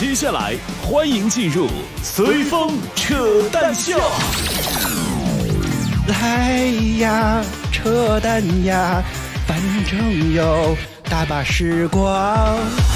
接下来欢迎进入随风扯淡秀。 来呀，扯淡呀，反正有大把时光。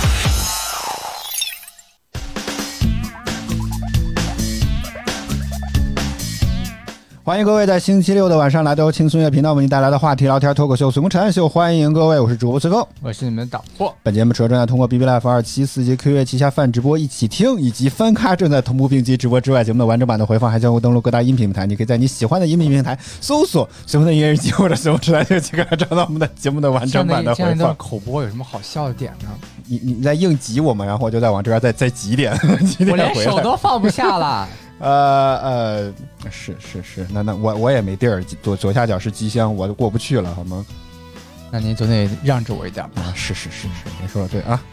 欢迎各位在星期六的晚上来到轻松乐频道为您带来的话题聊天脱口秀随风扯淡秀，欢迎各位，我是主播随风， 我是你们的导播。 本节目除了正在通过 BB Life 274及 Q 乐旗下泛直播一起听，以及翻咖正在同步并机直播之外，节目的完整版的回放还将会登录各大音频平台，你可以在你喜欢的音频平台搜索随风的音乐日记或者随风扯淡秀，就可以找到我们的节目的完整版的回放。 这样一段口播有什么好笑的点呢？ 你在硬挤我们，然后我就再往这边再挤点，挤点我连手都放不下了。 是，那我也没地儿，左下角是机箱，我都过不去了，好吗？ 那您总得让着我一点吧。 是，您说的对啊。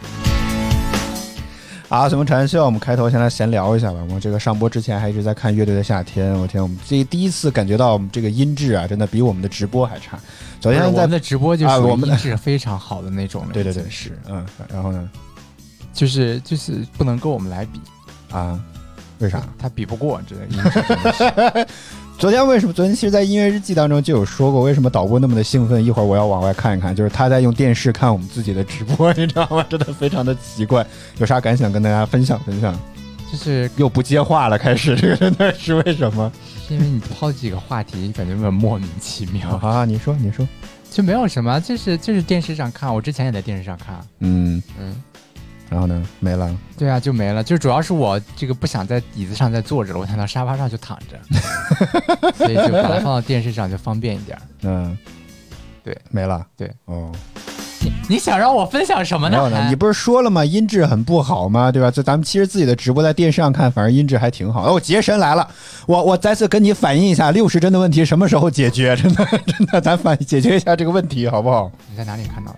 好，随风扯淡秀，我们开头先来闲聊一下吧。我们这个上播之前还一直在看乐队的夏天，我天，我们这第一次感觉到我们这个音质啊，真的比我们的直播还差。昨天我们的直播就是我们音质非常好的那种人， 对，是，然后呢， 就是不能跟我们来比啊。为啥？ 他比不过，这音质真的是。 昨天其实在音乐日记当中就有说过，为什么导播那么的兴奋，一会儿我要往外看一看，就是他在用电视看我们自己的直播，你知道吗？真的非常的奇怪。有啥感想跟大家分享？就是又不接话了，开始这个真的是为什么？ 是因为你抛几个话题感觉有点莫名其妙。 啊，你说就没有什么，就是电视上看，我之前也在电视上看。 然后呢，没了。对啊，就没了。就主要是我这个不想在椅子上再坐着了，我想到沙发上就躺着，所以就把它放到电视上就方便一点。对， 没了。 对， 哦， 你想让我分享什么呢？ 没有呢，你不是说了吗？音质很不好吗？对吧？就咱们其实自己的直播在电视上看，反而音质还挺好。杰神来了，我再次跟你反映一下60帧的问题什么时候解决？真的，咱解决一下这个问题好不好？ 你在哪里看到的？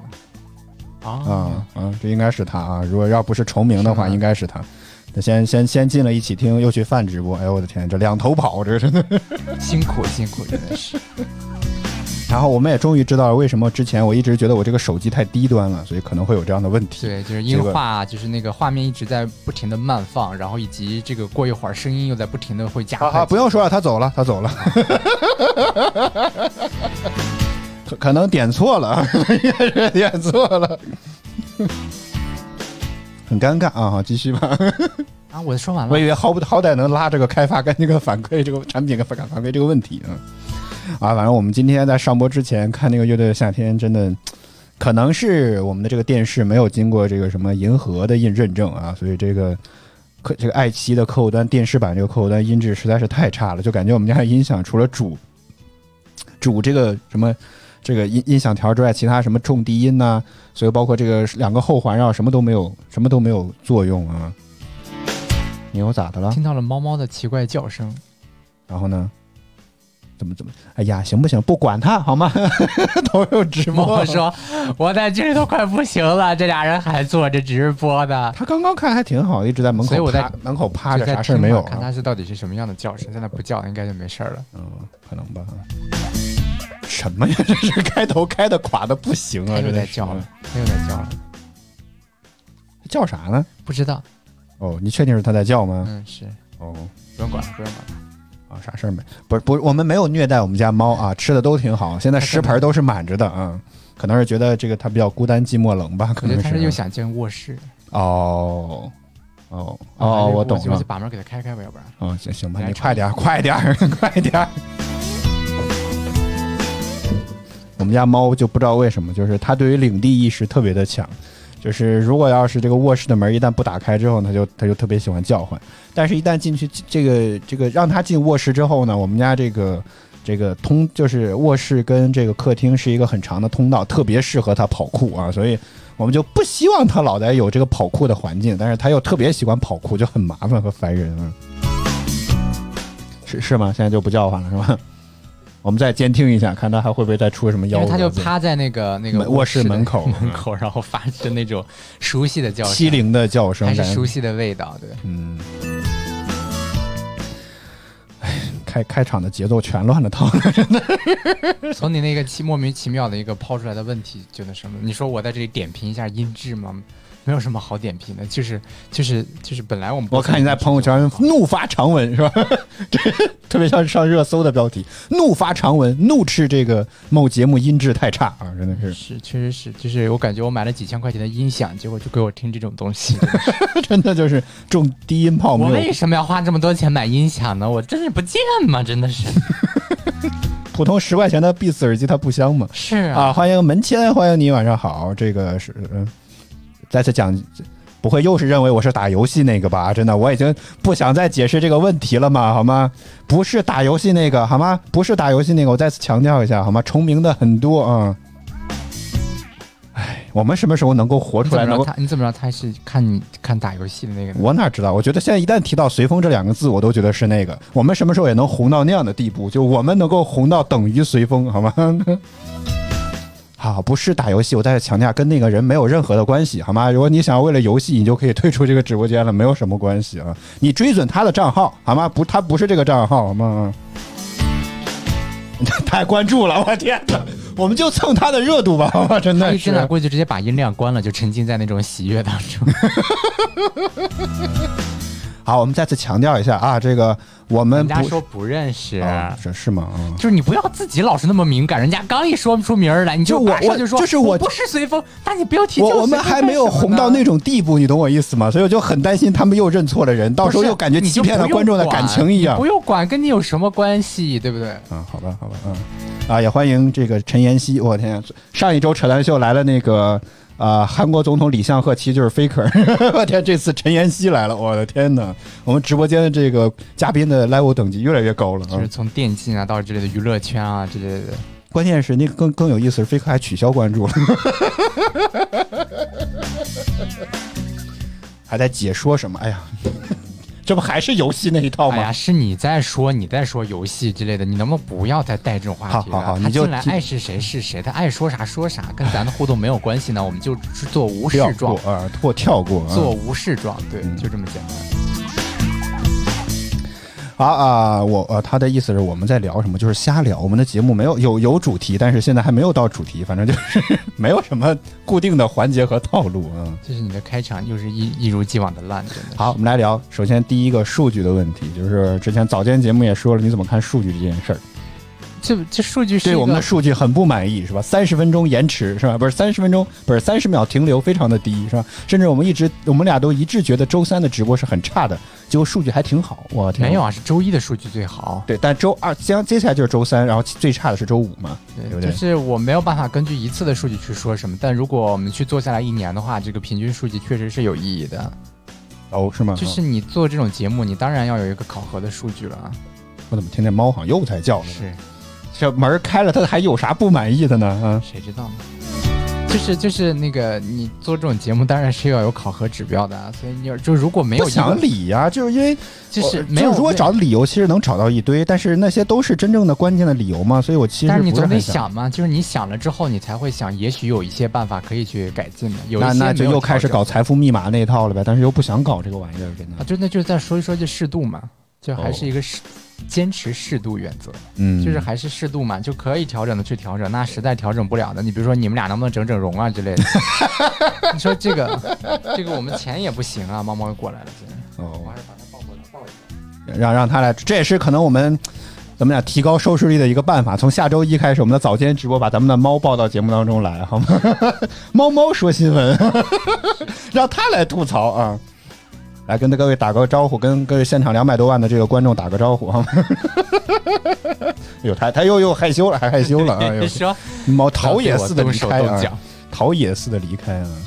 这应该是他啊！如果要不是重名的话，应该是他。先进了一起听，又去饭直播。哎呦我的天，这两头跑，这真的辛苦，真的是。 然后我们也终于知道了为什么之前我一直觉得我这个手机太低端了，所以可能会有这样的问题。 对，就是音画，就是那个画面一直在不停的慢放，然后以及这个过一会儿声音又在不停的会加快。 不用说了，他走了。可能点错了，点错了，很尴尬啊！好，继续吧。 我说完了。 我以为好歹能拉这个开发跟这个反馈这个产品跟反馈这个问题反正我们今天在上播之前看那个乐队的夏天，真的可能是我们的这个电视没有经过这个什么银河的认证啊，所以这个爱奇艺的客户端电视版这个客户端音质实在是太差了，就感觉我们家的音响除了主这个什么。这个音响条之外，其他什么重低音呐，所以包括这个2个后环绕什么都没有作用啊。你又咋的了？ 听到了猫猫的奇怪叫声， 然后呢？怎么？哎呀，行不行？不管他好吗？都有直播。 我说我在这里都快不行了，这俩人还做着直播的。 他刚刚看还挺好，一直在门口， 所以我在门口趴着，啥事没有。 看他是到底是什么样的叫声，现在不叫应该就没事了。 可能吧。什么呀？这是开头开的垮的不行啊！ 他又在叫了， 叫啥呢？ 不知道。 你确定是他在叫吗？ 是。 不用管。 啥事儿没？不，我们没有虐待我们家猫啊，吃的都挺好，现在食盆都是满着的啊。可能是觉得这个它比较孤单寂寞冷吧，可能是。 他是又想进卧室。 我懂了。 我就把门给他开吧，要不然。 行吧，你快点。我们家猫就不知道为什么，就是它对于领地意识特别的强，就是如果要是这个卧室的门一旦不打开之后，它就特别喜欢叫唤，但是一旦进去这个让它进卧室之后呢，我们家这个就是卧室跟这个客厅是一个很长的通道，特别适合它跑酷啊，所以我们就不希望它老在有这个跑酷的环境，但是它又特别喜欢跑酷，就很麻烦和烦人啊。是吗？现在就不叫唤了是吧？我们再监听一下，看他还会不会再出什么幺蛾子。 他就趴在那个卧室门口， 然后发出那种熟悉的叫声， 欺凌的叫声， 还是熟悉的味道，对。 开场的节奏全乱了套了，真的。 从你那个莫名其妙的一个抛出来的问题就那什么，你说我在这里点评一下音质吗？ 没有什么好点评的，就是本来我看你在朋友圈怒发长文是吧？这特别像是上热搜的标题，怒发长文，怒斥这个某节目音质太差啊，真的是确实是，就是我感觉我买了几千块钱的音响，结果就给我听这种东西， 真的就是中低音炮。 我为什么要花这么多钱买音响呢？我真是不贱吗？真的是。 普通10块钱的 Beats 耳机它不香吗？ 是啊， 欢迎门签，欢迎你，晚上好。这个是再次讲，不会又是认为我是打游戏那个吧？真的，我已经不想再解释这个问题了嘛，好吗？不是打游戏那个，好吗？不是打游戏那个，我再次强调一下，好吗？重名的很多啊。我们什么时候能够活出来？ 你怎么知道他是看打游戏的那个呢？ 我哪知道？我觉得现在一旦提到随风这2个字，我都觉得是那个。我们什么时候也能红到那样的地步？就我们能够红到等于随风，好吗？好，不是打游戏，我再强调，跟那个人没有任何的关系，好吗？如果你想要为了游戏，你就可以退出这个直播间了，没有什么关系啊。你追准他的账号，好吗？他不是这个账号，好吗？太关注了，我天哪！我们就蹭他的热度吧，好吧？真的是， 一进来过去直接把音量关了，就沉浸在那种喜悦当中。 好，我们再次强调一下啊，这个我们人家说不认识， 是吗？ 就是你不要自己老是那么敏感，人家刚一说不出名儿来，你就马上就说， 就是我不是随风，那你不要提。 我们还没有红到那种地步，你懂我意思吗？所以我就很担心他们又认错了人，到时候又感觉欺骗了观众的感情一样。 不用管，跟你有什么关系，对不对？ 好吧，也欢迎这个陈妍希，我天，上一周扯淡秀来了那个。韩国总统李相赫其实就是 faker， 我天，这次陈妍希来了，我的天哪！我们直播间的这个嘉宾的 level 等级越来越高了， 就是从电竞啊到之类的娱乐圈啊之类的。 关键是那个更有意思是 faker 还取消关注了，还在解说什么？哎呀！这不还是游戏那一套吗？ 哎呀，是你在说游戏之类的，你能不能不要再带这种话题了？ 好， 他进来爱是谁是谁，他爱说啥说啥，跟咱的互动没有关系呢。我们就做无视状或跳过， 做无视状，对，就这么简单。 他的意思是我们在聊什么，就是瞎聊。我们的节目没有主题，但是现在还没有到主题，反正就是没有什么固定的环节和套路啊。 这是你的开场，又是一如既往的烂，真的。 好，我们来聊。首先第一个数据的问题，就是之前早间节目也说了，你怎么看数据这件事儿？ 这数据是对我们的数据很不满意，是吧？30分钟延迟，是吧？不是30分钟，不是30秒停留，非常的低，是吧？甚至我们俩都一致觉得周3的直播是很差的，结果数据还挺好。我天， 没有啊，是周1的数据最好。 对，但周2接下来就是周3，然后最差的是周5嘛，对不对？ 就是我没有办法根据一次的数据去说什么，但如果我们去做下来1年的话，这个平均数据确实是有意义的。 哦，是吗？ 就是你做这种节目，你当然要有一个考核的数据了。 我怎么听见猫好像又在叫呢？ 是。 这门开了，他还有啥不满意的呢？ 谁知道呢？就是那个，你做这种节目当然是要有考核指标的，所以你就如果没有不想理呀，就是因为就是没有。 如果找理由，其实能找到一堆，但是那些都是真正的关键的理由嘛，所以我其实但是你总得想嘛，就是你想了之后，你才会想，也许有一些办法可以去改进的。有一些那就又开始搞财富密码那一套了呗，但是又不想搞这个玩意儿，真的。 那就再说一说这适度嘛，就还是一个坚持适度原则，就是还是适度嘛，就可以调整的去调整。那实在调整不了的，你比如说你们俩能不能整整容啊之类的？你说这个我们钱也不行啊。猫猫又过来了，我还是把它抱过来抱一下，让他来，这也是可能我们怎么讲提高收视率的一个办法。从下周1开始，我们的早间直播把咱们的猫抱到节目当中来，好吗？猫说新闻，让他来吐槽啊。来跟各位打个招呼，跟各位现场200多万的这个观众打个招呼哈。他又害羞了，还害羞了啊！ 说猫逃也似的离开啊，逃也似的离开啊。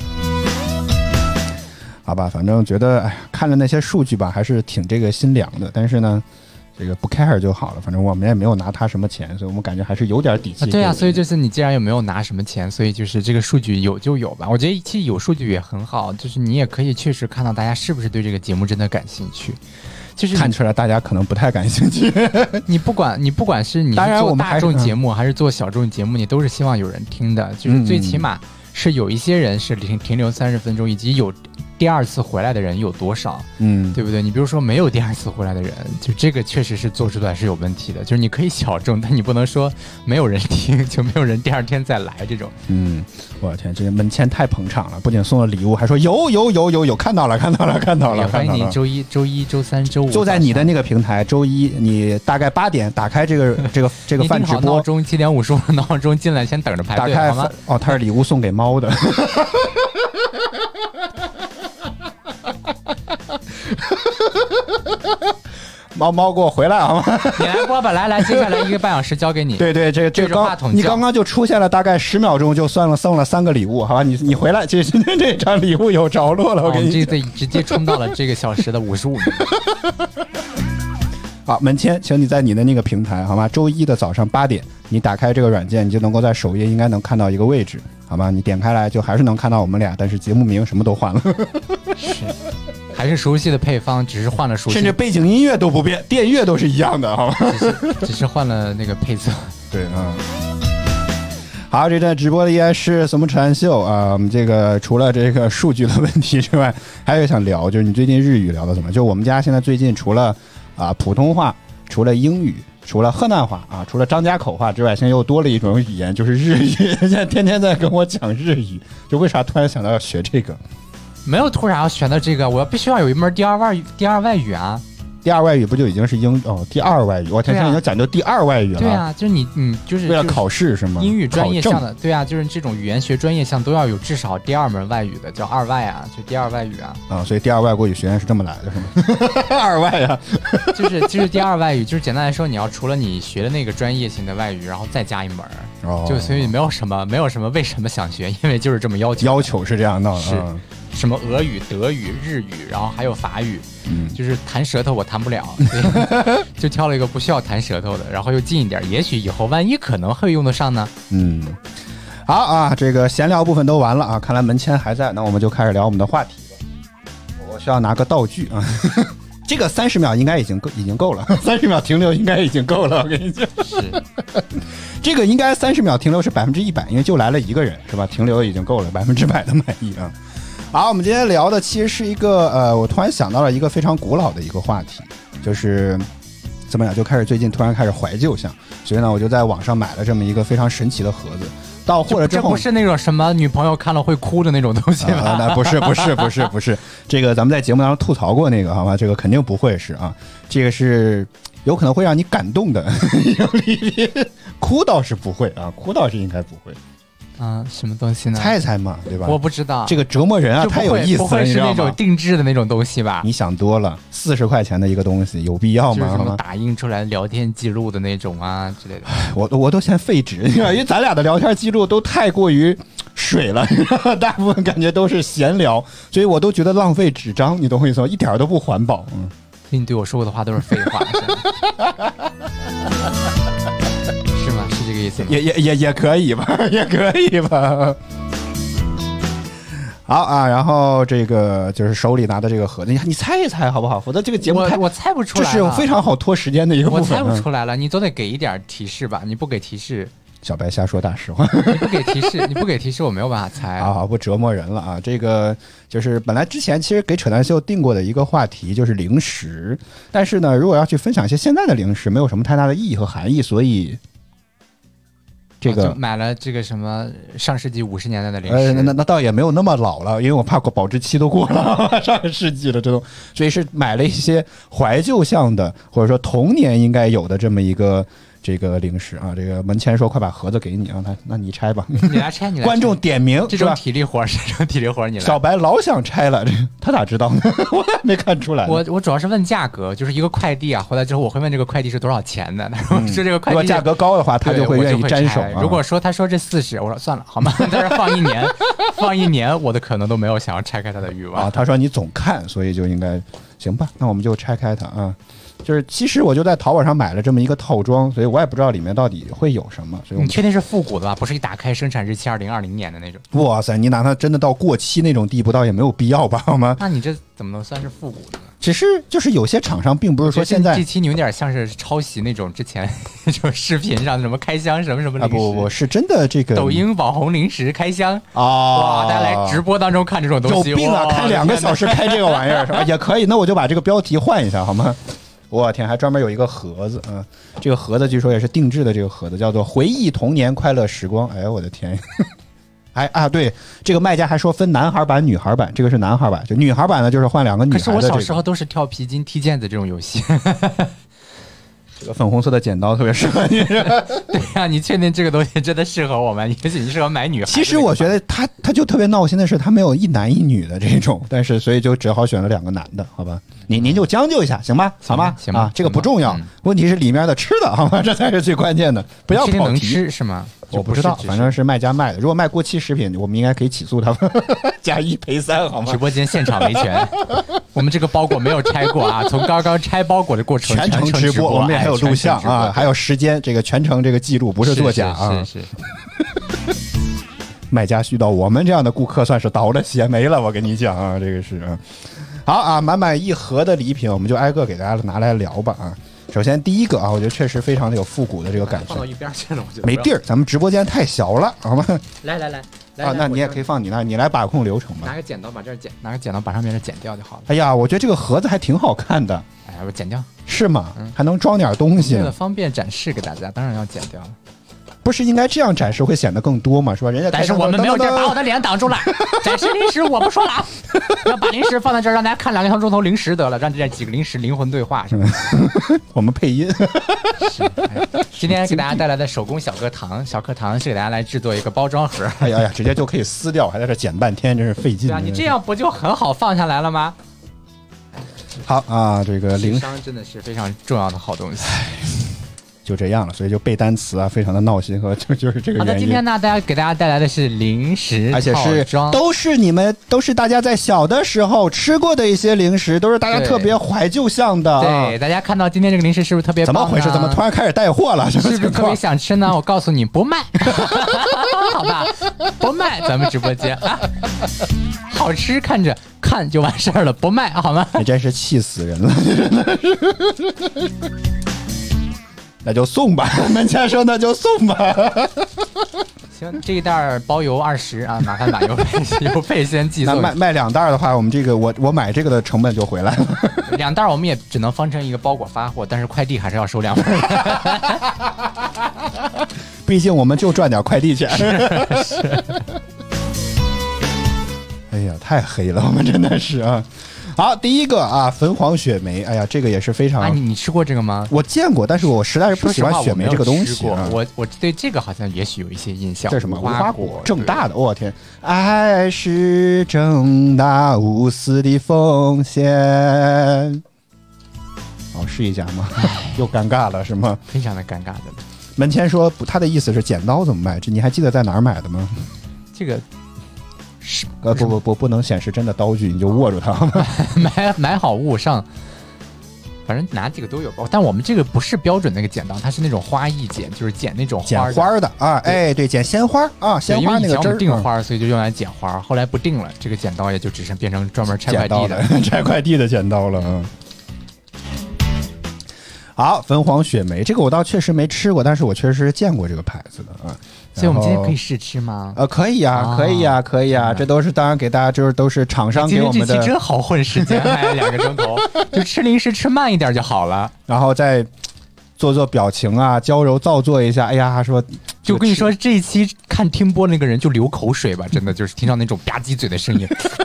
好吧，反正觉得看了那些数据吧，还是挺这个心凉的。但是呢，这个不 care 就好了，反正我们也没有拿他什么钱，所以我们感觉还是有点底气。 对啊，所以就是你既然又没有拿什么钱，所以就是这个数据有就有吧。我觉得其实有数据也很好，就是你也可以确实看到大家是不是对这个节目真的感兴趣。就是看出来大家可能不太感兴趣。 你不管是你是做大众节目还是做小众节目，你都是希望有人听的，就是最起码是有一些人是停留30分钟，以及有第二次回来的人有多少，对不对？你比如说没有第二次回来的人，就这个确实是做出来是有问题的。就是你可以小众，但你不能说没有人听就没有人第二天再来这种。 我天，这个门前太捧场了，不仅送了礼物，还说有，看到了。 欢迎你周一、周三、周五， 就在你的那个平台，周一你大概8点打开这个饭直播， 闹钟7点55闹钟进来，先等着排队， 打开好吗？ 哦，它是礼物送给猫的。猫给我回来好吗？ 你来播吧，来，接下来1个半小时交给你。 对，这你刚刚就出现了大概10秒钟，就送了3个礼物，好吧？你回来，这张礼物有着落了，我跟你这直接冲到了这个小时的55秒。 好，门签，请你在你的那个平台，好吗？周一的早上8点，你打开这个软件，你就能够在首页应该能看到一个位置，好吗？你点开来就还是能看到我们俩，但是节目名什么都换了。 是。还是熟悉的配方，只是换了熟悉， 甚至背景音乐都不变，电乐都是一样的，好吗？ 只是换了那个配色。 对啊。好，这段直播的依然是什么传秀啊？我们这个除了这个数据的问题之外，还有想聊，就是你最近日语聊的怎么？就我们家现在最近除了普通话，除了英语，除了河南话啊，除了张家口话之外，现在又多了一种语言，就是日语。现在天天在跟我讲日语，就为啥突然想到要学这个？ 没有突然要选到这个，我必须要有一门第二外语啊。 第二外语不就已经是第二外语？我天，现在已经讲究第二外语了。 对啊，就是你就是为了考试是吗？ 英语专业项的，对啊，就是这种语言学专业项都要有至少第2门外语的，叫二外啊，就第二外语啊。 所以第二外国语学院是这么来的，是吗？二外啊， 就是第二外语，就是简单来说，你要除了你学的那个专业性的外语，然后再加一门。就所以没有什么为什么想学，因为就是这么要求是这样闹的。 是。什么俄语、德语、日语，然后还有法语，就是弹舌头我弹不了，所以就挑了一个不需要弹舌头的，然后又近一点，也许以后万一可能会用得上呢。 好啊，这个闲聊部分都完了啊，看来门签还在，那我们就开始聊我们的话题吧。我需要拿个道具啊。这个30秒应该已经够了，30秒停留应该已经够了，我跟你讲。 是， 这个应该30秒停留是100%，因为就来了1个人，是吧？停留已经够了，100%的满意啊。好，我们今天聊的其实是一个我突然想到了一个非常古老的一个话题，就是怎么讲，就最近突然开始怀旧向，所以呢，我就在网上买了这么一个非常神奇的盒子。到货了之后， 这不是那种什么女朋友看了会哭的那种东西吧？ 那不是，这个咱们在节目当中吐槽过那个，好吗？这个肯定不会是啊，这个是有可能会让你感动的。哭倒是不会啊，哭倒是应该不会。 什么东西呢？ 猜猜嘛，对吧？ 我不知道， 这个折磨人啊，太有意思了。 不会是那种定制的那种东西吧？ 你想多了，40块钱的一个东西，有必要吗？ 就是什么打印出来聊天记录的那种啊之类的。 我都嫌废纸，因为咱俩的聊天记录都太过于水了，大部分感觉都是闲聊，所以我都觉得浪费纸张，你懂我意思吗？一点都不环保。 你对我说过的话都是废话。是吗？是这个意思吗？ 也可以吧，也可以吧。好啊，然后这个就是手里拿的这个盒子，你猜一猜好不好？否则这个节目我猜不出来， 这是非常好拖时间的一个部分。 我猜不出来了，你总得给一点提示吧？你不给提示， 小白瞎说大实话。 你不给提示，我没有办法猜。 好，不折磨人了啊！这个就是本来之前其实给扯淡秀定过的一个话题，就是零食。但是呢，如果要去分享一些现在的零食，没有什么太大的意义和含义，所以这个就买了这个什么上世纪50年代的零食。 那倒也没有那么老了，因为我怕保质期都过了，上个世纪了这都，所以是买了一些怀旧向的，或者说童年应该有的这么一个。这个零食啊，这个门前说快把盒子给你啊，那你拆吧， 你来拆，你来拆。 观众点名， 这种体力活，你来。 小白老想拆了，他咋知道呢？我也没看出来。 我主要是问价格，就是一个快递啊，回来之后我会问这个快递是多少钱的。然后说这个快递如果价格高的话，他就会愿意沾手。 如果说他说这40，我说算了，好吗？在这放一年，我的可能都没有想要拆开它的欲望啊。他说你总看，所以就应该行吧？那我们就拆开它啊。就是其实我就在淘宝上买了这么一个套装，所以我也不知道里面到底会有什么。所以你确定是复古的吧？不是一打开生产日期2020年的那种？ 哇塞，你拿它真的到过期那种地步，倒也没有必要吧？好吗？ 那你这怎么能算是复古的呢？ 只是就是有些厂商并不是说现在这期你有点像是抄袭那种之前那种视频上什么开箱什么什么零食不是真的这个抖音网红零食开箱哇， 大家来直播当中看这种东西， 有病啊！看2个小时开这个玩意儿是吧？也可以，那我就把这个标题换一下好吗？我天，还专门有一个盒子啊！这个盒子据说也是定制的，这个盒子叫做回忆童年快乐时光。哎呦我的天！对，这个卖家还说分男孩版、女孩版，这个是男孩版，就女孩版呢就是换2个女孩的、 可是我小时候都是跳皮筋、踢毽子这种游戏。 这个粉红色的剪刀特别适合你，是吧？ 对呀、你确定这个东西真的适合我吗？也许你适合买女孩。 其实我觉得他就特别闹心的是，他没有一男一女的这种，但是所以就只好选了2个男的，好吧？您就将就一下，行吗？好吗？ 行吧， 这个不重要，问题是里面的吃的，好吗？这才是最关键的，不要跑题。 能吃是吗？ 我不知道，反正是卖家卖的。如果卖过期食品，我们应该可以起诉他们，加1赔3，好吗？ 直播间现场维权，我们这个包裹没有拆过啊，从刚刚拆包裹的过程全程直播，我们也还有录像啊，还有时间，这个全程这个记录不是作假啊。 是。 卖家絮叨，我们这样的顾客算是倒了血霉了，我跟你讲啊，这个是啊。好啊，满满一盒的礼品，我们就挨个给大家拿来聊吧啊。首先第一个啊，我觉得确实非常的有复古的这个感觉。 放到一边去了，我觉得没地儿，咱们直播间太小了，好吗？ 来啊，那你也可以放你那，你来把控流程吧。 拿个剪刀把这儿剪，拿个剪刀把上面这剪掉就好了。 哎呀，我觉得这个盒子还挺好看的。 哎呀，我剪掉是吗？还能装点东西。 为了方便展示给大家，当然要剪掉了。 不是应该这样展示会显得更多吗？是吧？人家但是我们没有地儿把我的脸挡住了。展示零食我不说了啊，要把零食放在这儿，让大家看2个钟头零食得了，让这几个零食灵魂对话是吧？ 我们配音。 今天给大家带来的手工小课堂是给大家来制作一个包装盒。 哎呀，直接就可以撕掉，还在这剪半天，真是费劲。 对啊，你这样不就很好放下来了吗？ 好啊，这个零商真的是非常重要的好东西。 就这样了，所以就背单词啊，非常的闹心和就是这个原因。 好的，今天呢，给大家带来的是零食， 而且都是大家在小的时候吃过的一些零食，都是大家特别怀旧向的。 对，大家看到今天这个零食是不是特别棒？ 怎么回事？怎么突然开始带货了？ 是不是特别想吃呢？我告诉你，不卖，好吧，不卖，咱们直播间啊，好吃看着看就完事儿了，不卖好吗？ 你真是气死人了，那就送吧，门前说那就送吧。 行，这一袋包邮20啊，麻烦把邮费先寄送。 那卖2袋的话，我们这个我买这个的成本就回来了。 2袋我们也只能分成一个包裹发货，但是快递还是要收2份。 毕竟我们就赚点快递钱。 是。 哎呀，太黑了，我们真的是啊。好，第一个啊，粉黄雪梅，哎呀，这个也是非常。 啊，你吃过这个吗？ 我见过，但是我实在是不喜欢雪梅这个东西。 我对这个好像也许有一些印象。 这是什么？无花果，正大的，我天！爱是正大无私的奉献。哦，是一家吗？又尴尬了，是吗？ 非常的尴尬的。 门前说他的意思是剪刀怎么卖？这你还记得在哪儿买的吗？ 这个。 不能显示真的刀具，你就握住它。 买好物上，反正哪几个都有。但我们这个不是标准那个剪刀，它是那种花艺剪，就是剪那种剪花的啊。哎，对，剪鲜花啊，鲜花那个枝儿。 定花，所以就用来剪花。后来不定了，这个剪刀也就只剩变成专门拆快递的拆快递的剪刀了啊。好，粉黄雪梅这个我倒确实没吃过，但是我确实是见过这个牌子的啊。 所以我们今天可以试吃吗？ 可以呀，可以呀，可以呀。这都是当然给大家就是都是厂商给我们的。 今天这期真好混时间，还2个钟头，就吃零食吃慢一点就好了。 然后再做表情啊，娇柔造作一下。哎呀，说就跟你说，这一期看听播那个人就流口水吧，真的就是听到那种吧唧嘴的声音。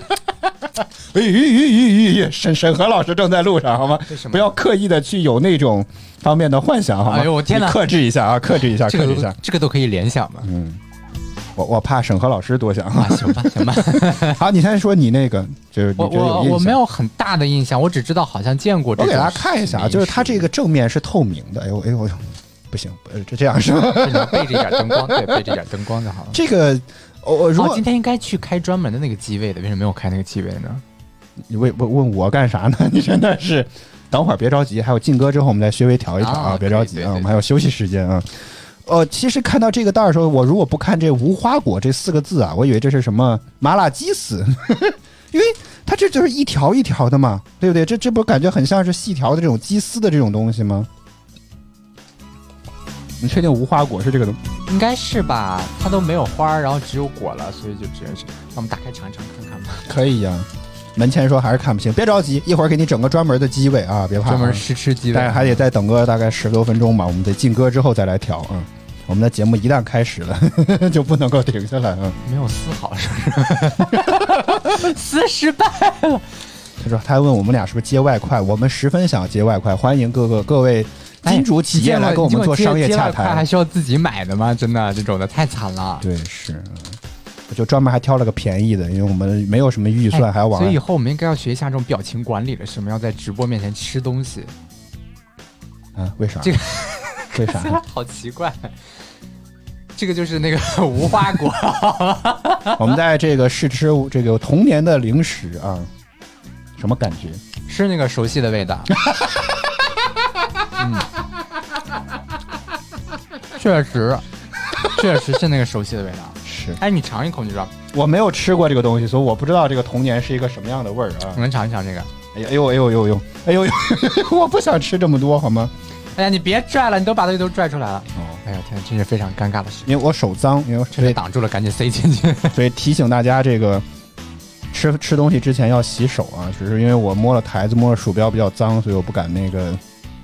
审核老师正在路上，好吗？不要刻意的去有那种方面的幻想，好吗？ 哎呦我天哪！ 克制一下啊，克制一下，克制一下。 这个都可以联想吗？ 我怕审核老师多想啊。行吧。 好，你先说你那个，就是你觉得有印象？ 我没有很大的印象，我只知道好像见过这个。 我给大家看一下啊，就是它这个正面是透明的。哎呦，不行，这样是吧？ 背着一点灯光，对，背着一点灯光就好了。 这个如果今天应该去开专门的那个机位的，为什么没有开那个机位呢？ 你问我干啥呢？你真的是，等会儿别着急，还有劲歌之后我们再稍微调一调啊，别着急啊，我们还有休息时间啊。其实看到这个袋的时候，我如果不看这无花果这4个字啊，我以为这是什么麻辣鸡丝， 因为它这就是一条一条的嘛，对不对？这不感觉很像是细条的这种鸡丝的这种东西吗？你确定无花果是这个东西？ 应该是吧，它都没有花，然后只有果了，所以就只能是。那我们打开尝一尝看看吧。 可以呀、门前说还是看不清，别着急，一会儿给你整个专门的鸡尾啊，别怕、 专门试吃鸡尾， 但是还得再等个大概10多分钟吧，我们得进歌之后再来调。我们的节目一旦开始了就不能够停下来。 没有丝毫是不是？丝失败了。 他还问我们俩是不是接外快，我们十分想接外快，欢迎各位金主企业来跟我们做商业洽谈。 还需要自己买的吗？真的这种的太惨了。 对，是，就专门还挑了个便宜的，因为我们没有什么预算，还要往。 所以以后我们应该要学一下这种表情管理了，什么要在直播面前吃东西。 为啥？ 这个为啥？ 好奇怪。这个就是那个无花果。 我们在这个试吃这个童年的零食啊，什么感觉？ 是那个熟悉的味道。确实是那个熟悉的味道。 是， 哎，你尝一口你知道。 我没有吃过这个东西，所以我不知道这个童年是一个什么样的味儿啊。 我们尝一尝这个。 哎呦，我不想吃这么多好吗？ 哎呀，你别拽了，你都把东西都拽出来了。哎呀天，真是非常尴尬的事。 因为我手脏，因为这里挡住了，赶紧塞进去。 所以提醒大家，这个吃东西之前要洗手啊。只是因为我摸了台子，摸了鼠标比较脏，所以我不敢那个。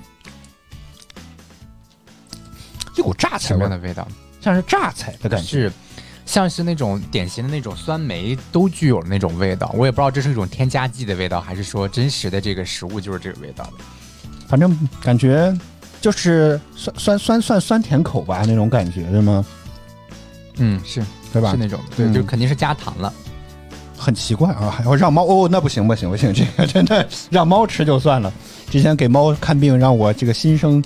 一股榨菜什么样的味道？ 像是榨菜的感觉， 是像是那种典型的那种酸梅都具有的那种味道。我也不知道这是一种添加剂的味道，还是说真实的这个食物就是这个味道的。 反正感觉就是酸甜口吧，那种感觉是吗？ 是， 对吧？ 是那种，对，就肯定是加糖了。 很奇怪啊，还要让猫那不行，这个真的让猫吃就算了。之前给猫看病，让我这个心生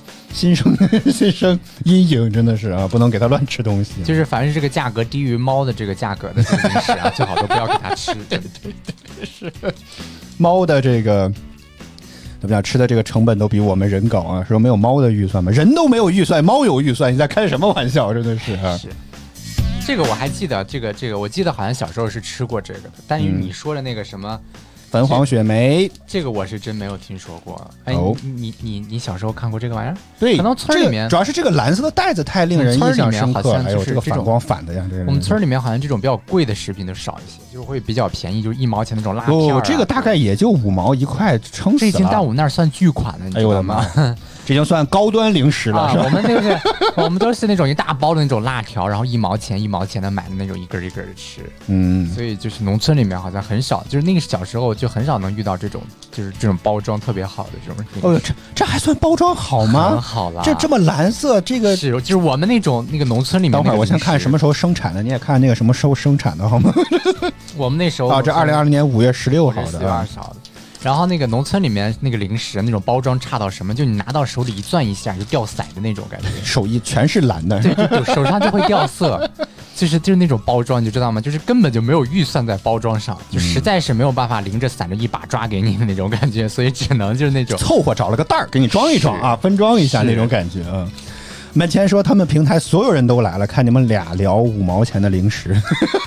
阴影，真的是啊，不能给它乱吃东西。 就是凡是这个价格低于猫的这个价格的这个零食啊，最好都不要给它吃。对， 是猫的这个怎么讲，吃的这个成本都比我们人高啊？说没有猫的预算吗？人都没有预算，猫有预算，你在开什么玩笑？真的是啊。 是。这个我还记得，这个我记得好像小时候是吃过这个的，但是你说的那个什么粉黄雪梅， 这个我是真没有听说过。哎，你小时候看过这个玩意儿？ 对， 可能村里面、 主要是这个蓝色的袋子太令人印象深刻了，还有这个反光反的呀。 我们村里面好像这种比较贵的食品都少一些，就是会比较便宜，就是1毛钱那种辣片、 这个大概也就5毛1块，撑死了。 这已经在我们那儿算巨款了，你知道吗？ 这已经算高端零食了。 我们那个我们都是那种一大包的那种辣条，然后1毛钱的买的那种一根一根的吃。所以就是农村里面好像很少，就是那个小时候就很少能遇到这种就是这种包装特别好的这种。 这还算包装好吗？ 很好了， 这么蓝色，这个是就是我们那种那个农村里面。 等会儿我先看什么时候生产的，你也看那个什么时候生产的好吗？ 我们那时候这2020年5月16号的。 4月20号的。然后那个农村里面那个零食那种包装差到什么，就你拿到手里一攥一下就掉色的那种感觉， 手艺全是蓝的， 对，就手上就会掉色，就是那种包装，你就知道吗？就是根本就没有预算在包装上，就实在是没有办法拎着散着一把抓给你的那种感觉，所以只能就是那种凑合找了个袋儿给你装一装啊，分装一下那种感觉啊。门前说他们平台所有人都来了，看你们俩聊5毛钱的零食。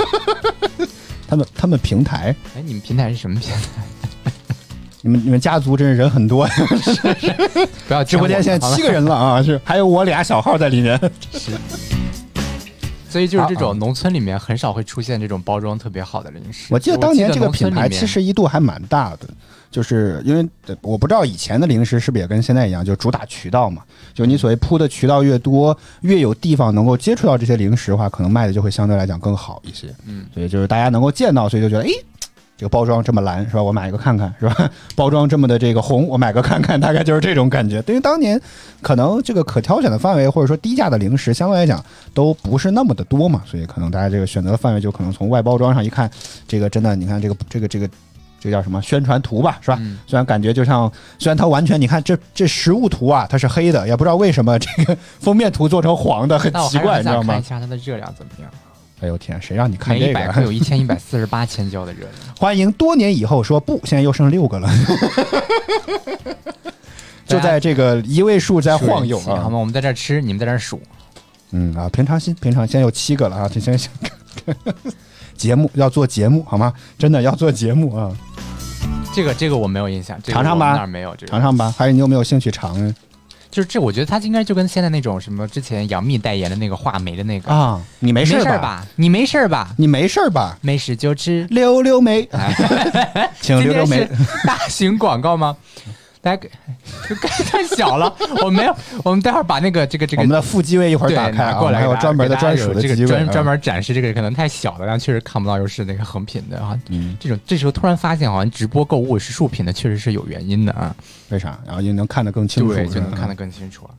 他们平台， 哎，你们平台是什么平台？ 你们家族真是人很多， 不要直播间现在7个人了啊，是还有我俩小号在里面。 是，所以就是这种农村里面很少会出现这种包装特别好的零食。 我记得当年这个品牌71度还蛮大的，就是因为我不知道以前的零食是不是也跟现在一样，就主打渠道嘛，就你所谓铺的渠道越多，越有地方能够接触到这些零食的话，可能卖的就会相对来讲更好一些。所以就是大家能够见到，所以就觉得这个包装这么蓝是吧？我买一个看看是吧？包装这么的这个红，我买个看看，大概就是这种感觉。对于当年可能这个可挑选的范围或者说低价的零食，相对来讲都不是那么的多嘛，所以可能大家这个选择的范围就可能从外包装上一看，这个真的你看这个叫什么宣传图吧，是吧？虽然感觉就像，虽然它完全你看这实物图啊，它是黑的，也不知道为什么这个封面图做成黄的，很奇怪，你知道吗？ 看一下它的热量怎么样？ 哎呦天，谁让你看这个？ 每100克有1148千焦的热量。 欢迎多年以后说不，现在又剩6个了。就在这个1位数在晃悠啊！ 好吗？我们在这吃，你们在这数。 平常心，现在有7个了啊！ 节目要做节目好吗？真的要做节目啊！ 这个我没有印象， 尝尝吧， 那儿没有这个， 尝尝吧。还是你有没有兴趣尝？ 就是这，我觉得它应该就跟现在那种什么之前杨幂代言的那个画眉的那个啊，你没事吧？你没事吧？ 你没事吧？ 没事就吃溜溜梅，请溜溜梅。 大型广告吗？大家太小了，我没有。我们待会儿把那个这个我们的副机位一会儿打开过来， 还有专门的专属的机位， 专门展示这个可能太小了，然后确实看不到，又是那个横屏的啊。这时候突然发现，好像直播购物是竖屏的，确实是有原因的啊。 为啥？然后就能看得更清楚， 对，就能看得更清楚。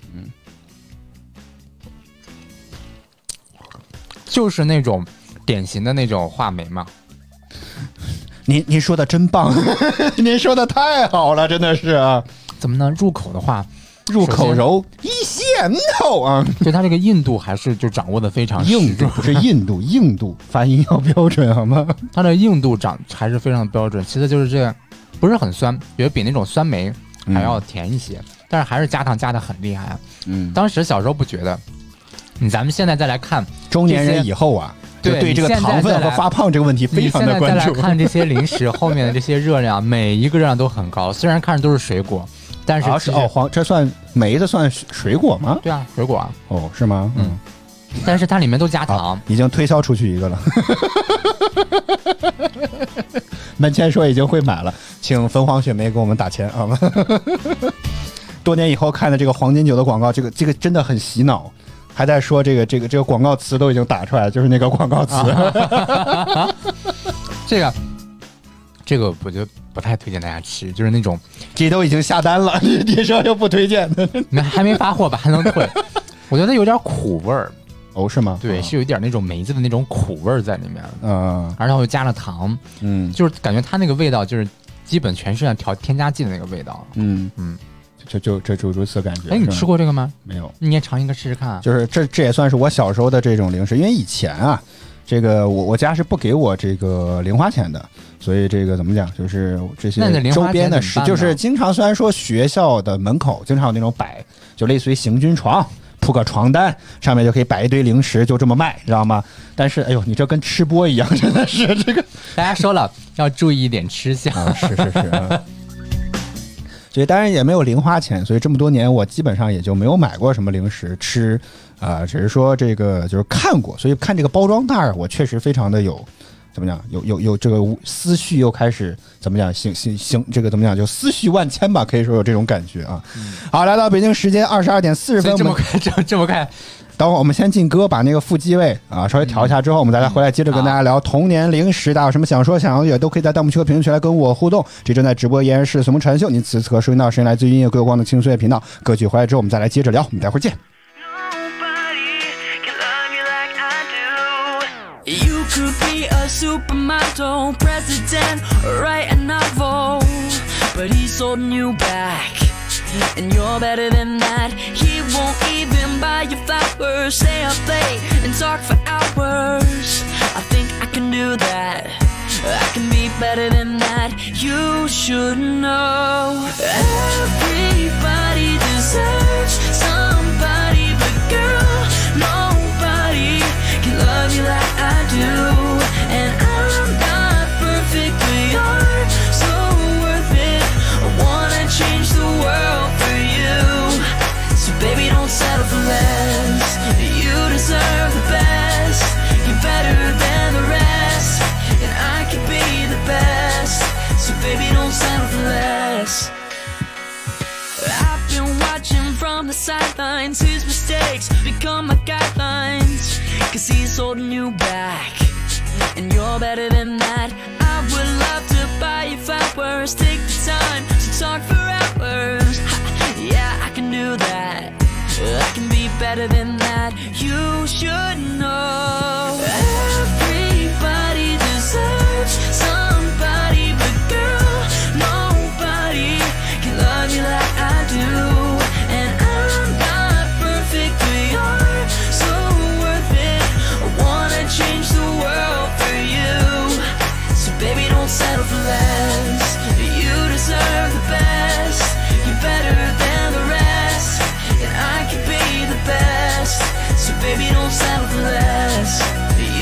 就是那种典型的那种画眉嘛。 您说的真棒，您说的太好了，真的是啊。 怎么呢？入口的话， 入口柔一咸口啊， 就它这个硬度还是就掌握的非常硬度，不是印度，硬度发音要标准好吗？ 它的硬度还是非常标准。其次就是这不是很酸，觉得比那种酸梅还要甜一些，但是还是加糖加的很厉害啊。当时小时候不觉得，咱们现在再来看中年人以后啊。对这个糖分和发胖这个问题非常的关注。 你现在再来看这些零食后面的这些热量，每一个热量都很高。虽然看着都是水果，但是这算梅子算水果吗？ 对啊，水果啊。 哦，是吗？ 但是它里面都加糖， 已经推销出去一个了。门前说已经会买了，请凤凰雪梅给我们打钱好吗？多年以后看的这个黄金酒的广告，这个真的很洗脑。还在说这个广告词都已经打出来了，就是那个广告词。 这个我觉得不太推荐大家吃，就是那种这都已经下单了，你说又不推荐的， 还没发货吧，还能退？我觉得有点苦味儿。 哦，是吗？ 对，是有一点那种梅子的那种苦味儿在里面。然后又加了糖，就是感觉它那个味道就是基本全是像添加剂的那个味道。就如此感觉。 哎， 你吃过这个吗？ 没有， 你也尝一个试试看。 就是这也算是我小时候的这种零食，因为以前啊，这个我家是不给我这个零花钱的，所以这个怎么讲，就是这些周边的事，就是经常虽然说学校的门口经常有那种摆，就类似于行军床。铺个床单，上面就可以摆一堆零食，就这么卖，知道吗？但是，哎呦，你这跟吃播一样，真的是这个。 大家说了，要注意一点吃相。 是。所以当然也没有零花钱，所以这么多年我基本上也就没有买过什么零食吃，只是说这个就是看过，所以看这个包装袋，我确实非常的有。怎么讲？有这个思绪又开始怎么讲？行，这个怎么讲？就思绪万千吧，可以说有这种感觉啊。好，来到北京时间22:40分， 这么快。 等会儿我们先进歌，把那个副机位稍微调一下，之后我们再来回来接着跟大家聊童年零食。大家有什么想说想要也都可以在弹幕区和评论区来跟我互动。这正在直播依然是随梦传秀，您此刻收听到声音来自于音乐归有光的轻松乐频道。歌曲回来之后我们再来接着聊，我们待会儿见。 You could be a supermodel, president, or write a novel, but he's holding you back, and you're better than that. He won't even buy you flowers, stay up late and talk for hours. I think I can do that, I can be better than that. You should know, everybody deserves somebody, but girl, nobody can love you like I do. And I'm not perfect, but you're so worth it. I wanna change the world for you. So baby, don't settle for less. You deserve the best. You're better than the rest, and I can be the best. So baby, don't settle for less. I've been watching from the sidelines. His mistakes become my guidelines, 'cause he's holding you back, and you're better than that. I would love to buy you flowers, take the time to talk for hours. Yeah, I can do that, I can be better than that. You should know, everybody deserves somebody, but girl, nobody can love you like I do. And I'm not perfect, but you're so worth it. I wanna change the world for you. So baby, don't settle for less. You deserve the best. You're better than the rest, and I can be the best. So baby, don't settle for less.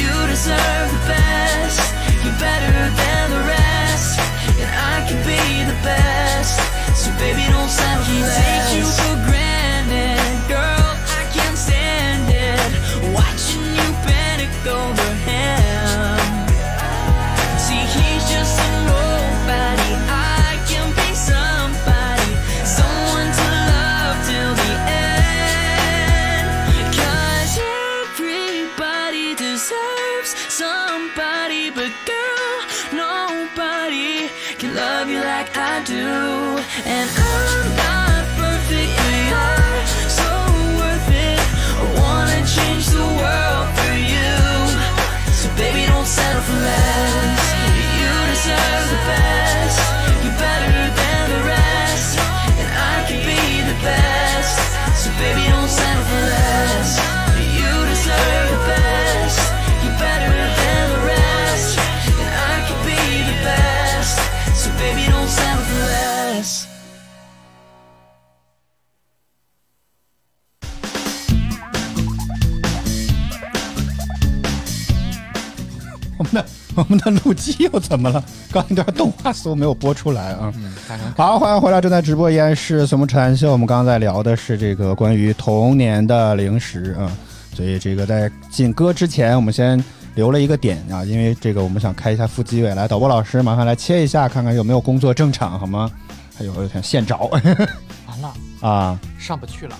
的录机又怎么了？刚一段动画似乎没有播出来啊。好，欢迎回来，正在直播依然是随风扯淡秀。我们刚刚在聊的是这个关于童年的零食啊，所以这个在进歌之前，我们先留了一个点啊，因为这个我们想开一下腹肌位。来，导播老师麻烦来切一下，看看有没有工作正常好吗？还有点现找。 完了啊， 上不去了。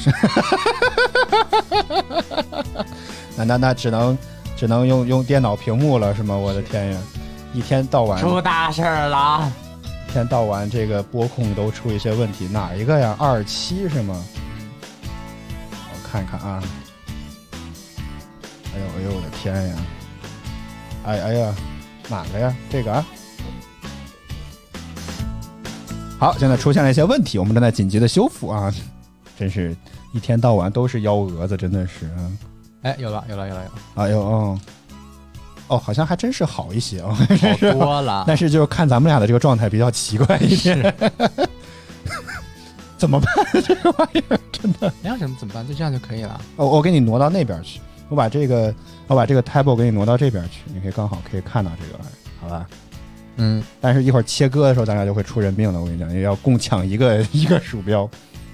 那只能用电脑屏幕了是吗？我的天呀，一天到晚出大事了， 一天到晚这个播控都出一些问题，哪一个呀？27是吗？我看看啊。哎呦我的天呀！哎呀，哪个呀？这个啊。好，现在出现了一些问题，我们正在紧急的修复啊！真是一天到晚都是幺蛾子，真的是啊！ 哎，有了！ 哎呦哦，好像还真是好一些啊， 好多了。 但是就是看咱们俩的这个状态比较奇怪一点，怎么办？这个玩意儿真的， 没有什么怎么办？就这样就可以了。 我给你挪到那边去，我把这个 table 给你挪到这边去，你可以刚好可以看到这个玩意儿，好吧？但是一会儿切割的时候，咱俩就会出人命了。我跟你讲，也要共抢一个鼠标。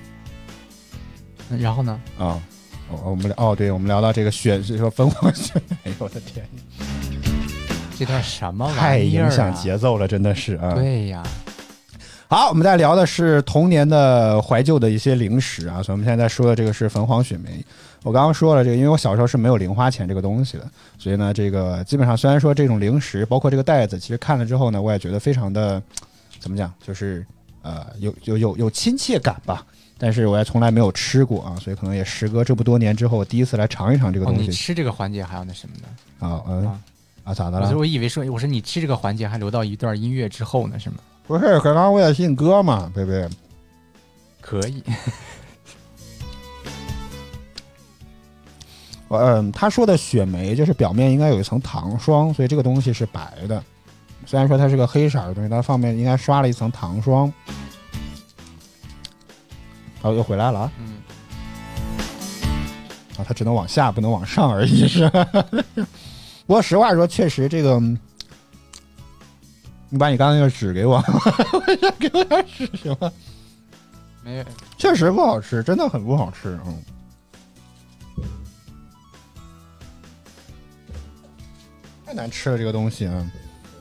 然后呢？ 啊，我们聊到这个说分黄选，哎呦我的天， 这段什么玩意儿啊？ 太影响节奏了，真的是啊。 对呀。 好，我们在聊的是童年的怀旧的一些零食啊，所以我们现在说的这个是焚黄雪梅。我刚刚说了这个，因为我小时候是没有零花钱这个东西的，所以呢，这个基本上虽然说这种零食，包括这个袋子，其实看了之后呢，我也觉得非常的怎么讲，就是有亲切感吧。但是我也从来没有吃过啊，所以可能也时隔这么多年之后，我第一次来尝一尝这个东西。 你吃这个环节还有那什么呢？ 咋的了？ 我以为我说你吃这个环节还留到一段音乐之后呢，是吗？ 不是，刚刚我也信歌嘛，贝贝。 可以。 他说的雪梅就是表面应该有一层糖霜，所以这个东西是白的。虽然说它是个黑色的东西，它上面应该刷了一层糖霜。又回来了啊！它只能往下，不能往上而已，是吧？不过实话说，确实这个，你把你刚刚那个纸给我，给我点纸行吗？ 没有， 确实不好吃，真的很不好吃。太难吃了这个东西啊！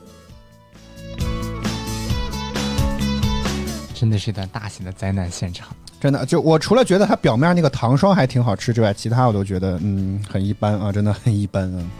真的是一段大型的灾难现场。 真的，就我除了觉得它表面那个糖霜还挺好吃之外，其他我都觉得很一般啊，真的很一般啊。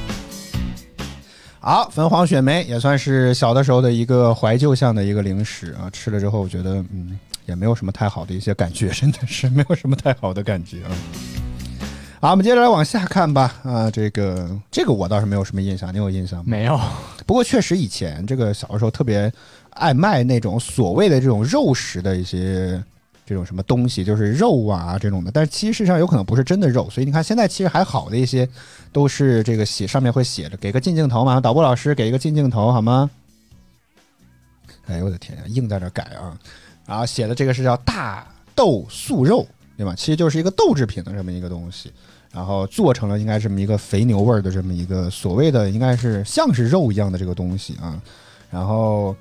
好，焚黄雪梅也算是小的时候的一个怀旧向的一个零食啊，吃了之后我觉得也没有什么太好的一些感觉，真的是没有什么太好的感觉啊。好，我们接着来往下看吧。这个我倒是没有什么印象，你有印象吗？ 没有。 不过确实以前这个小的时候特别爱卖那种所谓的这种肉食的一些这种什么东西，就是肉啊这种的，但是其实事实上有可能不是真的肉，所以你看现在其实还好的一些都是这个上面会写着给个近镜头嘛，导播老师给一个近镜头好吗？哎呦我的天呀，硬在这改啊！然后写的这个是叫大豆素肉，对吧？其实就是一个豆制品的这么一个东西，然后做成了应该这么一个肥牛味的这么一个所谓的应该是像是肉一样的这个东西啊，然后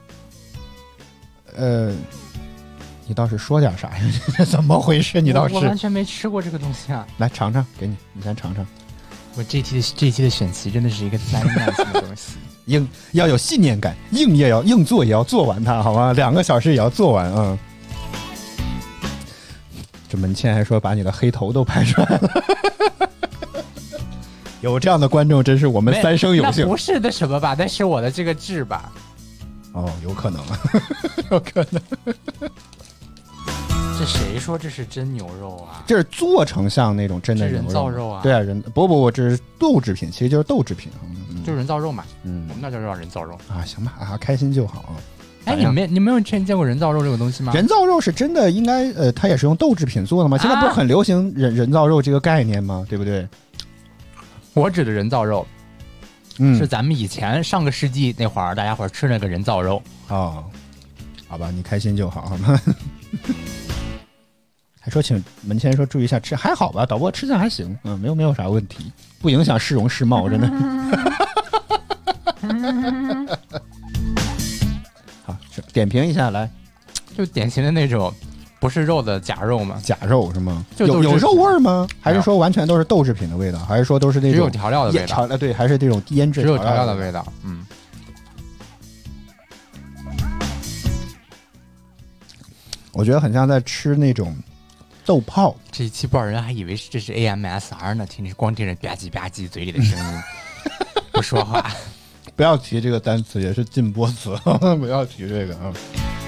你倒是说点啥呀？怎么回事？你倒是我完全没吃过这个东西啊！ 来尝尝，给你先尝尝。 我这一期的选题真的是一个灾难性的东西， 要有信念感，硬做也要做完它，好吗？2个小时也要做完啊！这门倩还说把你的黑头都拍出来了，有这样的观众真是我们三生有幸。 那不是的什么吧？那是我的这个痣吧？ 哦，有可能，有可能。 这谁说这是真牛肉啊？ 这是做成像那种真的人造肉啊？ 对啊，不，这是豆制品，其实就是豆制品， 就是人造肉嘛。我们那就叫人造肉啊。行吧，开心就好。 哎，你没有见过人造肉这个东西吗？ 人造肉是真的，应该它也是用豆制品做的吗？现在不是很流行人造肉这个概念吗？对不对？ 我指的人造肉，是咱们以前上个世纪那会儿大家伙吃那个人造肉。 哦，好吧，你开心就好，好吗？还说请门前说注意一下吃，还好吧？导播吃相还行，没有啥问题，不影响市容市貌，真的。 好，点评一下来， 就典型的那种不是肉的假肉嘛， 假肉是吗？ 就有肉味儿吗？还是说完全都是豆制品的味道？还是说都是那种只有调料的味道？ 对，还是这种腌制只有调料的的味道。嗯， 我觉得很像在吃那种豆泡。 这一期不少人还以为这是 AMSR 呢，光听着吧唧吧唧嘴里的声音，不说话。 不要提这个单词，也是禁播词，不要提这个啊。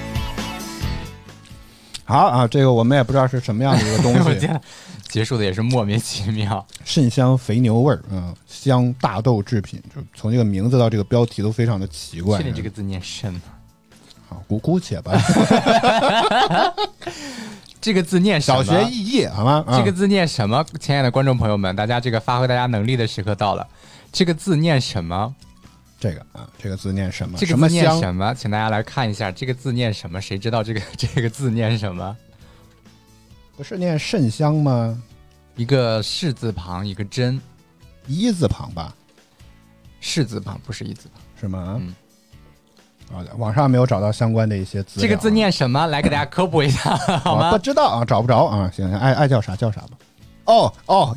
好啊，这个我们也不知道是什么样的一个东西。 结束的也是莫名其妙。 肾香肥牛味儿，香大豆制品，就从这个名字到这个标题都非常的奇怪。 确定这个字念肾吗？ 好，姑且吧。 这个字念什么？ 小学肄业好吗？ 这个字念什么？亲爱的观众朋友们，大家这个发挥大家能力的时刻到了。这个字念什么？ 这个字念什么？ 这个字念什么？请大家来看一下这个字念什么？谁知道这个字念什么？ 不是念肾香吗？ 一个士字旁，一个真， 一字旁吧？ 士字旁不是一字旁， 是吗？ 嗯。 网上没有找到相关的一些资料。 这个字念什么？来给大家科普一下，好吗？ 不知道啊，找不着啊。行，爱叫啥叫啥吧。哦，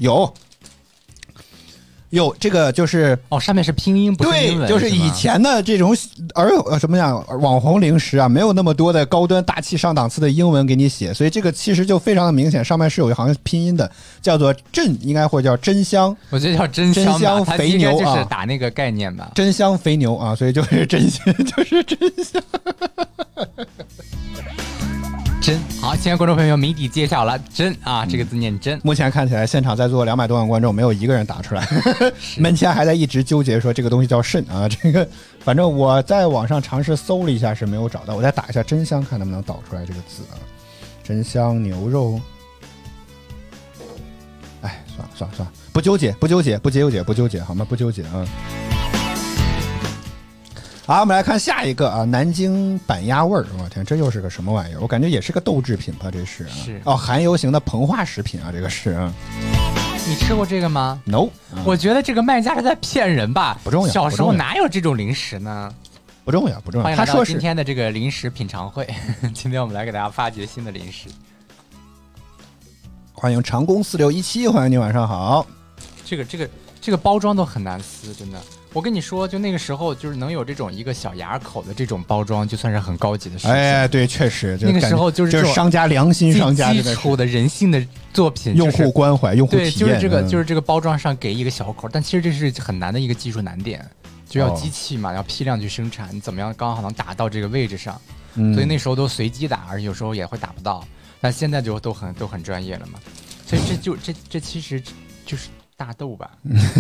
有这个就是上面是拼音，不是英文。 对，就是以前的这种什么讲网红零食啊，没有那么多的高端大气上档次的英文给你写，所以这个其实就非常的明显，上面是有一行拼音的，叫做真，应该或者叫真香。 我觉得叫真香肥牛就是打那个概念吧。 真香肥牛啊，所以就是真香，就是真香。 真好，亲爱的观众朋友，谜底揭晓了，真啊，这个字念真。 目前看起来，现场在座200多万观众，没有一个人打出来，门前还在一直纠结说这个东西叫肾啊。这个，反正我在网上尝试搜了一下是没有找到，我再打一下真香，看能不能导出来这个字啊。真香牛肉，哎，算了，不纠结，好吗？不纠结啊。好，我们来看下一个啊，南京板鸭味儿，我天，这又是个什么玩意儿？我感觉也是个豆制品吧，这是啊。 是含油型的膨化食品啊，这个是啊。 你吃过这个吗 ？No， 我觉得这个卖家是在骗人吧？ 不重要， 小时候哪有这种零食呢？ 不重要。 欢迎来到今天的这个零食品尝会，今天我们来给大家发掘新的零食。 欢迎长工4617，欢迎你，晚上好。 这个包装都很难撕，真的。我跟你说，就那个时候，就是能有这种一个小牙口的这种包装，就算是很高级的事情。 哎，对，确实， 那个时候就是商家良心商家基础的人性的作品， 用户关怀、用户体验。 对，就是这个包装上给一个小口，但其实这是很难的一个技术难点，就要机器嘛，要批量去生产，你怎么样刚好能打到这个位置上？所以那时候都随机打，而且有时候也会打不到。但现在就都很专业了嘛，所以这其实就是大豆吧。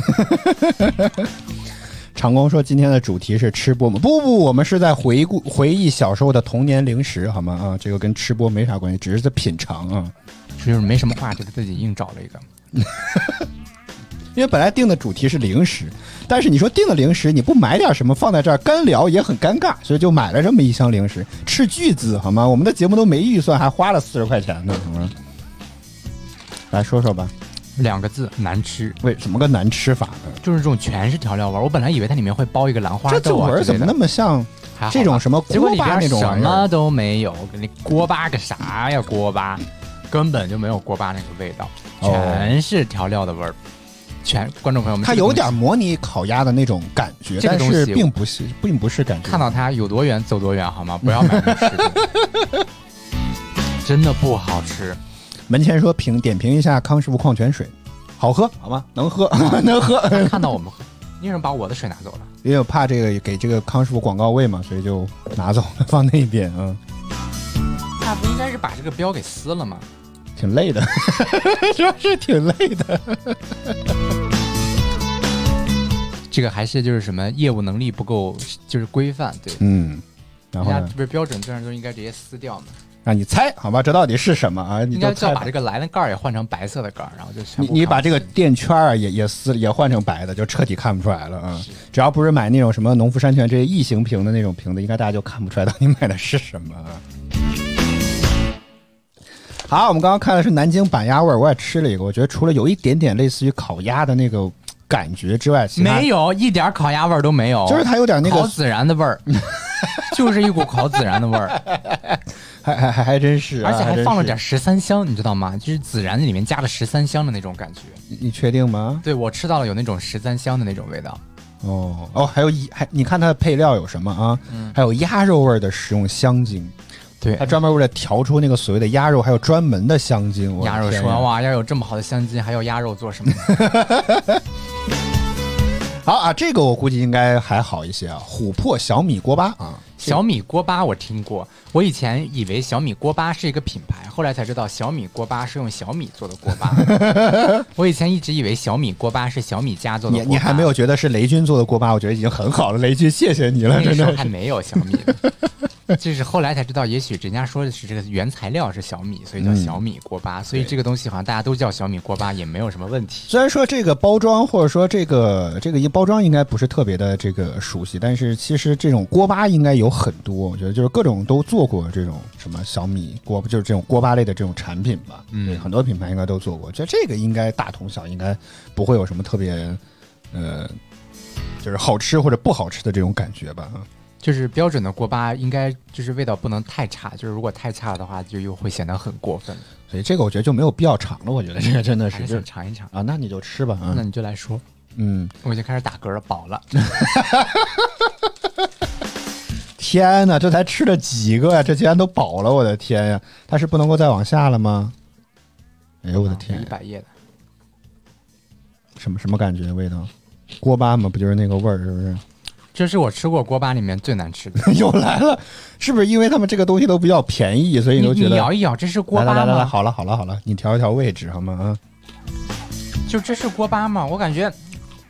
长工说今天的主题是吃播吗？不，我们是在回忆小时候的童年零食，好吗？啊，这个跟吃播没啥关系，只是在品尝啊。 就是没什么话，就自己硬找了一个。 因为本来定的主题是零食，但是你说定的零食你不买点什么放在这儿干聊也很尴尬，所以就买了这么一箱零食，斥巨资，好吗？我们的节目都没预算，还花了40块钱呢，好吗？来说说吧。 2个字，难吃。 为什么个难吃法呢？ 就是这种全是调料味，我本来以为它里面会包一个兰花豆啊， 这味儿怎么那么像这种什么锅巴那种玩意儿？ 什么都没有，你锅巴个啥呀？锅巴根本就没有锅巴那个味道，全是调料的味儿。全观众朋友们， 它有点模拟烤鸭的那种感觉，但是并不是感觉。 看到它有多远走多远，好吗？不要买零食，真的不好吃。 门前说点评一下康师傅矿泉水，好喝好吗？能喝能喝。 看到我们喝，你为什么把我的水拿走了？ 因为我怕这个给这个康师傅广告位嘛，所以就拿走了，放那边啊。 那不应该是把这个标给撕了吗？ 挺累的，主要是挺累的。 这个还是就是什么业务能力不够，就是规范，对。 然后呢？ 这不是标准字上都应该直接撕掉吗？ 让你猜好吧，这到底是什么啊？ 应该就要把这个来的盖儿也换成白色的盖儿，然后就全部你把这个垫圈啊也换成白的，就彻底看不出来了啊！只要不是买那种什么农夫山泉这些异形瓶的那种瓶子，应该大家就看不出来到底买的是什么啊。好，我们刚刚看的是南京板鸭味儿，我也吃了一个，我觉得除了有一点点类似于烤鸭的那个感觉之外，其他没有一点烤鸭味儿都没有， 就是它有点那个烤孜然的味儿，就是一股烤孜然的味儿， 还真是、啊， 而且还放了点还真是 13香，你知道吗？就是孜然里面加了13香的那种感觉。 你确定吗？ 对，我吃到了有那种13香的那种味道。 哦，还有你看它的配料有什么啊？还有鸭肉味的食用香精。 对， 它专门为了调出那个所谓的鸭肉，还有专门的香精。 鸭肉说哇，要有这么好的香精，还要鸭肉做什么？ 好啊，这个我估计应该还好一些啊。琥珀小米锅巴啊， 小米锅巴我听过，我以前以为小米锅巴是一个品牌，后来才知道小米锅巴是用小米做的锅巴。我以前一直以为小米锅巴是小米家做的锅巴。 你还没有觉得是雷军做的锅巴，我觉得已经很好了。雷军，谢谢你了， 那个时候真的还没有小米的。就是后来才知道，也许人家说的是这个原材料是小米，所以叫小米锅巴，所以这个东西好像大家都叫小米锅巴，也没有什么问题。 虽然说这个包装或者说这个一包装应该不是特别的这个熟悉，但是其实这种锅巴应该有很多，我觉得就是各种都做过这种什么小米锅，就是这种锅巴类的这种产品吧。对，很多品牌应该都做过，觉得这个应该大同小异，应该不会有什么特别就是好吃或者不好吃的这种感觉吧。 就是标准的锅巴应该就是味道不能太差，就是如果太差的话，就又会显得很过分。 所以这个我觉得就没有必要尝了，我觉得这个真的是还是想尝一尝啊，那你就吃吧啊， 那你就来说。 嗯， 我已经开始打嗝了，饱了。 天哪，这才吃了几个呀？这竟然都饱了，我的天呀！它是不能够再往下了吗？哎呦我的天 ！100页的， 什么感觉？味道？锅巴嘛，不就是那个味儿，是不是？ 这是我吃过锅巴里面最难吃的。 又来了，是不是因为他们这个东西都比较便宜，所以都觉得你咬一咬，这是锅巴吗？ 来，好了，你调一调位置好吗？啊， 就这是锅巴吗？我感觉，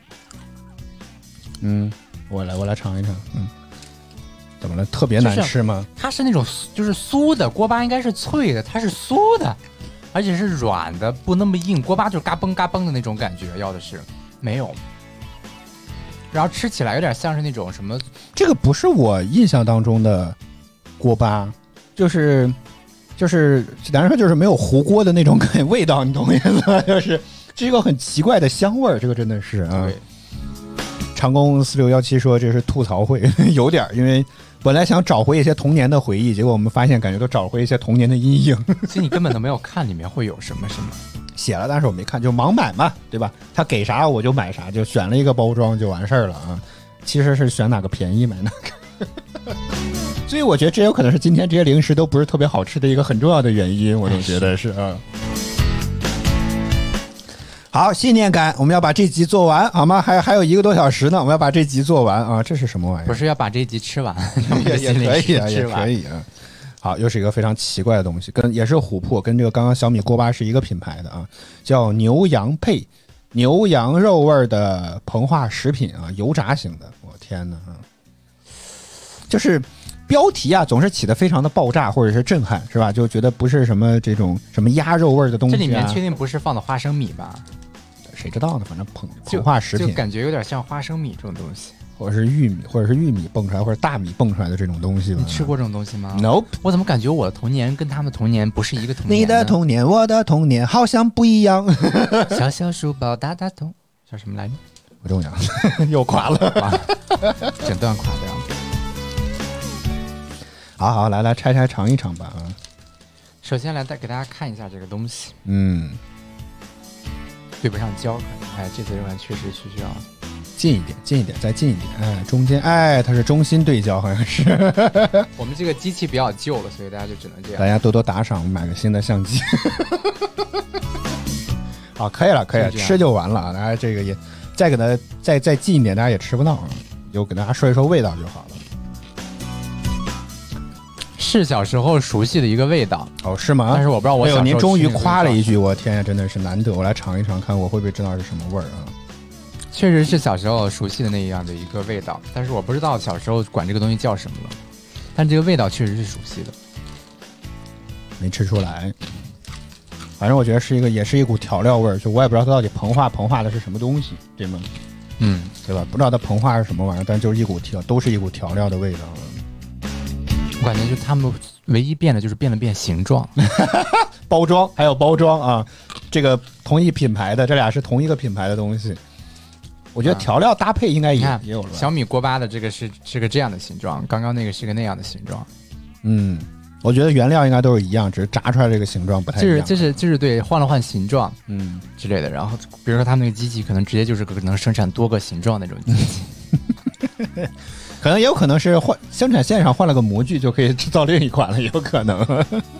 我来尝一尝，怎么了？特别难吃吗？ 它是那种就是酥的，锅巴应该是脆的，它是酥的，而且是软的，不那么硬。锅巴就是嘎嘣嘎嘣的那种感觉，要的是没有。然后吃起来有点像是那种什么， 这个不是我印象当中的锅巴，就是简单说就是没有糊锅的那种味道，你懂我意思吗？就是这是一个很奇怪的香味儿，这个真的是啊。 对， 长工4617说这是吐槽会，有点，因为本来想找回一些童年的回忆，结果我们发现感觉都找回一些童年的阴影。 其实你根本都没有看里面会有什么。 写了，但是我没看，就盲买嘛，对吧？他给啥我就买啥，就选了一个包装就完事儿了啊。其实是选哪个便宜买哪个。所以我觉得这有可能是今天这些零食都不是特别好吃的一个很重要的原因，我总觉得是啊。好，信念感，我们要把这集做完好吗？还有1个多小时呢，我们要把这集做完啊。这是什么玩意儿？ 不是要把这一集吃完， 也可以啊， 也可以啊。好，又是一个非常奇怪的东西，也是琥珀，跟这个刚刚小米锅巴是一个品牌的啊，叫牛羊配，牛羊肉味的膨化食品啊，油炸型的。我天哪啊！就是标题啊，总是起得非常的爆炸或者是震撼，是吧？就觉得不是什么这种什么鸭肉味的东西、啊。 这里面确定不是放的花生米吧？ 谁知道呢？反正膨化食品就感觉有点像花生米这种东西。 或者是玉米蹦出来，或者大米蹦出来的这种东西吧。 你吃过这种东西吗 ？Nope。 我怎么感觉我的童年跟他们的童年不是一个童年？ 你的童年，我的童年好像不一样。 小小书包，大大桶，叫什么来着？ 不重要，又垮了， 整段垮掉。 好，来拆尝一尝吧啊！ 首先来给大家看一下这个东西，对不上焦，这次肉确实需要。 近一点，再近一点，中间，它是中心对焦，好像是。 我们这个机器比较旧了，所以大家就只能这样。 大家多多打赏，买个新的相机。好，可以了，吃就完了啊！大家这个也再给它再近一点，大家也吃不到啊，就给大家说一说味道就好了。 是小时候熟悉的一个味道哦，是吗？ 但是我不知道我小时候您终于夸了一句，我天呀，真的是难得！我来尝一尝，看我会不会知道是什么味儿啊？ 确实是小时候熟悉的那样的一个味道，但是我不知道小时候管这个东西叫什么了。但这个味道确实是熟悉的， 没吃出来。反正我觉得也是一股调料味儿，就我也不知道它到底膨化的是什么东西，对吗？对吧？不知道它膨化是什么玩意儿，但就是都是一股调料的味道。 我感觉就他们唯一变的就是变了形状， 包装还有包装啊，这个同一品牌的，这俩是同一个品牌的东西。 我觉得调料搭配应该你看也有了。 小米锅巴的这个是个这样的形状，刚刚那个是个那样的形状。 我觉得原料应该都是一样，只是炸出来这个形状不太一样。 就是对，换了换形状，之类的。然后比如说他们那个机器可能直接就是可能生产多个形状那种机器， 可能也有可能是生产线上换了个模具就可以制造另一款了，也有可能。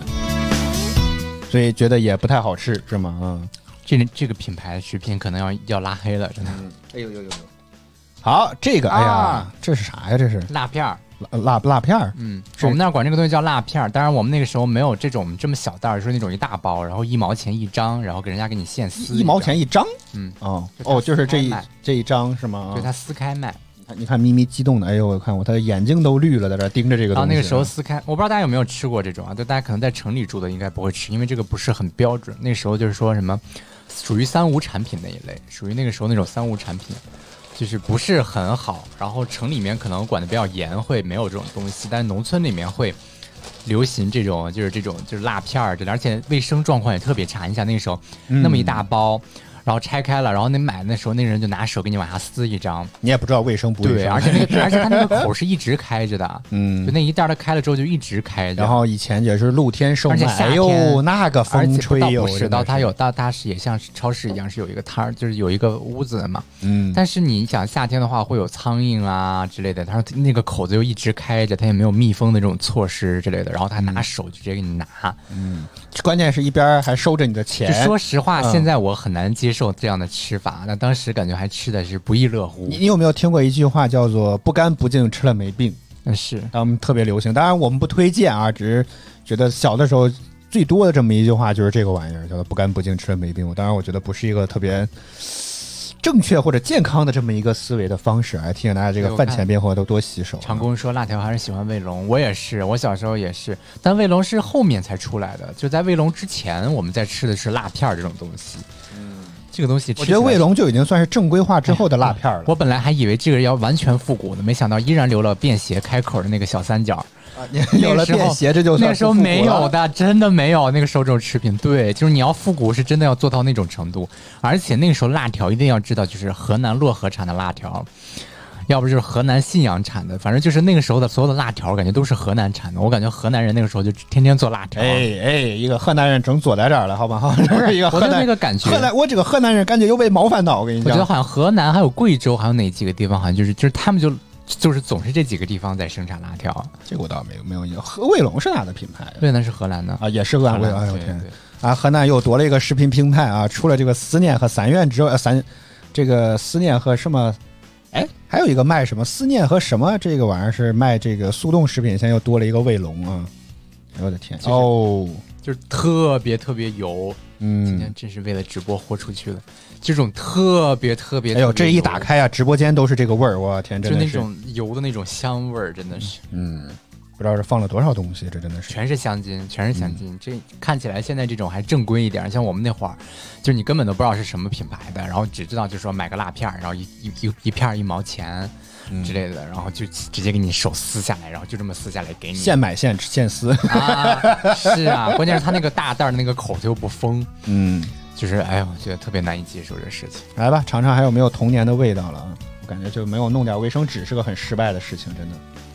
所以觉得也不太好吃，是吗？ 这个品牌食品可能要拉黑了，真的。 哎呦，好，这个，哎呀，这是啥呀？这是辣片儿。 辣片儿， 我们那儿管这个东西叫辣片儿。当然，我们那个时候没有这种这么小袋儿，是那种一大包，然后1毛钱一张，然后给人家给你现撕。 1毛钱一张？就是这一张是吗？ 对，它撕开卖。 你看咪咪激动的，哎呦，我看他的眼睛都绿了，在这盯着这个东西。 那个时候撕开，我不知道大家有没有吃过这种啊？就大家可能在城里住的应该不会吃，因为这个不是很标准。那时候就是说什么，属于三无产品那一类，属于那个时候那种三无产品。就是不是很好，然后城里面可能管得比较严，会没有这种东西，但是农村里面会流行这种就是辣片儿，而且卫生状况也特别差。你想那个时候那么一大包，然后拆开了，然后你买的时候那人就拿手给你往下撕一张， 你也不知道卫生不卫生。 对，而且它那个口是一直开着的，就那一袋它开了之后就一直开着。 然后以前也是露天售卖，哎呦那个风吹哟， 不是到它是也像是超市一样是有一个摊儿，就是有一个屋子的嘛。但是你想夏天的话会有苍蝇啊之类的，它那个口子又一直开着，它也没有密封的这种措施之类的，然后他拿手就直接给你拿。 关键是一边还收着你的钱。 就说实话，现在我很难接受这样的吃法，那当时感觉还吃的是不亦乐乎。 你有没有听过一句话叫做不干不净吃了没病？ 是， 他们特别流行。当然我们不推荐啊，只是觉得小的时候最多的这么一句话就是这个玩意儿，叫做不干不净吃了没病。当然我觉得不是一个特别正确或者健康的这么一个思维的方式，提醒大家这个饭前便后都多洗手。 长工说辣条还是喜欢卫龙，我也是，我小时候也是，但卫龙是后面才出来的，就在卫龙之前我们在吃的是辣片这种东西。这个东西我觉得卫龙就已经算是正规化之后的辣片了。 我本来还以为这个要完全复古的，没想到依然留了便携开口的那个小三角。 有了便携这就算那个时候没有的，真的没有。那个时候这种食品，对，就是你要复古是真的要做到那种程度。而且那个时候辣条一定要知道，就是河南漯河产的辣条，要不就是河南信阳产的，反正就是那个时候的所有的辣条，感觉都是河南产的。我感觉河南人那个时候就天天做辣条。 一个河南人整坐在这儿了，好吧？一个河南那个感觉， 我这个河南人感觉又被冒犯到。我跟你讲， 我觉得好像河南还有贵州，还有哪几个地方，好像就是他们就是总是这几个地方在生产辣条。 这个我倒没有印象。卫龙是哪的品牌？ 对，那是荷兰的啊，也是荷兰。哎呦天啊！河南又多了一个食品平台啊，除了这个思念和三元之外，这个思念和什么？哎，还有一个卖什么思念和什么这个玩意儿是卖这个速冻食品，现在又多了一个卫龙啊！我的天， 就是特别特别油。今天真是为了直播豁出去了。这种特别特别， 哎呦，这一打开啊，直播间都是这个味儿，我天，真的是就那种油的那种香味儿，真的是， 不知道是放了多少东西，这真的是全是香精。这看起来现在这种还正规一点，像我们那会儿，就是你根本都不知道是什么品牌的，然后只知道就是说买个辣片，然后一片1毛钱之类的，然后就直接给你手撕下来，然后就这么撕下来给你， 现买现撕啊，是啊，关键是他那个大袋的那个口就不封，就是哎呦，我觉得特别难以接受这事情。 来吧，尝尝还有没有童年的味道了。我感觉就没有弄点卫生纸是个很失败的事情，真的。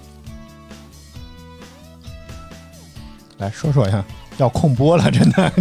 来说说呀，要控播了，真的。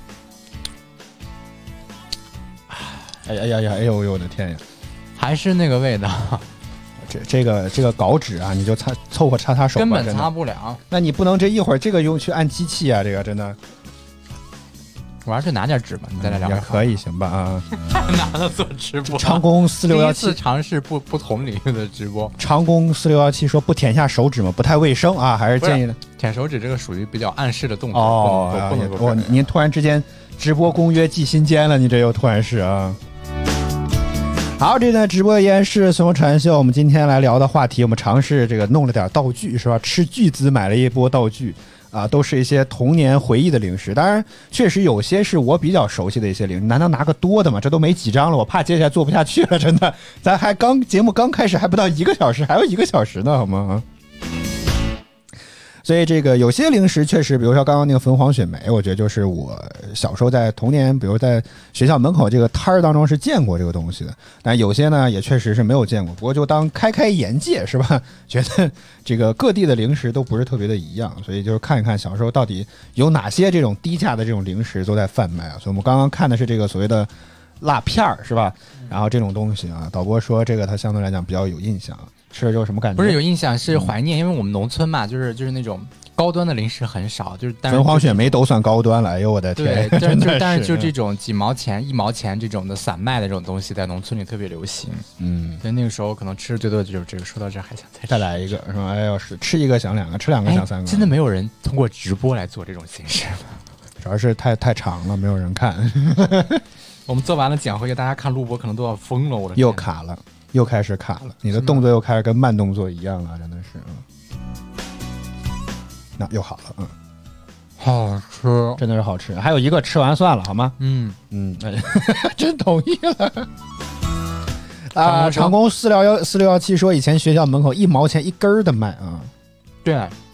哎呦我的天呀， 还是那个味道。 这个稿纸啊，你就凑合擦手吧， 根本擦不了。 那你不能这一会儿这个用去按机器啊，这个真的。 我还是拿点纸吧，你再来聊。 也可以，行吧啊。 拿了做直播。 长工4617 第一次尝试不同领域的直播。 长工4617说不舔下手指嘛，不太卫生啊，还是建议的。 舔手指这个属于比较暗示的动作。不能您突然之间直播公约记心间了，你这又突然是啊。好，这段直播依然是随风传秀。我们今天来聊的话题，我们尝试这个弄了点道具，是吧？斥巨资买了一波道具。都是一些童年回忆的零食，当然确实有些是我比较熟悉的一些零食，难道拿个多的吗？这都没几张了，我怕接下来做不下去了，真的。咱还节目刚开始还不到1个小时，还有1个小时呢，好吗？ 所以这个有些零食确实，比如说刚刚那个粉黄雪梅，我觉得就是我小时候在童年，比如在学校门口这个摊儿当中是见过这个东西的，但有些呢也确实是没有见过。不过就当开眼界是吧？觉得这个各地的零食都不是特别的一样，所以就是看一看小时候到底有哪些这种低价的这种零食都在贩卖啊。所以我们刚刚看的是这个所谓的辣片儿是吧？然后这种东西啊，导播说这个他相对来讲比较有印象。吃了之后什么感觉？ 不是有印象，是怀念，因为我们农村嘛，就是那种高端的零食很少，就是粉黄雪梅都算高端了，哎呦我的天！ 对，但是就这种几毛钱、1毛钱这种的散卖的这种东西，在农村里特别流行。所以那个时候可能吃的最多的就是这个。说到这还想再来一个，是吧？哎呦，是吃一个想两个，吃两个想三个。 真的没有人通过直播来做这种形式吗？ 主要是太长了，没有人看。 我们做完了讲回给大家看录播，可能都要疯了。我的又卡了。又开始卡了，你的动作又开始跟慢动作一样了，真的是，那又好了， 好吃， 真的是好吃。还有一个吃完算了，好吗？真同意了。啊，长工4617说，以前学校门口1毛钱1根的卖啊， 对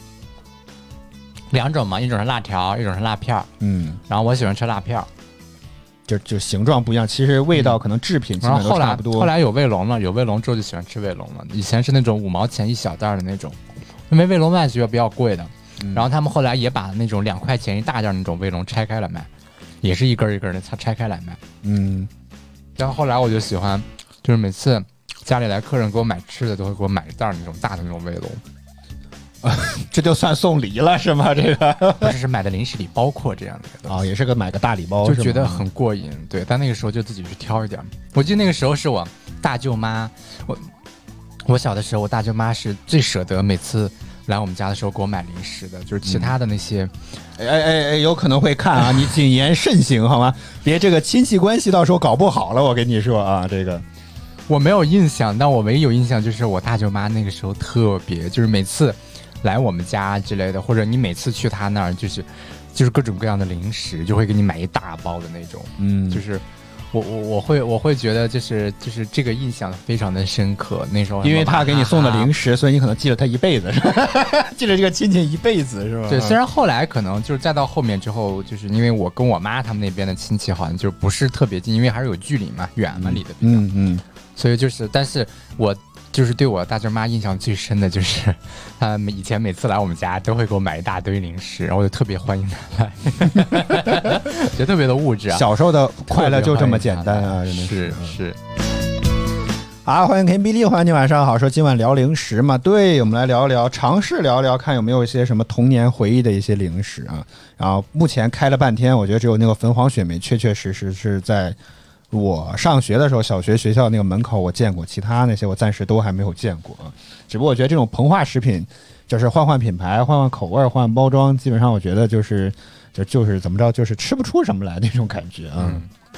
，2种嘛，一种是辣条，一种是辣片然后我喜欢吃辣片。 就形状不一样，其实味道可能制品基本都差不多。 后来有卫龙了，有卫龙之后就喜欢吃卫龙了。以前是那种5毛钱一小袋的那种，因为卫龙卖比较贵的。然后他们后来也把那种2块钱一大袋那种卫龙拆开了卖，也是一根一根的拆开来卖。然后后来我就喜欢，就是每次家里来客人给我买吃的，都会给我买一袋那种大的那种卫龙。 这就算送礼了是吗？这个不是买的零食里包括这样的哦，也是买个大礼包， 就觉得很过瘾。对，但那个时候就自己去挑一点。我记得那个时候是我大舅妈，我小的时候，我大舅妈是最舍得每次来我们家的时候给我买零食的，就是其他的那些， 有可能会看啊，你谨言慎行好吗？别这个亲戚关系到时候搞不好了，我跟你说啊，这个我没有印象，但我唯一有印象就是我大舅妈那个时候特别，就是每次来我们家之类的，或者你每次去他那儿，就是各种各样的零食，就会给你买一大包的那种。就是我会觉得就是这个印象非常的深刻。那时候因为他给你送的零食，所以你可能记了他一辈子，是吧？记了这个亲戚一辈子，是吧？ 对，虽然后来可能就是再到后面之后，就是因为我跟我妈他们那边的亲戚好像就不是特别近，因为还是有距离嘛，远嘛离得比较。所以就是，但是我就是对我大舅妈印象最深的就是，她以前每次来我们家都会给我买一大堆零食，然后我就特别欢迎她来，觉得特别的物质啊。 小时候的快乐就这么简单啊，真的是。 好，欢迎 KBD， 欢迎你晚上好。说今晚聊零食嘛，对，我们来聊聊，尝试聊聊，看有没有一些什么童年回忆的一些零食啊。然后目前开了半天，我觉得只有那个粉黄雪梅确实是在我上学的时候，小学学校那个门口我见过，其他那些我暂时都还没有见过。只不过我觉得这种膨化食品，就是换品牌、换口味、换包装，基本上我觉得就是怎么着，就是吃不出什么来那种感觉啊。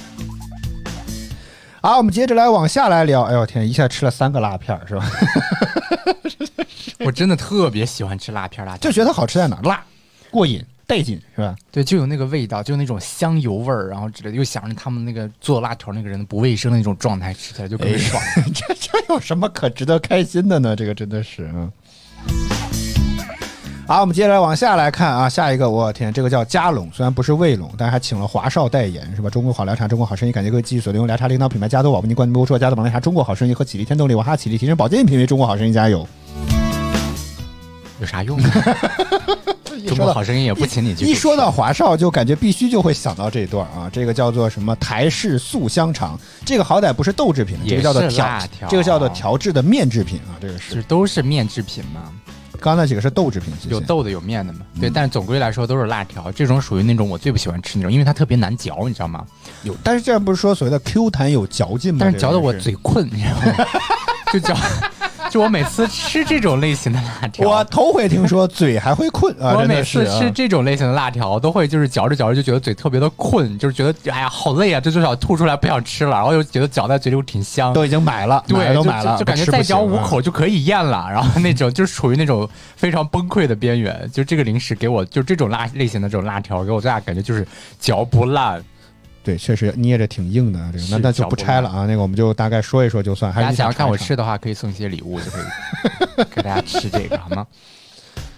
好，我们接着来往下来聊。哎呦天，一下吃了3个辣片是吧？ 我真的特别喜欢吃辣片， 就觉得好吃在哪？辣，过瘾。带劲是吧？ 对，就有那个味道，就那种香油味儿，然后之类的，又想着他们那个做辣条那个人不卫生的那种状态，吃起来就更爽。 这有什么可值得开心的呢？这个真的是好，我们接下来往下来看啊，下一个，我天，这个叫加隆，虽然不是卫龙，但是还请了华少代言，是吧？中国好凉茶，中国好生意，感谢各位继续锁定用凉茶领导品牌加多宝为您冠名播出，加多宝凉茶，中国好生意和启力天动力娃哈启力提升保健品为中国好生意加油。 有啥用呢？中国好声音也不请你去。 一说到华少，就感觉必须就会想到这段啊，这个叫做什么台式素香肠，这个好歹不是豆制品，这个叫做这个叫做调制的面制品啊，这个是都是面制品嘛。 刚才那几个是豆制品， 有豆的有面的嘛？对，但是总归来说都是辣条，这种属于那种我最不喜欢吃那种，因为它特别难嚼，你知道吗？ 但是这不是说所谓的 Q 弹有嚼劲吗？ 但是嚼得我嘴困，你知道吗？就我每次吃这种类型的辣条， 我头回听说嘴还会困啊！ 我每次吃这种类型的辣条，都会就是嚼着嚼着就觉得嘴特别的困，就是觉得哎呀好累啊，这就想吐出来不想吃了，然后又觉得嚼在嘴里挺香， 都已经买了， 对， 都买了， 就感觉再嚼5口就可以咽了，然后那种就是处于那种非常崩溃的边缘。就这个零食给我，就这种类型的这种辣条给我最大感觉就是嚼不烂。 对，确实捏着挺硬的，这个那就不拆了啊。那个我们就大概说一说就算。 大家想要看我吃的话，可以送一些礼物，就可以给大家吃这个，好吗？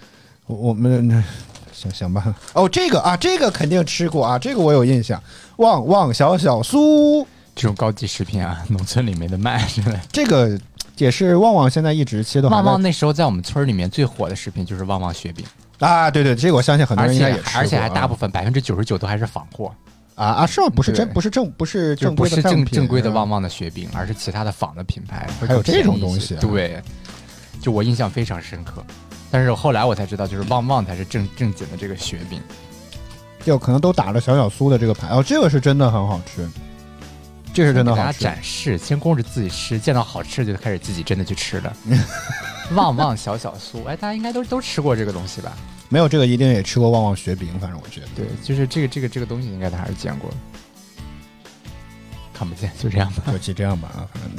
我们行吧。哦，这个肯定吃过啊，这个我有印象。旺旺小小酥这种高级食品啊，农村里面的卖，真的。 这个也是旺旺现在一直切都旺旺那时候在我们村里面最火的食品就是旺旺雪饼啊，对，这个我相信很多人应该也吃过， 而且还大部分99%都还是仿货啊，是吗？不是正规的旺旺的雪饼，而是其他的仿的品牌， 还有这种东西、啊？ 对，就我印象非常深刻。但是后来我才知道，就是旺旺才是正经的这个雪饼， 就可能都打了小小酥的这个牌哦，这个是真的很好吃。这是真的好吃， 给大家展示，先供着自己吃，见到好吃就开始自己真的去吃了。旺旺小小酥，哎，大家应该都吃过这个东西吧？ 没有这个一定也吃过旺旺雪饼，反正我觉得。 对，就是这个东西应该他还是见过。看不见，就这样吧。 就这样吧啊，反正。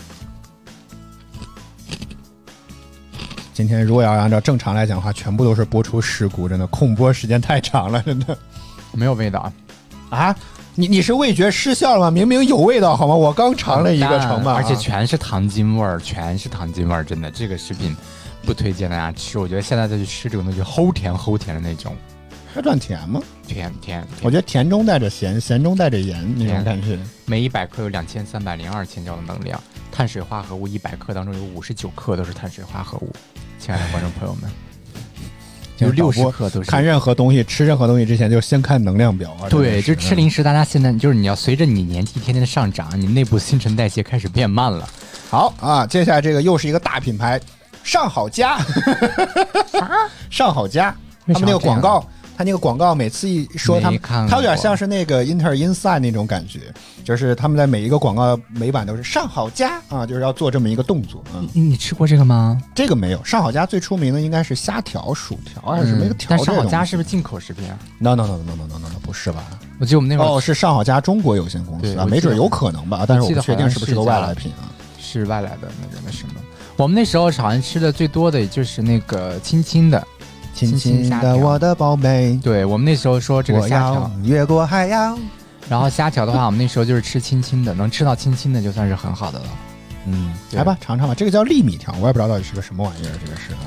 今天如果要按照正常来讲的话，全部都是播出事故，真的空播时间太长了，真的没有味道啊。你是味觉失效了吗？明明有味道好吗？我刚尝了一个成吧， 而且全是糖精味儿，真的这个食品不推荐大家吃。我觉得现在再去吃这种东西，齁甜的那种。 它算甜吗？ 甜， 我觉得甜中带着咸，咸中带着盐那种感觉。 每100克有2302千焦的能量，碳水化合物100克当中有59克都是碳水化合物。亲爱的观众朋友们。有60克都是。 看任何东西，吃任何东西之前就先看能量表啊。 对，就吃零食，大家现在就是你要随着你年纪一天天的上涨，你内部新陈代谢开始变慢了。 好啊，接下来这个又是一个大品牌，上好佳。上好佳，他们那个广告。他那个广告每次一说他有点像是那个 Inter Inside 那种感觉，就是他们在每一个广告美版都是上好佳啊，就是要做这么一个动作。 你吃过这个吗？ 这个没有。上好佳最出名的应该是虾条、薯条还是什么一个条？ 但上好佳是不是进口食品啊 ？No， 不是吧？ 我记得我们那会儿是上好佳中国有限公司啊，没准有可能吧，但是我不确定是不是个外来品啊。 是外来的那什么？我们那时候好像吃的最多的也就是那个亲亲的。 亲亲的我的宝贝， 对我们那时候说这个虾条越过海洋， 然后虾条的话，我们那时候就是吃亲亲的，能吃到亲亲的就算是很好的了。 来吧，尝尝吧，这个叫粒米条，我也不知道到底是个什么玩意儿，这个是啊，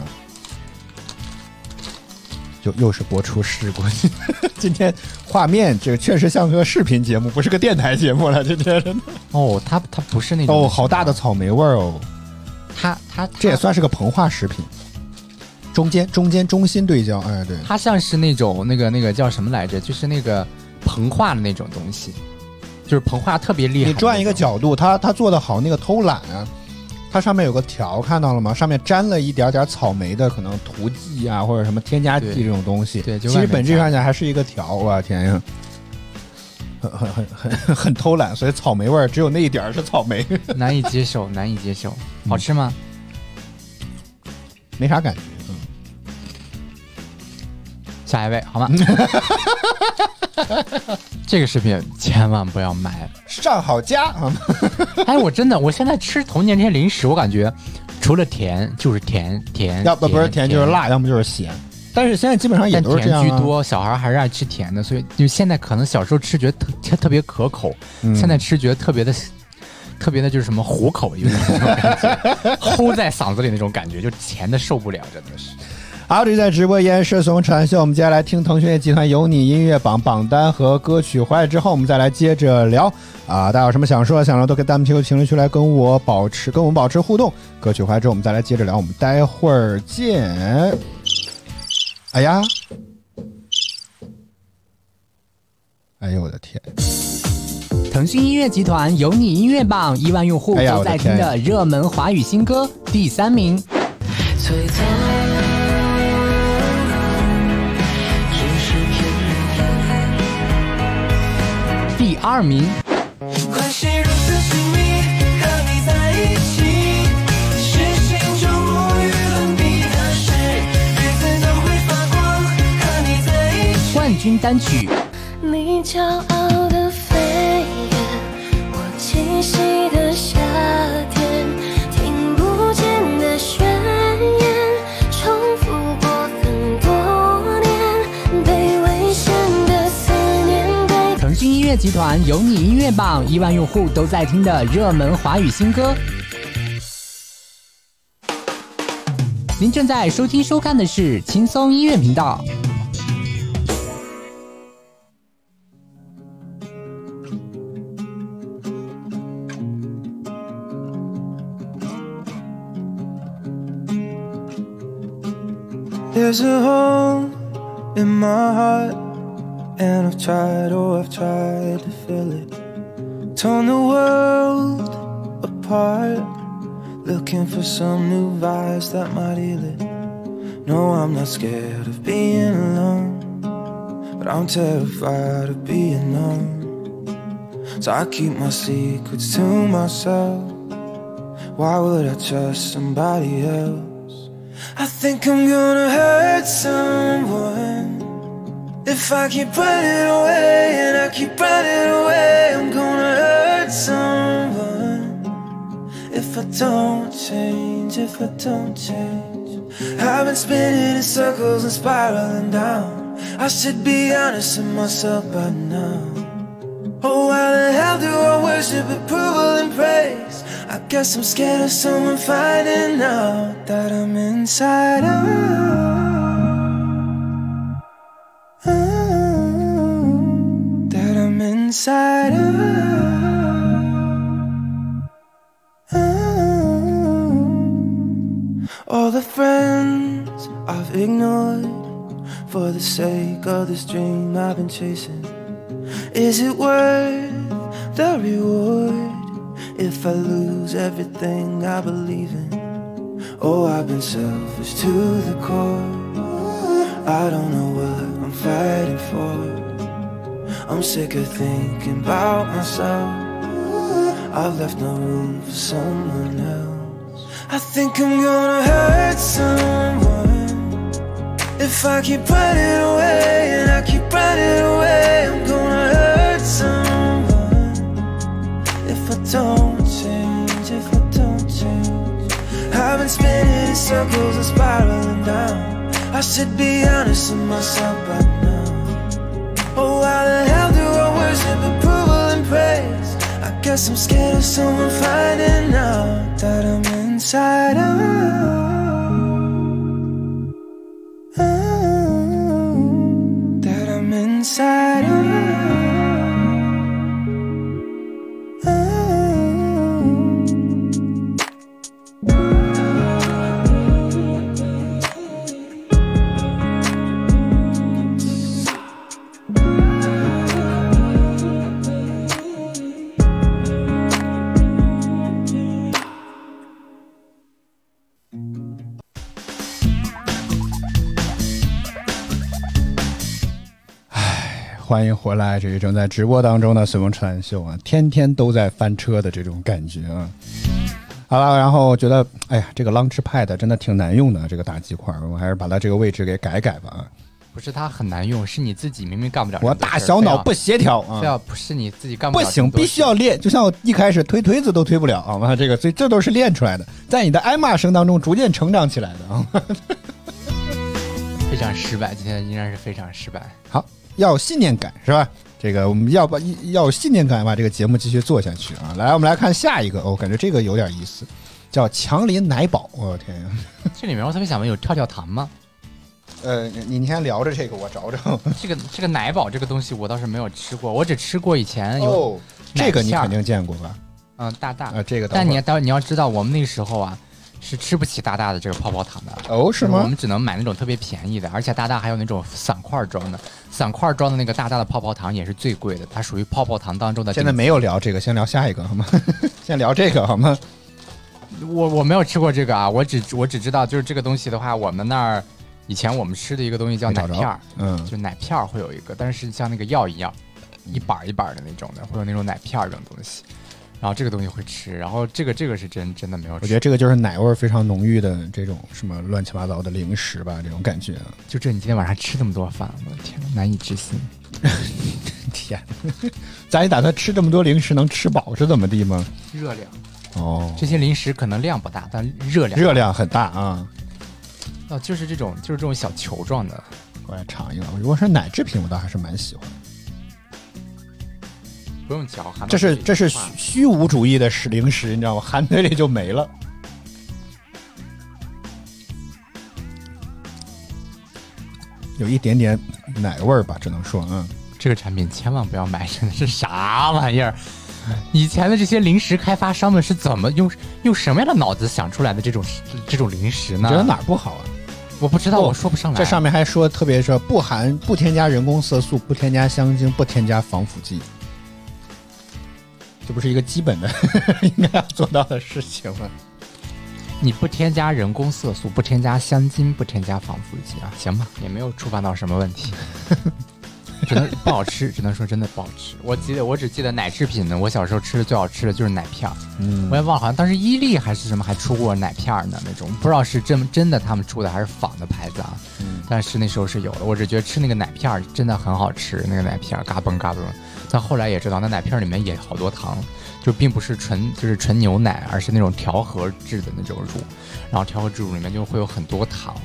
又是播出事故。今天画面这个确实像个视频节目，不是个电台节目了，今天真的。 哦，它不是那种哦，好大的草莓味儿哦， 它这也算是个膨化食品。中心对焦，哎，对， 它像是那种那个叫什么来着？就是那个膨化的那种东西，就是膨化特别厉害。 你转一个角度，它做的好，那个偷懒啊，它上面有个条，看到了吗？上面沾了一点点草莓的可能涂剂啊，或者什么添加剂这种东西。 对， 其实本质上讲还是一个条。我天呀，很偷懒，所以草莓味儿只有那一点是草莓， 难以接受。好吃吗？ 没啥感觉。 下一位好吗？这个食品千万不要买， 上好佳。 哎，我现在吃童年这些零食，我感觉除了甜就是甜， 要不是甜就是辣，要么就是咸。但是现在基本上也都是这样， 甜居多，小孩还是爱吃甜的，所以就现在可能小时候吃觉得特别可口，现在吃觉得特别的就是什么虎口一样那种感觉，齁在嗓子里那种感觉，就甜的受不了，真的是。 好，这在直播间是松传秀，我们接下来听腾讯乐集团有你音乐榜单和歌曲回来之后，我们再来接着聊啊！大家有什么想说都可以弹幕评论区来跟我们保持互动。歌曲回来之后，我们再来接着聊，我们待会儿见。哎呀，哎呦我的天！ 腾讯音乐集团有你音乐榜1万用户都在听的热门华语新歌第3名。第2名。关系如此亲密，和你在一起，是心中无与伦比的事，日子都会发光，和你在一起。冠军单曲。你骄傲的飞远，我栖息的夏天，听不见的宣言，重复过很多年，被危险的思念。腾讯音乐集团有你音乐榜1万用户都在听的热门华语新歌。 您正在收听收看的是轻松音乐频道。 There's a hole in my heart, and I've tried to fill it. Torn the world apart, looking for some new vibes that might heal it. No, I'm not scared of being alone, but I'm terrified of being known. So I keep my secrets to myself. Why would I trust somebody else? I think I'm gonna hurt someone if I keep running away, and I keep running away. I'm gonna hurt someone if I don't change, if I don't change. I've been spinning in circles and spiraling down. I should be honest with myself by now. Oh, why the hell do I worship approval and praise? I guess I'm scared of someone finding out that I'm inside out. That I'm inside out. All the friends I've ignored for the sake of this dream I've been chasing. Is it worth the reward if I lose everything I believe in? Oh, I've been selfish to the core. I don't know what I'm fighting for. I'm sick of thinking about myself. I've left no room for someone else. I think I'm gonna hurt someone if I keep running away, and I keep running away. I'm gonna hurt someone if I don't change, if I don't change. I've been spinning in circles and spiraling down. I should be honest with myself by now. Oh, why the hell do I worship approval and praise? I guess I'm scared of someone finding out that I'm inside out. That I'm inside out. 欢迎回来，这是正在直播当中的随风车谈秀啊，天天都在翻车的这种感觉啊。好了，然后我觉得，哎呀，这个 Launchpad 真的挺难用的，这个大鸡块，我还是把它这个位置给改改吧啊。 不是它很难用，是你自己明明干不了。 我大小脑不协调啊， 非要不是你自己干不了。 不行，必须要练。就像我一开始推推子都推不了啊，完了这个，所以这都是练出来的，在你的挨骂声当中逐渐成长起来的啊。 非常失败，今天依然是非常失败。 好。要有信念感是吧？这个我们要有信念感，把这个节目继续做下去啊！来，我们来看下一个，我感觉这个有点意思，叫强林奶宝。我天呀！ 这里面我特别想问，有跳跳糖吗？ 你先聊着这个，我找找。 这个奶宝这个东西我倒是没有吃过，我只吃过以前有哦，这个你肯定见过吧？ 嗯，大大这个。 但你要知道，我们那时候啊。是吃不起大大的这个泡泡糖的哦，是吗？ 我们只能买那种特别便宜的，而且大大还有那种散块装的，散块装的那个大大的泡泡糖也是最贵的，它属于泡泡糖当中的。 现在没有聊这个，先聊下一个好吗？先聊这个好吗？ 我没有吃过这个啊，我只知道就是这个东西的话，我们那儿以前我们吃的一个东西叫奶片儿，就奶片儿会有一个，但是像那个药一样，一板一板的那种的，会有那种奶片儿这种东西。然后这个东西会吃，然后这个是真的没有吃。 我觉得这个就是奶味非常浓郁的这种什么乱七八糟的零食吧，这种感觉。 就这，你今天晚上吃这么多饭，我的天，难以置信。 天，咱也打算吃这么多零食能吃饱是怎么地吗？ 热量。 哦， 这些零食可能量不大，但热量很大啊。 哦，就是这种小球状的。 我来尝一个，如果是奶制品，我倒还是蛮喜欢。 不用嚼， 这是虚无主义的零食，你知道吗？含嘴里就没了。 有一点点奶味儿吧，只能说， 这个产品千万不要买，真的是啥玩意儿？以前的这些零食开发商们是怎么用什么样的脑子想出来的这种零食呢？ 你觉得哪儿不好啊？ 我不知道，我说不上来。 这上面还说，特别是不添加人工色素，不添加香精，不添加防腐剂，这不是一个基本的应该要做到的事情吗？ 你不添加人工色素，不添加香精，不添加防腐剂啊，行吧，也没有触发到什么问题。只能不好吃，只能说真的不好吃。我只记得奶制品呢，我小时候吃的最好吃的就是奶片，我也忘了，好像当时伊利还是什么还出过奶片呢，那种不知道是真的他们出的还是仿的牌子啊，但是那时候是有的。我只觉得吃那个奶片真的很好吃，那个奶片嘎嘣嘎嘣。但后来也知道，那奶片里面也好多糖，就并不是纯牛奶，而是那种调和制的那种乳，然后调和制乳里面就会有很多糖。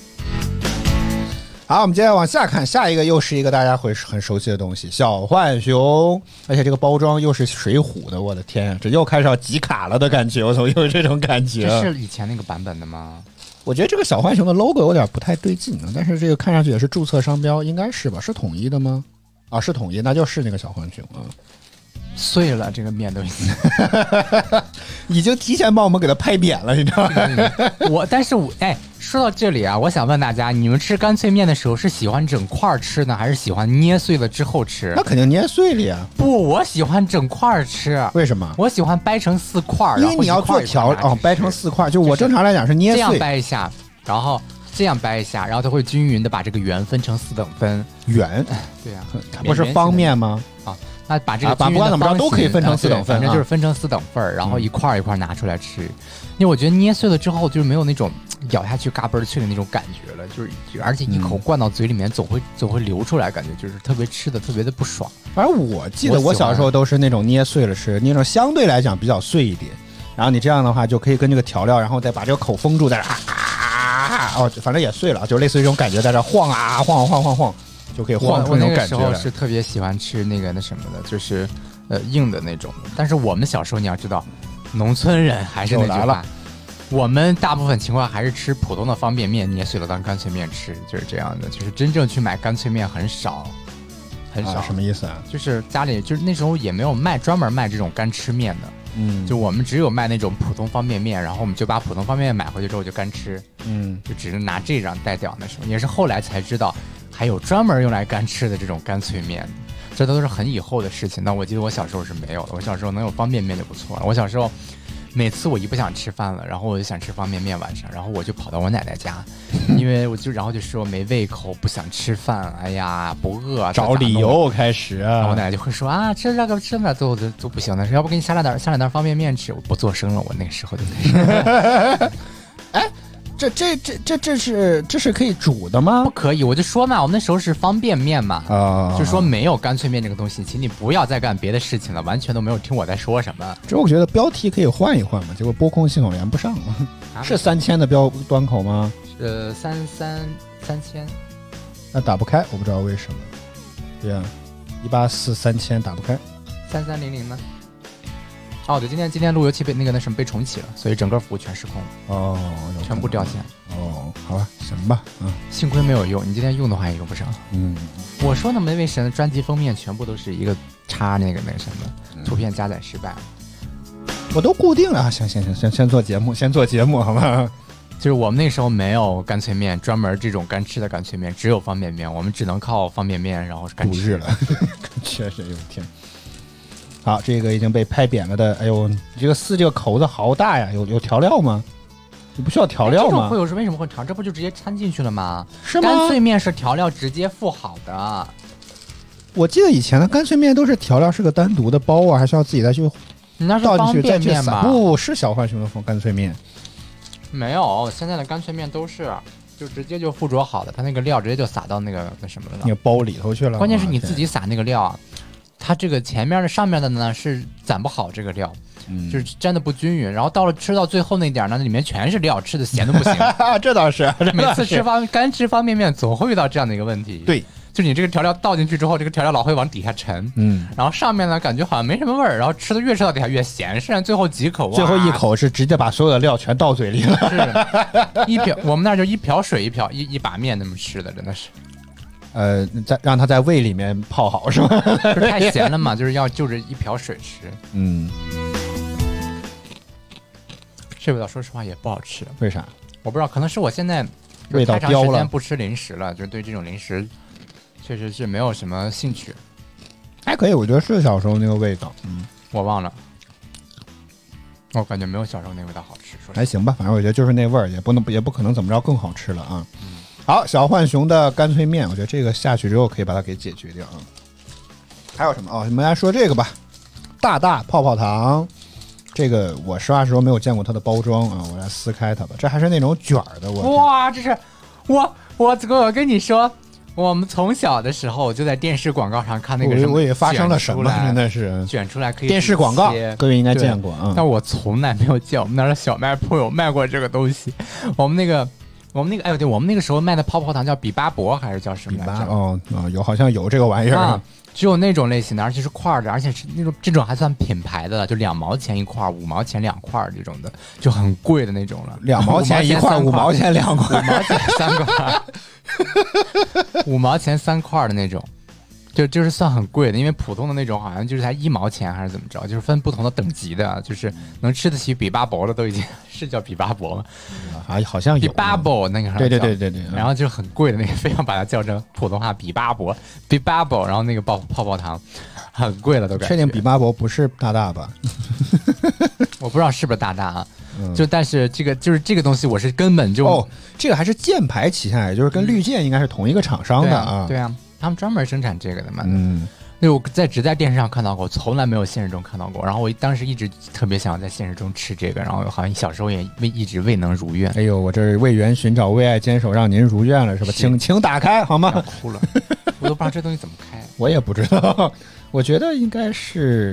好，我们接着往下看，下一个又是一个大家会很熟悉的东西——小浣熊，而且这个包装又是水浒的，我的天，这又开始要集卡了的感觉，我怎么又有这种感觉？ 这是以前那个版本的吗？ 我觉得这个小浣熊的 logo 有点不太对劲，但是这个看上去也是注册商标，应该是吧？是统一的吗？啊，是统一，那就是那个小浣熊啊。 碎了，这个面都已经提前帮我们给它拍扁了，你知道吗？ 但是说到这里啊，我想问大家，你们吃干脆面的时候是喜欢整块吃呢，还是喜欢捏碎了之后吃？ 那肯定捏碎了呀。 不，我喜欢整块吃。 为什么？ 我喜欢掰成4块， 因为你要做掰成4块，就我正常来讲是捏碎， 这样掰一下，然后这样掰一下，然后它会均匀的把这个圆分成4等分。 圆？ 对呀， 它不是方面吗？ 啊。那把这个不管怎么着都可以分成4等分， 反正就是分成4等份，然后一块一块拿出来吃。因为我觉得捏碎了之后，就是没有那种咬下去嘎嘣脆的那种感觉了，而且一口灌到嘴里面总会流出来，感觉就是特别吃的特别的不爽。 反正我记得我小时候都是那种捏碎了吃，那种相对来讲比较碎一点。然后你这样的话就可以跟这个调料，然后再把这个口封住，在这反正也碎了，就类似于这种感觉，在这晃啊晃晃晃晃。就可以晃出那种感觉。 我那个时候是特别喜欢吃那个什么的，就是硬的那种。但是我们小时候你要知道，农村人还是那句话，我们大部分情况还是吃普通的方便面，捏碎了当干脆面吃，就是这样的。就是真正去买干脆面很少，很少。 什么意思啊？ 就是家里就是那时候也没有专门卖这种干吃面的。就我们只有卖那种普通方便面，然后我们就把普通方便面买回去之后就干吃，就只能拿这张带掉。那时候也是后来才知道还有专门用来干吃的这种干脆面，这都是很以后的事情。但我记得我小时候是没有的，我小时候能有方便面就不错了。我小时候每次我一不想吃饭了，然后我就想吃方便面晚上，然后我就跑到我奶奶家，因为然后就说没胃口，不想吃饭，哎呀不饿， 找理由开始啊。 我奶奶就会说啊，吃这个吃那都不行的，要不给你下来点方便面吃。我不做声了，我那个时候就开始。 哎，这是可以煮的吗？ 不可以，我就说嘛，我们那时候是方便面嘛，就说没有干脆面这个东西，请你不要再干别的事情了，完全都没有听我在说什么。 这我觉得标题可以换一换嘛，结果播控系统连不上了。是3000的端口吗 ？3000， 那打不开，我不知道为什么。对呀，1843000打不开。 3300呢？哦，对，今天路由器被被重启了，所以整个服务全失控了。全部掉线。 好吧，行吧， 幸亏没有用，你今天用的话也用不上。我说呢，为什么专辑封面全部都是一个插那个什么图片加载失败？ 我都固定了，行，先做节目，好吗？ 就是我们那时候没有干脆面，专门这种干吃的干脆面，只有方便面，我们只能靠方便面，然后干吃了。 确实有天。好，这个已经被拍扁了的，哎呦，你这个这个口子好大呀，有调料吗？你不需要调料吗？ 为什么会调？这不就直接掺进去了吗？ 是吗？ 干脆面是调料直接附好的。 我记得以前的干脆面都是调料是个单独的包啊，还需要自己再去倒进去再去撒。不是小浣熊的干脆面， 没有，现在的干脆面都是就直接就附着好的，它那个料直接就撒到那什么了， 那个包里头去了。 关键是你自己撒那个料啊。它这个前面的上面的呢是攒不好这个料，就是沾的不均匀，然后吃到最后那点呢，那里面全是料，吃的咸的不行。 这倒是， 每次干吃方便面总会遇到这样的一个问题。 对， 就是你这个调料倒进去之后，这个调料老会往底下沉，然后上面呢感觉好像没什么味儿，然后越吃到底下越咸，甚至最后几口， 最后一口是直接把所有的料全倒嘴里了。 是我们那儿就一瓢水一把面那么吃的，真的是。 再让它在胃里面泡好是吧？ 就是太咸了嘛，就是要就着一瓢水吃。这味道说实话也不好吃。 为啥？ 我不知道，可能是我现在味道太长刁了时间不吃零食了，就是对这种零食确实是没有什么兴趣。 还可以，我觉得是小时候那个味道。 我忘了，我感觉没有小时候那味道好吃。说还行吧，反正我觉得就是那味儿，也不可能怎么着更好吃了啊。好，小浣熊的干脆面，我觉得这个下去之后可以把它给解决掉啊。还有什么？我们来说这个吧，大泡泡糖。这个我实话实说没有见过它的包装啊，我来撕开它吧。这还是那种卷儿的， 哇，这是我跟你说，我们从小的时候就在电视广告上看那个什么， 我以为发生了什么，真的是卷出来可以电视广告，各位应该见过啊。 但我从来没有见我们那儿的小卖铺有卖过这个东西。我们那个哎对，我们那个时候卖的泡泡糖叫比巴博还是叫什么来着？ 有好像有这个玩意儿。 只有那种类型的，而且是块的，而且是那种这种还算品牌的了，就2毛钱一块，5毛钱2块这种的，就很贵的那种了。 2毛钱一块，5毛钱2块 ，5毛钱3块，5毛钱3块的那种，就是算很贵的，因为普通的那种好像就是才1毛钱还是怎么着，就是分不同的等级的，就是能吃得起比巴博的都已经是叫比巴博吗？ 好像有比巴博那个， 对， 然后就是很贵的那个，非要把它叫成普通话比巴博，然后那个泡泡糖很贵了都。 确定比巴博不是大吧？ 我不知道是不是大啊。但是这个东西我是根本就这个还是箭牌旗下，也就是跟绿箭应该是同一个厂商的啊。 对啊，他们专门生产这个的嘛。因为我只在电视上看到过，从来没有现实中看到过。然后我当时一直特别想要在现实中吃这个，然后好像小时候也一直未能如愿。 哎呦，我这为缘寻找，为爱坚守，让您如愿了是吧？请打开好吗？ 哭了，我都不知道这东西怎么开。 我也不知道，我觉得应该是，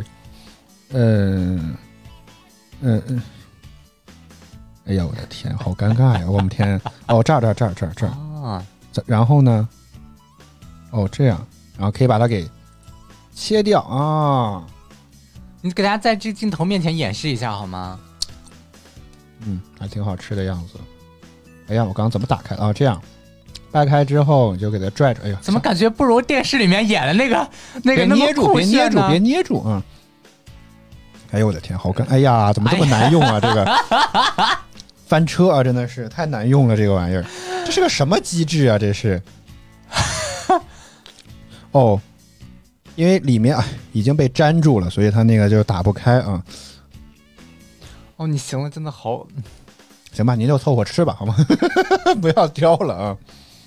哎呀，我的天，好尴尬呀！我们天，这儿啊，然后呢？这样，然后可以把它给切掉啊！ 你给大家在这镜头面前演示一下好吗？ 还挺好吃的样子。哎呀，我刚刚怎么打开这样掰开之后你就给它拽着。哎呀， 怎么感觉不如电视里面演的那个别捏住，别捏住啊！哎呦我的天，好干！哎呀，怎么这么难用啊？这个翻车啊，真的是太难用了，这个玩意儿，这是个什么机制啊？这是。因为里面已经被粘住了，所以它那个就打不开啊。 你行了，真的好， 行吧，您就凑合吃吧，好吗？不要挑了啊。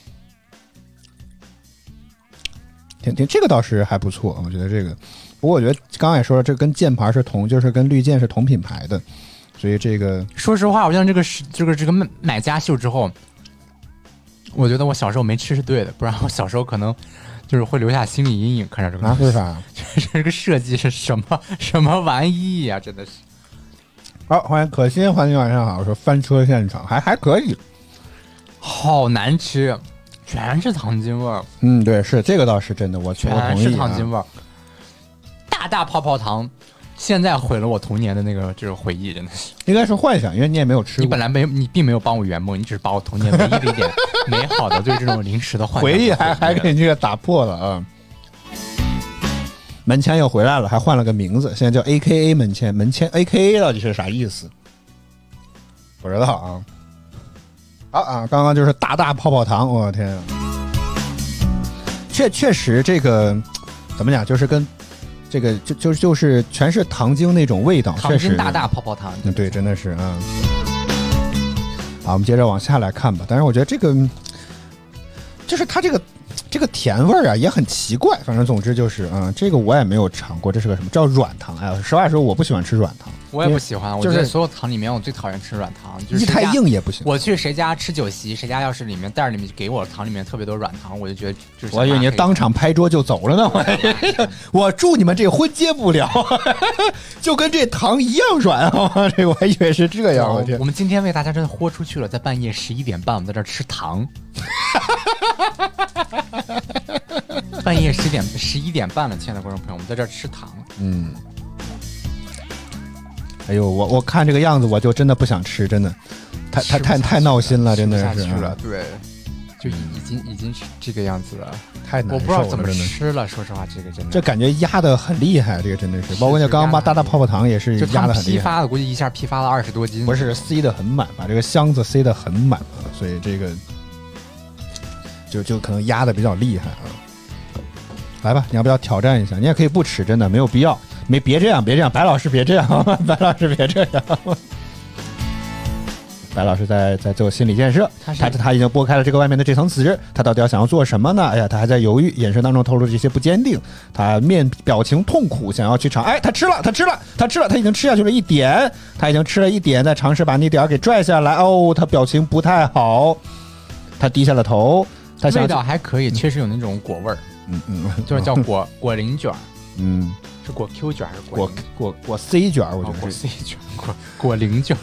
这个倒是还不错，我觉得这个。不过我觉得刚刚也说了，这跟箭牌是就是跟绿箭是同品牌的，所以这个说实话，我像这个买家秀之后，我觉得我小时候没吃是对的，不然我小时候可能就是会留下心理阴影。看着这个为啥？ 这个设计是什么玩意呀？真的是。 好，欢迎可心，欢迎晚上好。我说翻车现场还可以， 好难吃，全是糖精味儿。 对，是这个倒是真的，我全是糖精味儿。大泡泡糖，现在毁了我童年的那个就是回忆，真的是。 应该是幻想，因为你也没有吃过。 你本来你并没有帮我圆梦，你只是把我童年唯一的一点美好的对这种零食的幻想回忆还给你这个打破了啊！门签又回来了，还换了个名字，现在叫 AKA 门签。AKA 到底是啥意思？不知道啊。好啊，刚刚就是大泡泡糖，我的天啊！确实这个怎么讲，就是跟这个就是全是糖精那种味道， 糖精大泡泡糖。 对，真的是啊。好，我们接着往下来看吧。但是我觉得这个就是它这个甜味啊也很奇怪，反正总之就是这个我也没有尝过，这是个什么叫软糖？哎呀，实话说我不喜欢吃软糖， 我也不喜欢。我觉得所有糖里面我最讨厌吃软糖，就是太硬也不行。 我去谁家吃酒席，谁家要是里面袋儿里面给我糖里面特别多软糖，我就觉得就是我以为你当场拍桌就走了呢。我祝你们这婚结不了，就跟这糖一样软啊！这我还以为是这样。 我们今天为大家真的豁出去了，在半夜11点半，我们在这儿吃糖。半夜11点半了，亲爱的观众朋友，我们在这儿吃糖。 哎呦，我看这个样子，我就真的不想吃，真的，太闹心了，真的是。 了，对。 就已经是这个样子了， 太难受了， 我不知道怎么真的吃了。说实话，这个真的， 这感觉压的很厉害，这个真的是，包括那刚刚把大泡泡糖也是就他们压的很厉害。 批发的，估计一下批发了20多斤， 不是塞得很满，把这个箱子塞得很满啊，所以这个就可能压的比较厉害啊。来吧，你要不要挑战一下？你也可以不吃，真的没有必要。别这样，白老师别这样，白老师别这样。白老师在做心理建设，他已经拨开了这个外面的这层纸，他到底要想要做什么呢？哎呀，他还在犹豫，眼神当中透露着这些不坚定，他表情痛苦，想要去尝。哎，他吃了，他已经吃下去了一点，在尝试把那点儿给拽下来。哦，他表情不太好，他低下了头，他想味道还可以，确实有那种果味儿，就是叫果零卷，是果 Q 卷还是果 C 卷？我觉得果 C 卷，果零卷，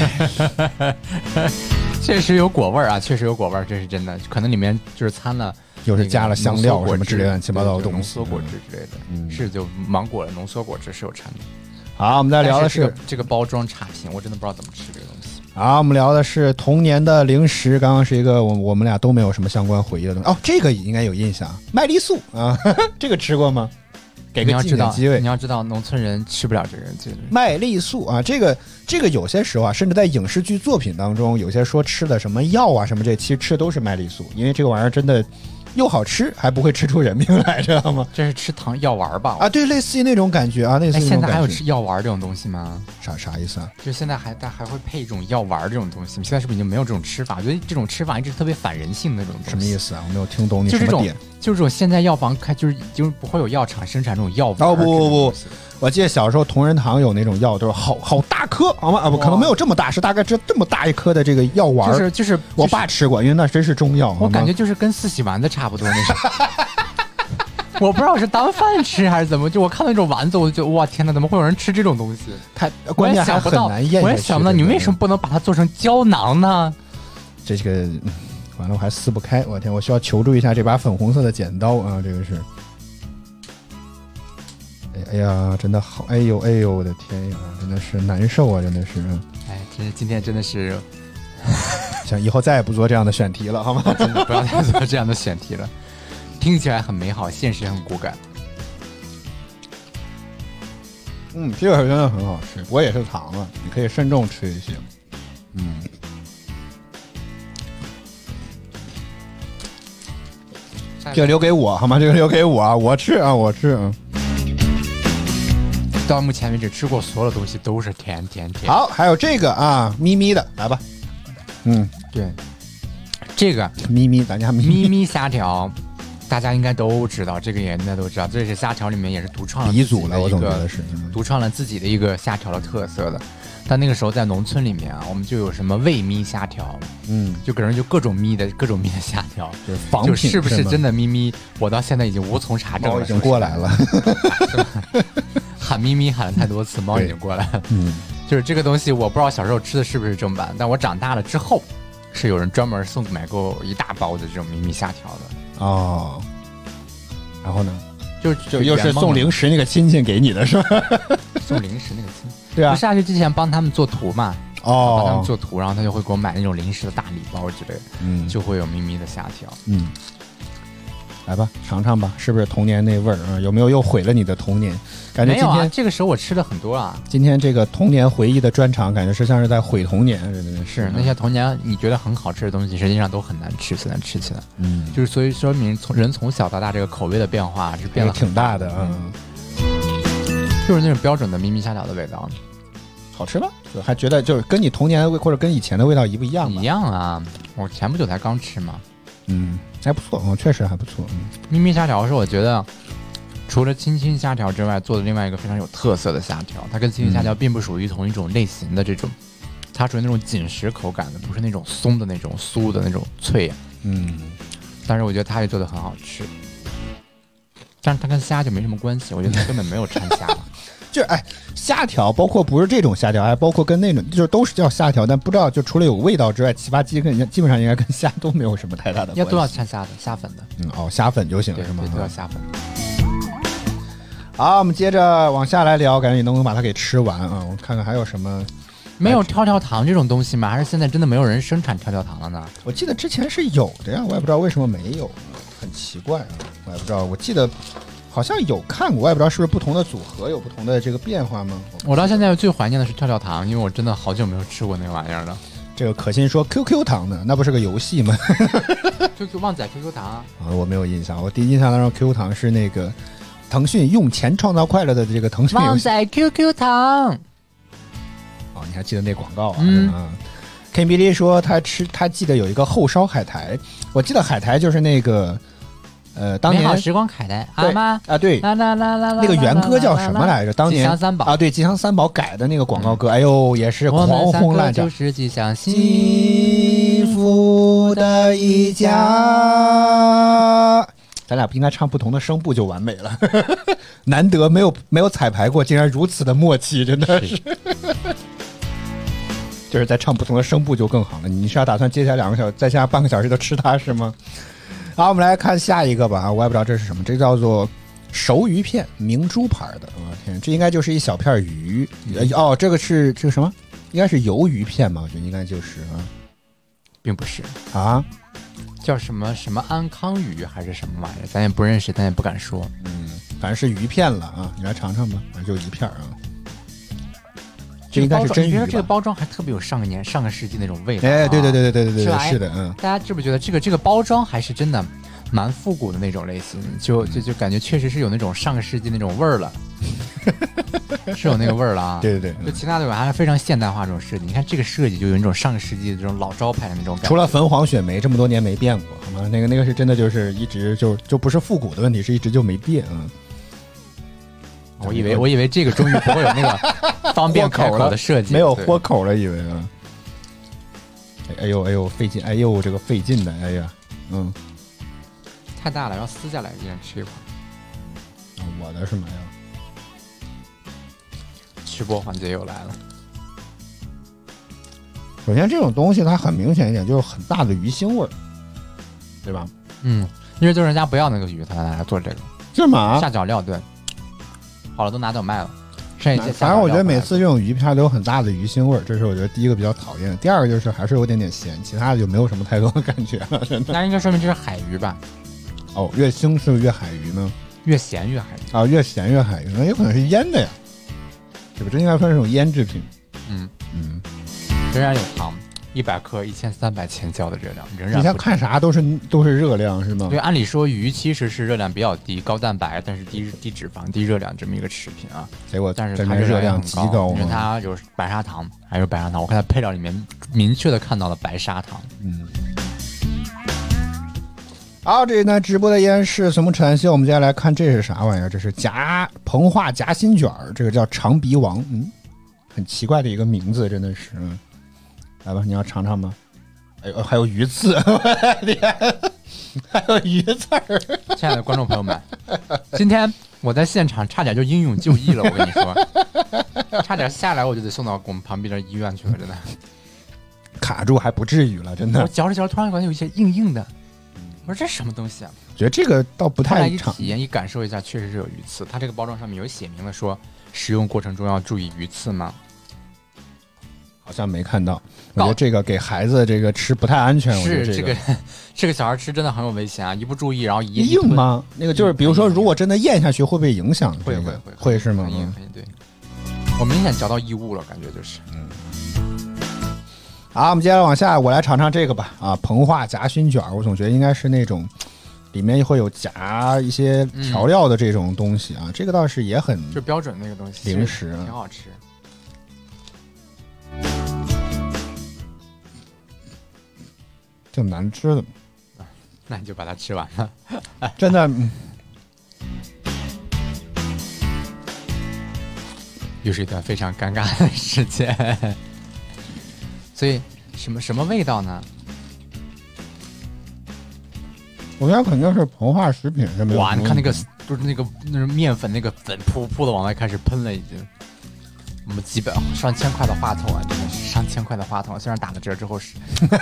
确实有果味儿啊，确实有果味儿，这是真的。可能里面就是掺了， 又是加了香料什么之类乱七八糟的东西， 浓缩果汁之类的，是就芒果的浓缩果汁是有掺的。 好，我们再聊的是这个包装差评，我真的不知道怎么吃这个东西。 好，我们聊的是童年的零食，刚刚是一个我们俩都没有什么相关回忆的东西。哦，这个应该有印象，麦丽素啊，这个吃过吗？给个纪念机会。 你要知道，农村人吃不了这个。 麦丽素啊，这个有些时候啊，甚至在影视剧作品当中，有些说吃的什么药啊什么这，其实吃的都是麦丽素，因为这个玩意儿真的又好吃，还不会吃出人命来，知道吗？ 这是吃糖药丸吧？ 啊，对，类似于那种感觉啊，类似于那种感觉。 现在还有吃药丸这种东西吗？ 啥意思啊？ 就现在还会配一种药丸这种东西，现在是不是已经没有这种吃法？我觉得这种吃法一直特别反人性的那种东西。 什么意思啊？我没有听懂你什么点。 就是这种现在药房开就是不会有药厂生产这种药丸。 哦不，我记得小时候同仁堂有那种药，都是好大颗，好吗？啊不，可能没有这么大，是大概这么大一颗的这个药丸。就是我爸吃过，因为那真是中药。 我感觉就是跟四喜丸子差不多那种。我不知道是当饭吃还是怎么，就我看那种丸子，我就哇天哪，怎么会有人吃这种东西？ 关键还很难咽下去。 我也想不到，你为什么不能把它做成胶囊呢？ 这个完了，我还撕不开，我天，我需要求助一下这把粉红色的剪刀啊！这个是，哎呀，真的好，哎呦，我的天呀，真的是难受啊，真的是。 哎，今天真的是， 想以后再也不做这样的选题了，好吗？ 真的不要再做这样的选题了。听起来很美好，现实很骨感。 这个真的很好吃，我也是尝了，你可以慎重吃一些。这个留给我好吗？这个留给我啊，我吃啊。 到目前为止吃过所有的东西都是甜。 好，还有这个啊，咪咪的，来吧。 对，这个咱家咪咪虾条。大家应该都知道，这个也应该都知道，这是虾条里面也是独创了鼻祖了，我总觉得是独创了自己的一个虾条的特色的。但那个时候在农村里面啊，我们就有什么味咪虾条，就可能就各种咪的虾条， 就是仿品， 就是不是真的咪咪？我到现在已经无从查证了， 已经过来了， 喊咪咪喊了太多次，猫已经过来了。就是这个东西，我不知道小时候吃的是不是正版，但我长大了之后，是有人专门买过一大包的这种咪咪虾条的。 哦，然后呢？ 就又是送零食那个亲戚给你的是吧？ 送零食那个亲戚， 对啊， 不是下去之前帮他们做图嘛？ 帮他们做图，然后他就会给我买那种零食的大礼包之类的，就会有咪咪的虾条。 来吧，尝尝吧，是不是童年那味儿啊？有没有又毁了你的童年？感觉今天、 没有啊，这个时候我吃了很多啊。 今天这个童年回忆的专场，感觉是像是在毁童年， 是那些童年你觉得很好吃的东西，实际上都很难吃起来。就是所以说明人从小到大这个口味的变化是变得挺大的就是那种标准的咪咪虾条的味道。 好吃吗？还觉得就是跟你童年的味或者跟以前的味道一不一样吗？ 一样啊，我前不久才刚吃嘛。 还不错，确实还不错。 咪咪虾条是我觉得除了青青虾条之外做的另外一个非常有特色的虾条，它跟青青虾条并不属于同一种类型的这种，它属于那种紧实口感的，不是那种松的那种酥的那种脆。但是我觉得它也做的很好吃，但是它跟虾就没什么关系，我觉得它根本没有掺虾。 就是虾条包括不是这种虾条，还包括跟那种就是都是叫虾条，但不知道就除了有味道之外，其他基本上应该跟虾都没有什么太大的关系。 都要掺虾的，虾粉的。 虾粉就行是吗？ 对，都要虾粉。 好，我们接着往下来聊，感觉你能不能把它给吃完啊？我看看还有什么没有跳跳糖这种东西吗？还是现在真的没有人生产跳跳糖了呢？ 我记得之前是有的呀，我也不知道为什么没有，很奇怪啊，我也不知道。我记得好像有看过，我也不知道是不是不同的组合有不同的这个变化吗？ 我到现在最怀念的是跳跳糖，因为我真的好久没有吃过那个玩意儿了。 这个可心说 QQ 糖呢，那不是个游戏吗 QQ 旺仔 QQ 糖啊， 我没有印象，我第一印象当中 QQ 糖是那个腾讯用钱创造快乐的这个腾讯游戏。 旺仔 QQ 糖。 哦，你还记得那广告啊？K B D 说他记得有一个后烧海苔，我记得海苔就是那个当年美好时光海苔阿妈啊，对， 啦啦啦啦啦， 那个原歌叫什么来着？当年吉祥三宝啊，对，吉祥三宝改的那个广告歌，哎呦，也是狂轰滥炸。 就是吉祥幸福的一家。咱俩不应该唱不同的声部就完美了，难得没有彩排过，竟然如此的默契，真的是。就是在唱不同的声部就更好了。你是要打算接下来2个小时，再下半个小时就吃它是吗？好，我们来看下一个吧。我也不知道这是什么，这叫做熟鱼片，明珠牌的。我天，这应该就是一小片鱼。哦，这个什么？应该是鱿鱼片吧？我觉得应该就是啊， 并不是啊， 叫什么什么安康鱼还是什么玩意儿，咱也不认识，咱也不敢说。 反正是鱼片了啊，你来尝尝吧，反正就一片啊。这应该是真鱼吧？ 这个包装还特别有上个世纪那种味道。 哎，对，是的， 大家知不觉得这个包装还是真的蛮复古的那种类型，就感觉确实是有那种上个世纪那种味儿了，是有那个味儿了啊。 对。 就其他的还是非常现代化这种设计，你看这个设计就有那种上个世纪的这种老招牌的那种感觉。 除了粉黄雪梅这么多年没变过，好吗？那个是真的就是一直就不是复古的问题，是一直就没变啊。 我以为这个终于不会有那个方便开口的设计， 没有豁口了，以为啊。哎呦费劲，哎呦这个费劲的，哎呀， 太大了，要撕下来一人吃一块。 我的是什么呀？ 吃播环节又来了。 首先这种东西它很明显一点就是很大的鱼腥味儿，对吧？ 因为就是人家不要那个鱼，他拿来做这个。 是吗？ 下脚料对。好了，都拿走卖了。 反正我觉得每次这种鱼片都有很大的鱼腥味儿，这是我觉得第一个比较讨厌的。第二个就是还是有点咸，其他的就没有什么太多的感觉了，真的。 那应该说明这是海鱼吧？ 哦，越腥是越海鱼呢？ 越咸越海鱼啊，越咸越海鱼，那有可能是腌的呀，对吧？这应该算是种腌制品。 仍然有糖，100克1300千焦的热量，仍然。 你像看啥都是热量是吗？ 对，按理说鱼其实是热量比较低，高蛋白，但是低脂肪、低热量这么一个食品啊。 结果但是它热量极高， 因为它有白砂糖，还有白砂糖。我看它配料里面明确的看到了白砂糖。 好，这呢直播的依然是什么陈秀？我们接下来看这是啥玩意儿？这是膨化夹心卷儿，这个叫长鼻王，很奇怪的一个名字，真的是。来吧，你要尝尝吗？哎呦，还有鱼刺，还有鱼刺儿。 亲爱的观众朋友们，今天我在现场差点就英勇就义了，我跟你说，差点下来我就得送到我们旁边的医院去了，真的。 卡住还不至于了，真的。 我嚼着，突然感觉有一些硬硬的，我说这什么东西啊？ 觉得这个倒不太一体验一感受一下，确实是有鱼刺。它这个包装上面有写明了说，食用过程中要注意鱼刺吗？ 好像没看到。我觉得这个给孩子这个吃不太安全。 是我觉得这个小孩吃真的很有危险啊！一不注意，然后硬吗？那个就是比如说，如果真的咽下去，会不会影响？会是吗？ 对，我明显嚼到异物了，感觉就是。 好，我们接下来往下，我来尝尝这个吧。膨化夹心卷，我总觉得应该是那种里面会有夹一些调料的这种东西啊。这个倒是也很就标准那个东西， 零食挺好吃。 挺难吃的， 那你就把它吃完了。 真的， 又是一段非常尴尬的时间。所以什么味道呢？ 我觉得肯定是膨化食品是没有。 哇，你看那个就是那个面粉那个粉噗的往外开始喷了，已经。我们几百上千块的话筒啊，真的是上千块的话筒，虽然打了折之后是。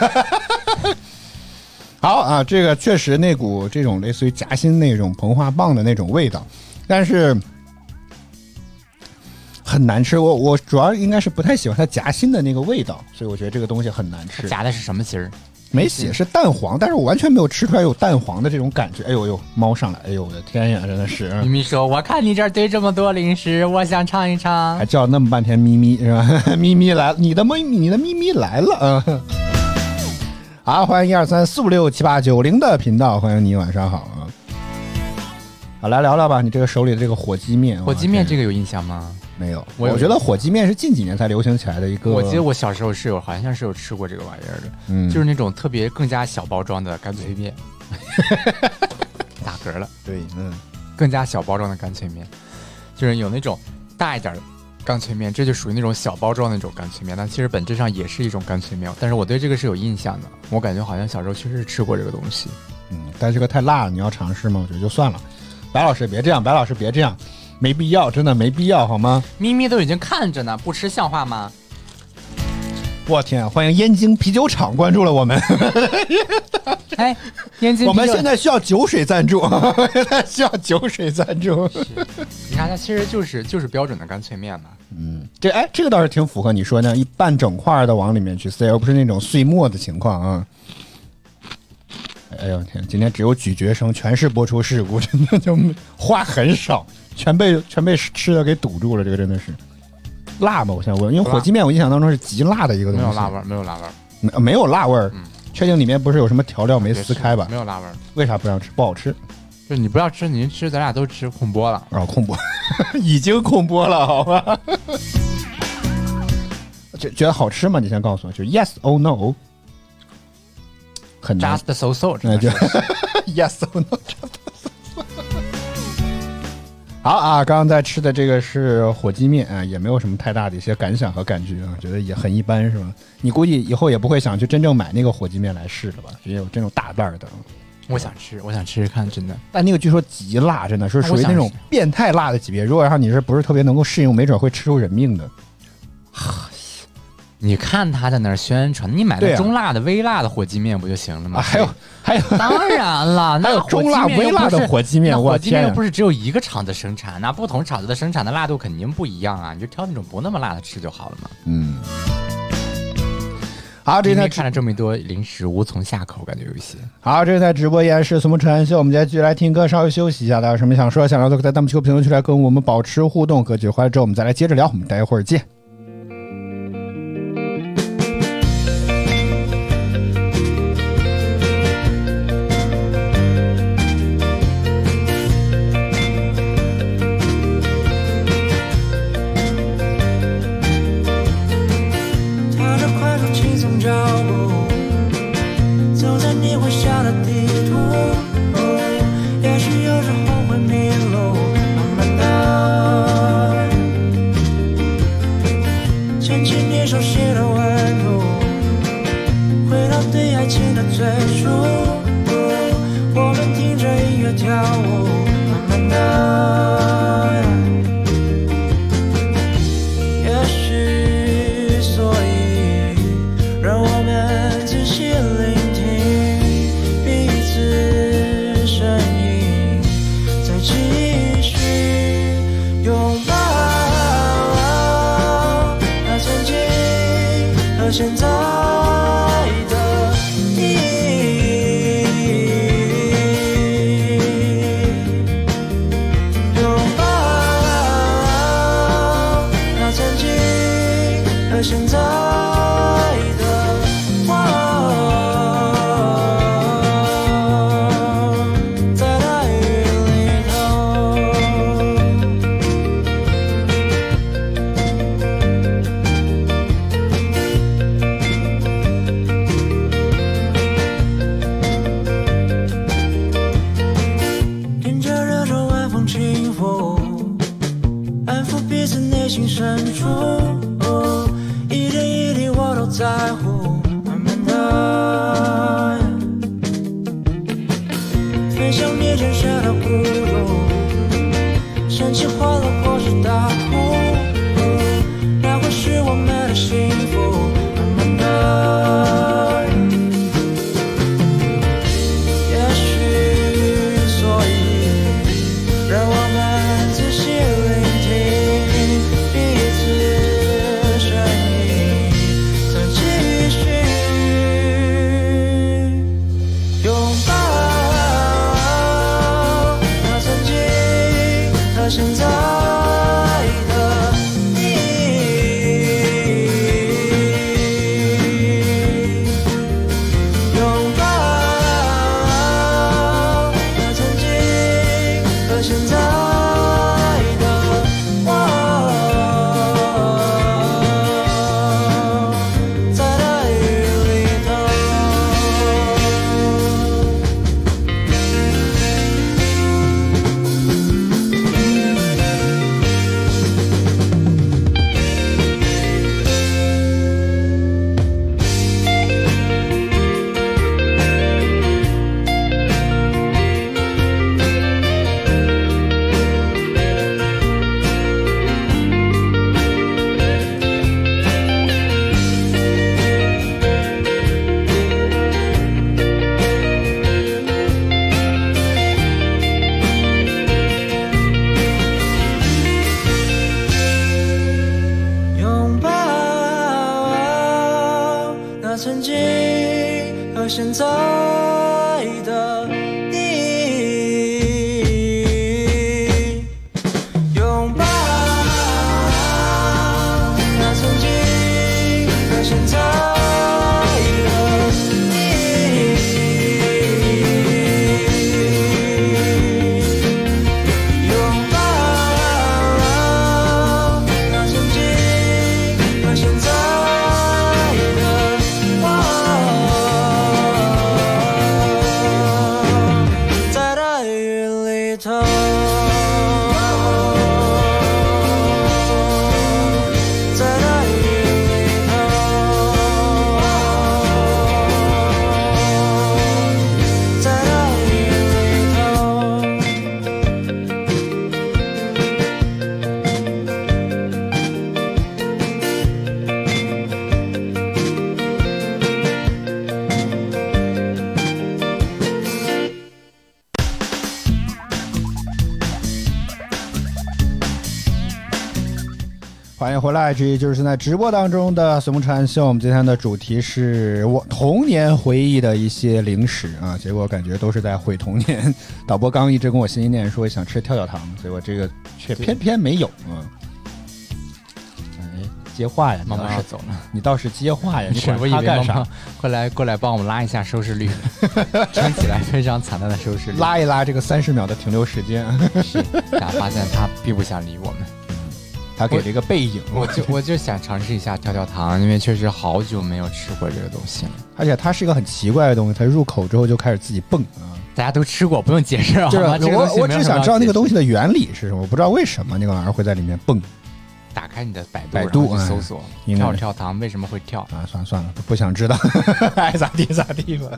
好啊，这个确实那股这种类似于夹心那种膨化棒的那种味道，但是很很难吃。我主要应该是不太喜欢它夹心的那个味道，所以我觉得这个东西很难吃。 夹的是什么心儿？ 没写是蛋黄，但是我完全没有吃出来有蛋黄的这种感觉。哎呦呦，猫上来！哎呦我的天呀，真的是！ 咪咪说：“我看你这儿堆这么多零食，我想尝一尝。” 还叫那么半天咪咪是吧？咪咪来了，你的咪咪来了啊！好，欢迎123456789的频道，欢迎你，晚上好啊！好，来聊聊吧，你这个手里的这个火鸡面， 火鸡面这个有印象吗？ 没有， 我觉得火鸡面是近几年才流行起来的一个。 我记得我小时候好像是有吃过这个玩意儿的，就是那种特别更加小包装的干脆面，打嗝了。 对， 更加小包装的干脆面，就是有那种大一点的干脆面，这就属于那种小包装的那种干脆面，但其实本质上也是一种干脆面。但是我对这个是有印象的，我感觉好像小时候确实吃过这个东西。 但这个太辣了，你要尝试吗？我觉得就算了。白老师别这样，白老师别这样。没必要，真的没必要，好吗？ 咪咪都已经看着呢，不吃像话吗？ 我天啊！欢迎燕京啤酒厂关注了我们。 哎，燕京， 我们现在需要酒水赞助，现在需要酒水赞助。 你看，它其实就是标准的干脆面嘛。 这个倒是挺符合你说那样一半整块的往里面去塞，而不是那种碎末的情况啊。哎呦天！今天只有咀嚼声，全是播出事故，真的就话很少，全被吃的给堵住了。这个真的是辣吗？我现在问，因为火鸡面我印象当中是极辣的一个东西， 没有辣味儿，没有辣味儿， 没有辣味儿。确定里面不是有什么调料没撕开吧？ 没有辣味儿。 为啥不让吃？不好吃。 就你不要吃，你吃，咱俩都吃空播了。 空播，已经空播了，好吧？觉得好吃吗？你先告诉我，就 yes or no。很难 just so 那就 yes or no。 好啊，刚刚在吃的这个是火鸡面啊，也没有什么太大的一些感想和感觉啊，觉得也很一般，是吧？你估计以后也不会想去真正买那个火鸡面来试了吧？也有这种大袋的。 我想吃看，真的。 但那个据说极辣，真的是属于那种变态辣的级别。如果让你是不是特别能够适应，没准会吃出人命的。 你看他在那儿宣传，你买个中辣的、微辣的火鸡面不就行了吗？ 还有， 当然了， 还有中辣、微辣的火鸡面， 火鸡面又不是只有一个厂子生产，那不同厂子的生产的辣度肯定不一样啊，你就挑那种不那么辣的吃就好了嘛。好，这天看了这么多零食，无从下口，感觉有一些。 好，这是在直播依然是什么陈安秀，我们今天继续来听歌，稍微休息一下。大家有什么想说、想聊的，在弹幕区、评论区来跟我们保持互动。歌曲回来之后，我们再来接着聊。我们待会儿见。 彼现在的你，拥抱那曾经和现在的你，拥抱那曾经和现在的我，在大雨里头，在大雨里头，在大雨里头。 欢迎回来，这就是现在直播当中的随风车谈秀。我们今天的主题是我童年回忆的一些零食啊，结果感觉都是在毁童年。导播刚一直跟我心心念说想吃跳跳糖，所以我这个却偏偏没有啊。哎，接话呀， 妈妈要走了， 你倒是接话呀，你管是我以他干啥为妈妈？过来帮我们拉一下收视率，撑起来非常惨淡的收视率。 拉一拉这个30秒的停留时间， 是，大家发现他并不想理我们。 他给了一个背影。 我就想尝试一下跳跳糖，因为确实好久没有吃过这个东西了。 而且它是一个很奇怪的东西，它入口之后就开始自己蹦啊。 大家都吃过，不用解释好就是吗？这个东西我只想知道那个东西。 西的原理是什么，我不知道为什么那个玩意儿会在里面蹦。 打开你的百百度然后去搜索应该跳糖为什么会跳。 啊，算了，不想知道，爱咋地咋地吧。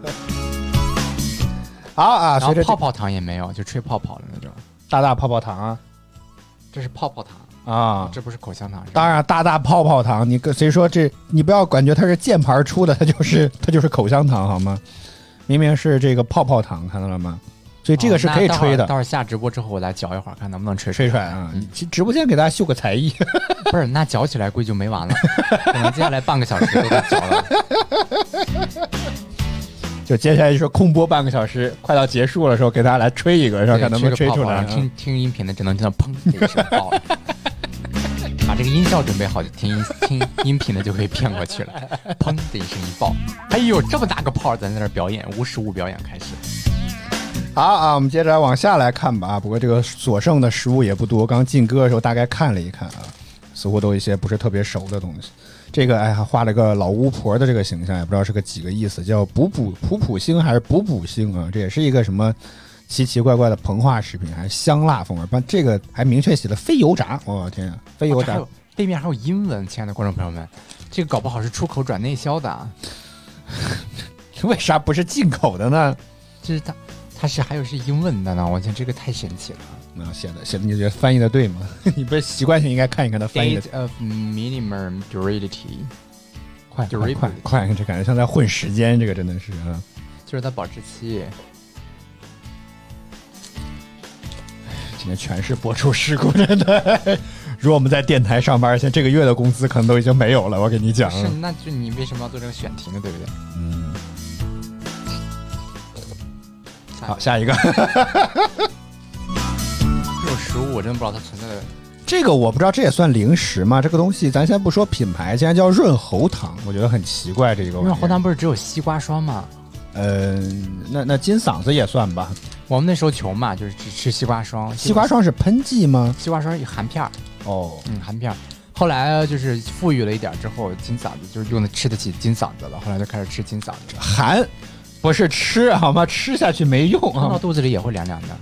好啊， 然后随着泡泡糖也没有，就吹泡泡的那种。 大泡泡糖啊这是泡泡糖， 啊， 这不是口香糖。是吧当然大泡泡糖，你跟谁说这？你不要感觉它是键盘出的，它就是口香糖好吗？明明是这个泡泡糖，看到了吗？所以这个是可以吹的。 待会儿下直播之后，我来嚼一会儿，看能不能吹吹出来啊！你直播间给大家秀个才艺。 不是，那嚼起来估计就没完了，可能接下来半个小时都得嚼了。 就接下来就是空播半个小时，快到结束的时候，给大家来吹一个，然后看能不能吹出来。 听音频的只能听到砰的一声爆了。把这个音效准备好，听音频的就可以骗过去了。砰的一声一爆，哎呦，这么大个炮，咱在那儿表演，无实物表演开始。 好啊，我们接着往下来看吧。不过这个所剩的食物也不多，刚进歌的时候大概看了一看啊，似乎都一些不是特别熟的东西。这个还画了个老巫婆的这个形象，也不知道是个几个意思，叫普星还是补星啊？这也是一个什么奇奇怪怪的膨化食品，还是香辣风味？不，这个还明确写了非油炸，我天啊，非油炸！ 背面还有英文，亲爱的观众朋友们，这个搞不好是出口转内销的啊。 为啥不是进口的呢？ 就是它是还有是英文的呢，我天，这个太神奇了。 那写的，你觉得翻译的对吗？你不是习惯性应该看一看他翻译的。 Date of minimum durability， 快，这感觉像在混时间，这个真的是啊。 就是它保质期。 今天全是播出事故，真的。如果我们在电台上班，现在这个月的工资可能都已经没有了。我跟你讲， 是，那就你为什么要做这个选题呢？对不对？ 嗯。好，下一个。 这种食物我真的不知道它存在的。 这个我不知道，这也算零食吗？这个东西咱先不说品牌，竟然叫润喉糖，我觉得很奇怪。这个润喉糖不是只有西瓜霜吗？ 那金嗓子也算吧。 我们那时候穷嘛，就是只吃西瓜霜。 西瓜霜是喷剂吗？ 西瓜霜有含片儿。 哦， 含片儿。后来就是富裕了一点之后，金嗓子就是用的吃得起金嗓子了，后来就开始吃金嗓子。 含，不是吃好吗？吃下去没用啊， 放到肚子里也会凉凉的。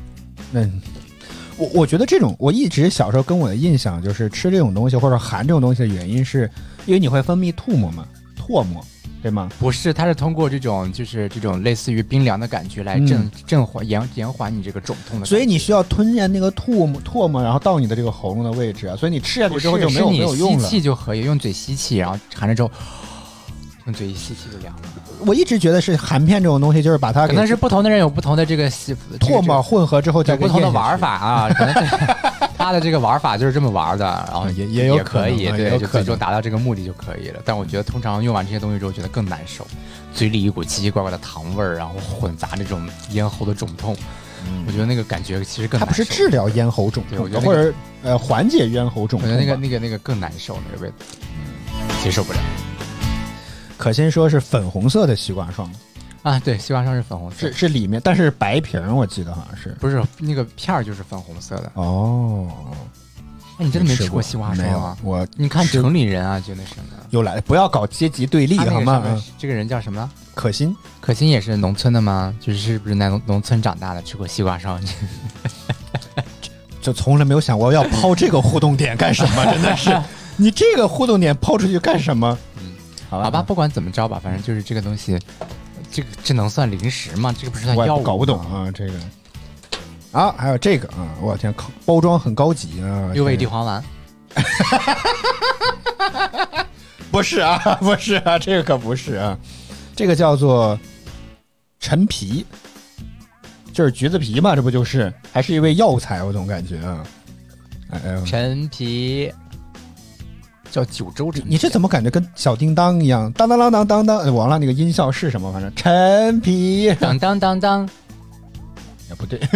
我觉得这种，我一直小时候跟我的印象就是吃这种东西或者含这种东西的原因是因为你会分泌唾沫嘛，唾沫。对吗？ 不是，它是通过这种就是这种类似于冰凉的感觉来延缓你这个肿痛的。 所以你需要吞咽那个唾沫，然后到你的这个喉咙的位置啊。所以你吃下去之后就没有用了。 吸气就可以用嘴吸气，然后含着之后用嘴一吸就凉了。 我一直觉得是含片这种东西，就是把它给可能是不同的人有不同的这个唾沫混合之后再有不同的玩法啊，可能他的这个玩法就是这么玩的，然后也有可以，对，就最终能达到这个目的就可以了。但我觉得通常用完这些东西之后，觉得更难受，嘴里一股奇奇怪怪的糖味儿，然后混杂那种咽喉的肿痛。我觉得那个感觉其实更难受。 它不是治疗咽喉肿痛，或者缓解咽喉肿痛。 我觉得那个更难受，那个味道，接受不了。 可心说是粉红色的西瓜霜啊，对，西瓜霜是粉红色， 是里面，但是白瓶我记得好像是， 不是那个片儿就是粉红色的。 哦， 那你真的没吃过西瓜霜啊？你看城里人啊，就那什么， 又来，不要搞阶级对立好吗？ 这个人叫什么？ 可心也是农村的吗？是不是在农村长大的，吃过西瓜霜？ 就从来没有想过要抛这个互动点干什么，真的是，你这个互动点抛出去干什么？ 好吧，不管怎么着吧，反正就是这个东西，这能算零食吗？这个不是算药物吗？ 我搞不懂啊，这个。啊，还有这个啊，我天，包装很高级啊， 六味地黄丸。 不是啊，不是啊，这个可不是啊，这个叫做陈皮，就是橘子皮嘛，这不就是？还是一味药材，我总感觉啊。 陈皮。叫九州陈皮， 你这怎么感觉跟小叮当一样？当当当当当当，我忘了那个音效是什么，反正陈皮， 当当当当， 也不对，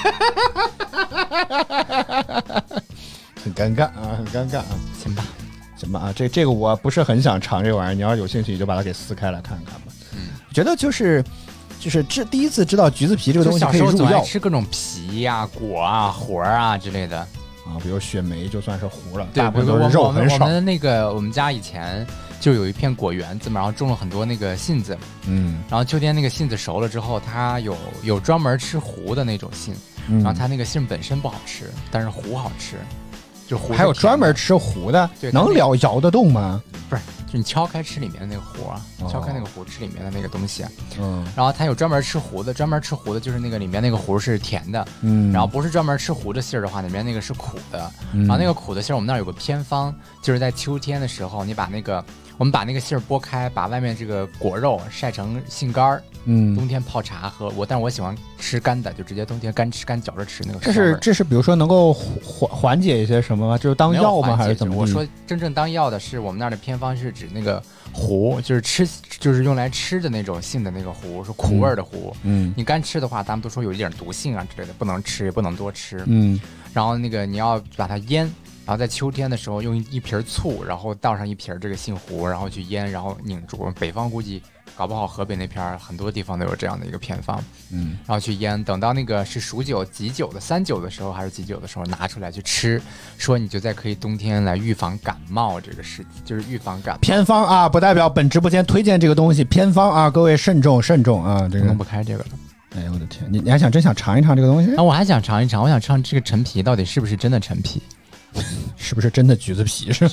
很尴尬啊，很尴尬啊。 行吧， 行吧啊，这个我不是很想尝这个玩意儿，你要有兴趣你就把它给撕开来看看吧。觉得就是第一次知道橘子皮这个东西可以入药，小时候总爱吃各种皮呀、果啊、核啊之类的。 啊，比如雪梅就算是糊了， 对， 大部分都是肉很少。 我们家以前就有一片果园子嘛，然后种了很多那个杏子，然后秋天那个杏子熟了之后，它有专门吃核的那种杏，然后它那个杏本身不好吃，但是核好吃，就核。 还有专门吃核的， 对， 能摇得动吗？ 不是，就你敲开吃里面的那个核啊，敲开那个核吃里面的那个东西啊。然后它有专门吃核的，专门吃核的就是那个里面那个核是甜的，然后不是专门吃核的杏儿的话，里面那个是苦的。然后那个苦的杏儿，我们那儿有个偏方，就是在秋天的时候，我们把那个杏儿剥开，把外面这个果肉晒成杏干儿，冬天泡茶喝。但是我喜欢吃干的，就直接冬天干吃干嚼着吃那个。 这是比如说能够缓解一些什么吗？就是当药吗？还是怎么？ 我说真正当药的是我们那儿的偏方是指那个核，就是用来吃的那种杏的那个核，是苦味的核。你干吃的话，咱们都说有一点毒性啊之类的，不能吃，也不能多吃。然后那个你要把它腌。然后在秋天的时候，用一瓶醋，然后倒上一瓶这个杏核，然后去腌，然后拧住。北方估计搞不好河北那片很多地方都有这样的一个偏方，然后去腌。等到那个是数酒、几酒的3酒的时候，还是几酒的时候拿出来去吃，说你就在可以冬天来预防感冒这个事，就是预防感冒。 偏方啊，不代表本直播间推荐这个东西。偏方啊，各位慎重啊，这个弄不开这个了。 哎呦我的天，你还真想尝一尝这个东西？ 我还想尝一尝，我想尝这个陈皮到底是不是真的陈皮。 是不是真的橘子皮？是。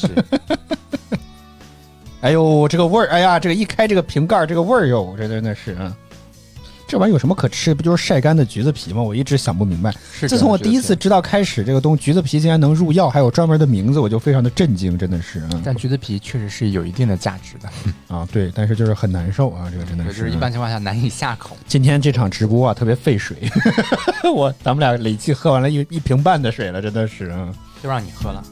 哎呦，这个味儿！哎呀，这个一开这个瓶盖，这个味儿哟，这真的是啊！这玩意有什么可吃？不就是晒干的橘子皮吗？我一直想不明白。自从我第一次知道开始这个橘子皮竟然能入药，还有专门的名字，我就非常的震惊，真的是。 但橘子皮确实是有一定的价值的啊，对，但是就是很难受啊，这个真的是。 就是一般情况下难以下口。 今天这场直播啊，特别费水，咱们俩累计喝完了1瓶半的水了，真的是啊。 就让你喝了。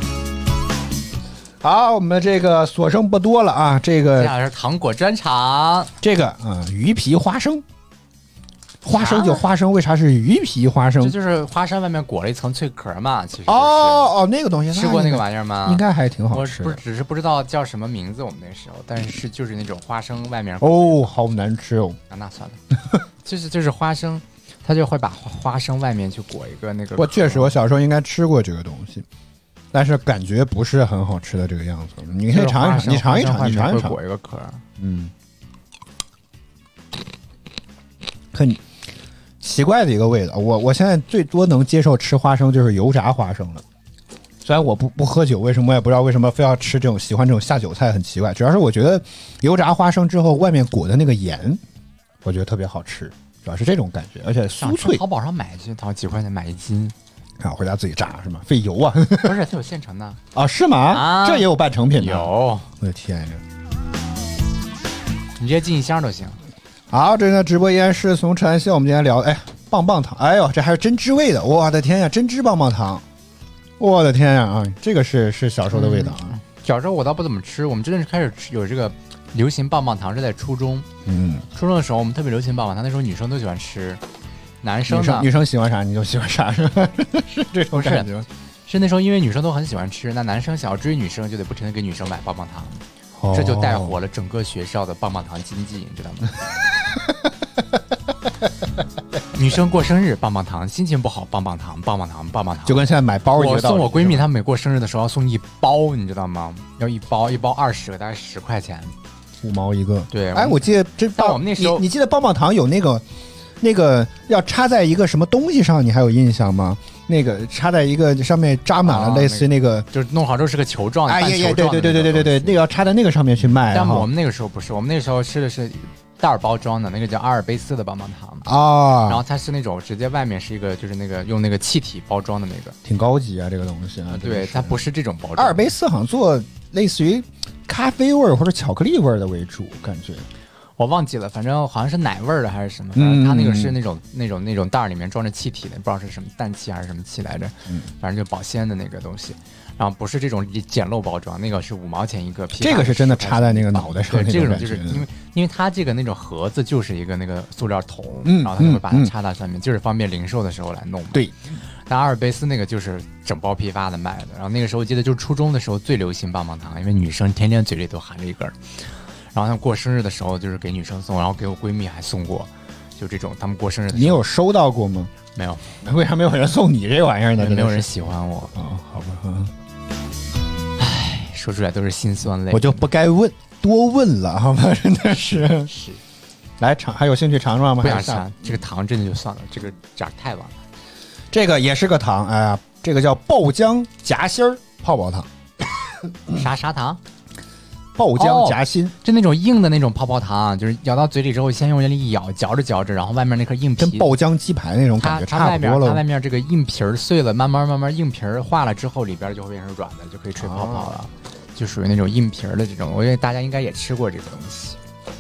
好，我们这个所剩不多了啊。这个接下来是糖果专场。 这个鱼皮花生，花生就花生，为啥是鱼皮花生？ 这就是花生外面裹了一层脆壳嘛。其实那个东西吃过那个玩意儿吗？ 应该还挺好吃。 我只是不知道叫什么名字，我们那时候，但是就是那种花生外面好难吃哦。 那算了，就是花生。他就会把花生外面去裹一个那个。 确实，我小时候应该吃过这个东西，但是感觉不是很好吃的这个样子。你可以尝一尝，你尝一尝， 裹一个壳。 很奇怪的一个味道。我现在最多能接受吃花生就是油炸花生了。虽然我不喝酒，为什么我也不知道为什么非要吃这种喜欢这种下酒菜，很奇怪。主要是我觉得油炸花生之后外面裹的那个盐，我觉得特别好吃。主要是这种感觉，而且酥脆。 淘宝上买去，几块钱买1斤， 回家自己炸是吗？费油啊！ 不是，它有现成的啊？是吗？这也有半成品的？ 有。 我的天呀！ 你直接进一箱都行。 好，这个直播依然是从陈秀，我们今天聊，哎，棒棒糖，哎呦，这还是针织味的，我的天呀，针织棒棒糖，我的天呀啊，这个是小时候的味道啊。 小时候我倒不怎么吃，我们真的是开始有这个流行棒棒糖是在初中。初中的时候我们特别流行棒棒糖，那时候女生都喜欢吃，男生呢女生喜欢啥你就喜欢啥，是吧？是这种感觉。 是那时候因为女生都很喜欢吃，那男生想要追女生就得不停的给女生买棒棒糖，这就带火了整个学校的棒棒糖经济，你知道吗？女生过生日棒棒糖，心情不好棒棒糖，棒棒糖，棒棒糖， 就跟现在买包一样。 我送我闺蜜，她每过生日的时候要送一包，你知道吗？要一包20个，大概10块钱 ，5毛一个。 对， 哎，我记得这但我们那时候你记得棒棒糖有那个要插在一个什么东西上，你还有印象吗？那个插在一个上面扎满了类似那个， 就是弄好之后是个球状， 哎呀， 对，那个要插在那个上面去卖。 但我们那个时候不是，我们那个时候吃的是袋儿包装的那个叫阿尔卑斯的棒棒糖啊， 然后它是那种直接外面是一个就是那个用那个气体包装的那个， 挺高级啊这个东西啊。 对，它不是这种包装。 阿尔卑斯好像做类似于咖啡味或者巧克力味的为主，感觉。 我忘记了，反正好像是奶味儿的还是什么，反正它那个是那种袋儿里面装着气体的，不知道是什么氮气还是什么气来着，反正就保鲜的那个东西。然后不是这种简陋包装，那个是5毛钱一个， 这个是真的插在那个脑袋上。 对，这种就是因为它这个那种盒子就是一个那个塑料桶，然后它就会把它插在上面，就是方便零售的时候来弄。 对， 但阿尔卑斯那个就是整包批发的卖的。然后那个时候我记得就是初中的时候最流行棒棒糖，因为女生天天嘴里都含着一根。然后他们过生日的时候就是给女生送，然后给我闺蜜还送过，就这种他们过生日的时候。 你有收到过吗？ 没有。 为啥没有人送你这玩意儿呢？ 没有人喜欢我。 哦，好吧。 唉，说出来都是心酸泪。 我就不该多问了，好吧？真的是。 是。 来尝，还有兴趣尝尝吗？ 不想尝，这个糖真的就算了，这个渣太晚了。 这个也是个糖，哎呀，这个叫爆浆夹心儿泡泡糖。 啥糖？ 爆浆夹心， 就那种硬的那种泡泡糖，就是咬到嘴里之后，先用力一咬，嚼着，然后外面那颗硬皮， 跟爆浆鸡排那种感觉差不多了。 它外面这个硬皮儿碎了，慢慢硬皮儿化了之后，里边就会变成软的，就可以吹泡泡了，就属于那种硬皮儿的这种。我觉得大家应该也吃过这个东西。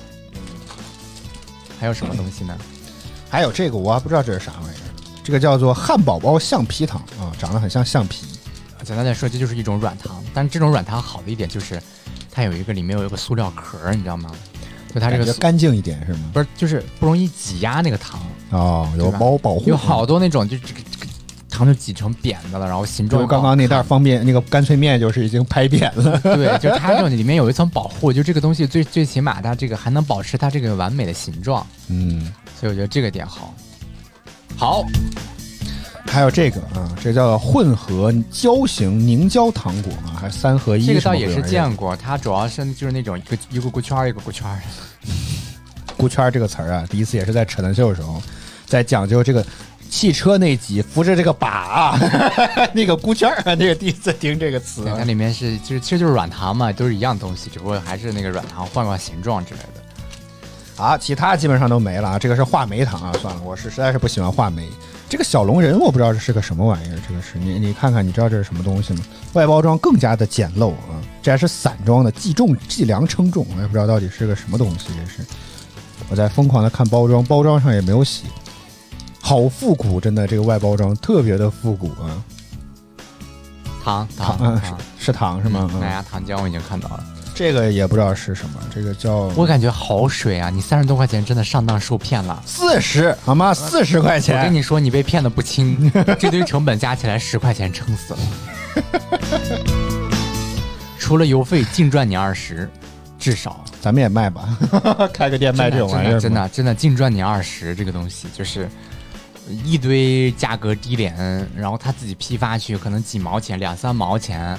还有什么东西呢？ 还有这个我还不知道这是啥玩意儿，这个叫做汉堡包橡皮糖啊，长得很像橡皮。 简单来说，这就是一种软糖，但是这种软糖好的一点就是。它里面有一个塑料壳，你知道吗？就它这个干净一点是吗？ 不是，就是不容易挤压那个糖哦，有保护。 有好多那种就这个糖就挤成扁的了，然后形状就刚刚那袋方便那个干脆面就是已经拍扁了。 对，就它这种里面有一层保护，就这个东西最起码它这个还能保持它这个完美的形状。所以我觉得这个点好。好。 还有这个啊，这叫混合胶型凝胶糖果啊，还3合1。 这个倒也是见过，它主要是就是那种一个咕圈一个咕圈。 咕圈这个词儿啊，第一次也是在扯淡秀的时候，在讲究这个汽车那集扶着这个把啊，那个咕圈啊，那个第一次听这个词。 它里面其实就是软糖嘛，都是一样东西，只不过还是那个软糖换形状之类的。 啊，其他基本上都没了啊。这个是话梅糖啊，算了，我实在是不喜欢话梅。这个小龙人我不知道这是个什么玩意儿，这个是你看看，你知道这是什么东西吗？外包装更加的简陋啊，这还是散装的，计重计量称重，我也不知道到底是个什么东西。这是我在疯狂的看包装，包装上也没有写，好复古，真的这个外包装特别的复古啊。 糖是糖是吗？ 奶芽糖浆我已经看到了。 这个也不知道是什么，这个叫我感觉好水啊！你30多块钱真的上当受骗了 ，40好吗？40块钱， 我跟你说，你被骗的不轻，这堆成本加起来10块钱撑死了。除了邮费净赚你20，至少咱们也卖吧，开个店卖这种玩意儿， 真的净赚你20，这个东西就是一堆价格低廉，然后他自己批发去，可能几毛钱、2-3毛钱。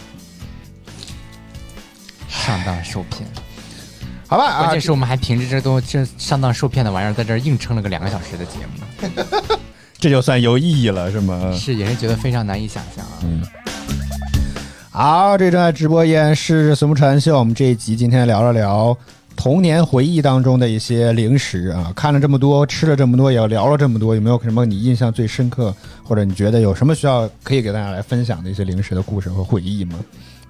上当受骗， 好吧。 关键是我们还凭着这上当受骗的玩意儿，在这儿硬撑了个2个小时的节目， 这就算有意义了，是吗？ 是，也是觉得非常难以想象啊。 好，这正在直播间是随木传秀，我们这一集今天聊了聊童年回忆当中的一些零食啊，看了这么多，吃了这么多，也聊了这么多，有没有什么你印象最深刻，或者你觉得有什么需要可以给大家来分享的一些零食的故事和回忆吗？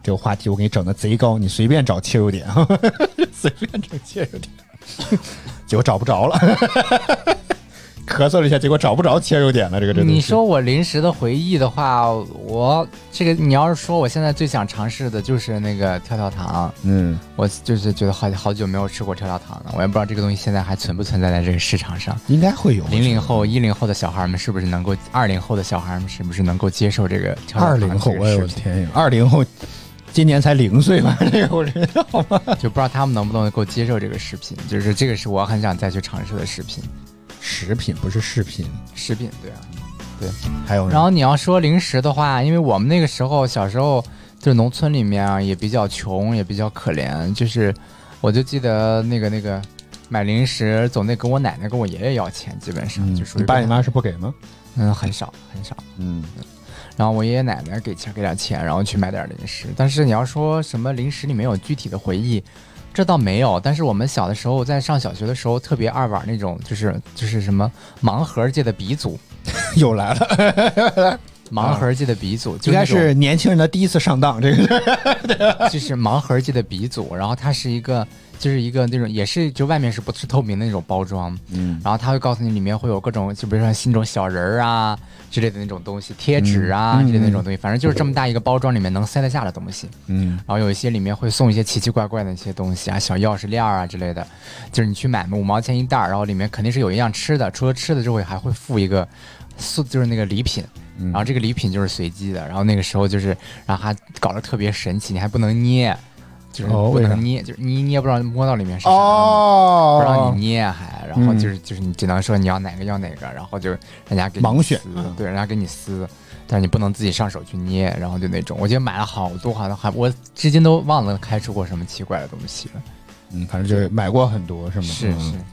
这个话题我给你整的贼高，你随便找切入点，随便找切入点，结果找不着了。咳嗽了一下，结果找不着切入点了。这个真的是。 你说我临时的回忆的话，我这个你要是说我现在最想尝试的就是那个跳跳糖，我就是觉得好久没有吃过跳跳糖了，我也不知道这个东西现在还存不存在在这个市场上。 应该会有。 00后、10后的小孩们是不是能够，20后的小孩们是不是能够接受这个跳跳糖 ？20后， 哎我的天呀，20后。今年才0岁吧，这个我知道吗？ 就不知道他们能不能够接受这个视频，就是这个是我很想再去尝试的视频。 食品不是视频， 食品对啊，对。 还有呢， 然后你要说零食的话，因为我们那个时候小时候就是农村里面啊，也比较穷，也比较可怜，就是我就记得那个买零食总得跟我奶奶跟我爷爷要钱，基本上就属于你爸你妈是不给吗？ 很少。然后我爷爷奶奶给点钱，然后去买点零食。但是你要说什么零食里面有具体的回忆，这倒没有。但是我们小的时候在上小学的时候特别爱玩那种，就是什么盲盒界的鼻祖， 又来了。 盲盒界的鼻祖， 应该是年轻人的第一次上当。这个就是盲盒界的鼻祖，然后它是一个那种，也是就外面是不是透明的那种包装，然后它会告诉你里面会有各种，就比如说那种小人儿啊之类的那种东西，贴纸啊之类的那种东西，反正就是这么大一个包装里面能塞得下的东西。然后有一些里面会送一些奇奇怪怪的一些东西啊，小钥匙链啊之类的，就是你去买5毛钱一袋，然后里面肯定是有一样吃的，除了吃的之后还会附一个就是那个礼品。然后这个礼品就是随机的，然后那个时候就是，然后还搞得特别神奇，你还不能捏，就是不能捏，就是你捏不知道摸到里面是啥，不让你捏还，然后就是你只能说你要哪个，然后就人家给你盲选， 对，人家给你撕，但是你不能自己上手去捏，然后就那种，我记得买了好多，好像我至今都忘了开出过什么奇怪的东西了。 反正就是买过很多，是吗？ 是。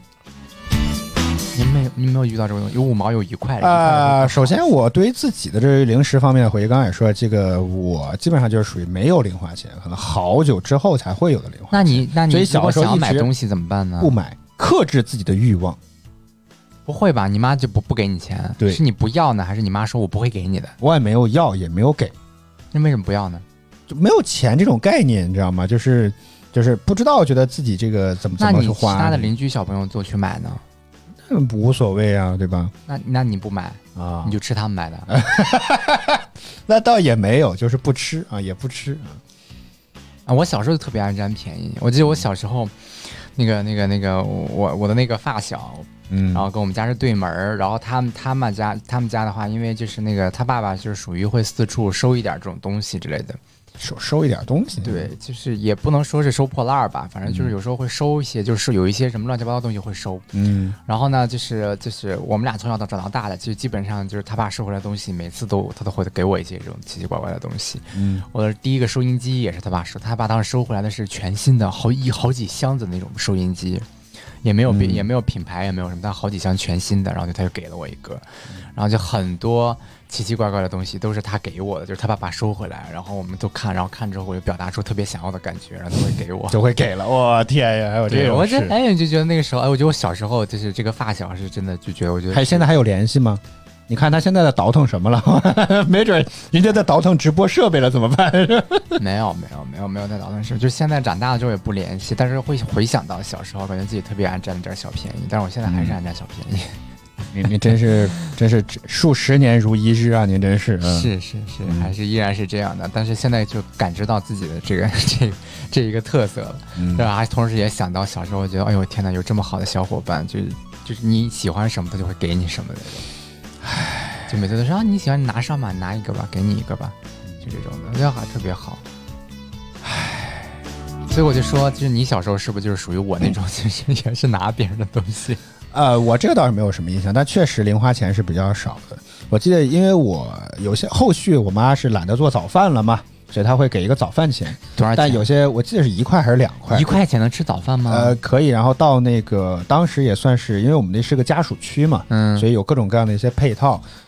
你没有遇到这个东西？有5毛，有1块。 首先我对于自己的这个零食方面的回忆，刚才也说，这个我基本上就是属于没有零花钱，可能好久之后才会有的零花钱。 那你所以小时候想买东西怎么办呢？ 不买，克制自己的欲望。 不会吧？你妈就不给你钱？ 对， 是你不要呢，还是你妈说我不会给你的？ 我也没有要，也没有给。 那为什么不要呢？ 就没有钱这种概念，你知道吗？就是不知道，觉得自己这个怎么去花。 那你其他的邻居小朋友都去买呢？ 无所谓啊，对吧？ 那你不买啊， 你就吃他们买的。 那倒也没有，就是不吃啊，也不吃啊。我小时候就特别爱占便宜。我记得我小时候，那个我的那个发小，然后跟我们家是对门，然后他们家的话，因为就是那个他爸爸就是属于会四处收一点这种东西之类的。 收一点东西， 对，就是也不能说是收破烂吧，反正就是有时候会收一些，就是有一些什么乱七八糟东西会收。然后呢，就是我们俩从小到长到大的，就基本上就是他爸收回来的东西，每次他都会给我一些这种奇奇怪怪的东西。我的第一个收音机也是他爸当时收回来的是全新的好几箱子那种收音机。也没有品牌，也没有什么，但好几箱全新的，然后他就给了我一个，然后就很多奇奇怪怪的东西都是他给我的，就是他爸收回来，然后我们都看，然后看之后我就表达出特别想要的感觉，然后他会给我， 就会给了。我天呀，还有这种事！ 我就觉得那个时候，我觉得我小时候就是这个发小是真的，就觉得我觉得现在还有联系吗？你看他现在在倒腾什么了？没准人家在倒腾直播设备了，怎么办？ 没有在倒腾设备，就是现在长大了之后也不联系，但是会回想到小时候，感觉自己特别爱占点小便宜，但是我现在还是爱占小便宜。 您真是数十年如一日啊！您真是是，还是依然是这样的，但是现在就感知到自己的这一个特色了，然后还同时也想到小时候，觉得哎呦天哪，有这么好的小伙伴，就是你喜欢什么，他就会给你什么的那种。就每次都说啊，你喜欢你拿上吧，拿一个吧，给你一个吧，就这种的，我觉得还特别好。所以我就说，就是你小时候是不是就是属于我那种，就是也是拿别人的东西？ 我这个倒是没有什么印象，但确实零花钱是比较少的。我记得，因为我有些后续我妈是懒得做早饭了嘛，所以她会给一个早饭钱。 多少钱？ 但有些我记得是1块还是2块 ？1块钱能吃早饭吗？ 可以。然后到那个当时也算是，因为我们那是个家属区嘛，所以有各种各样的一些配套。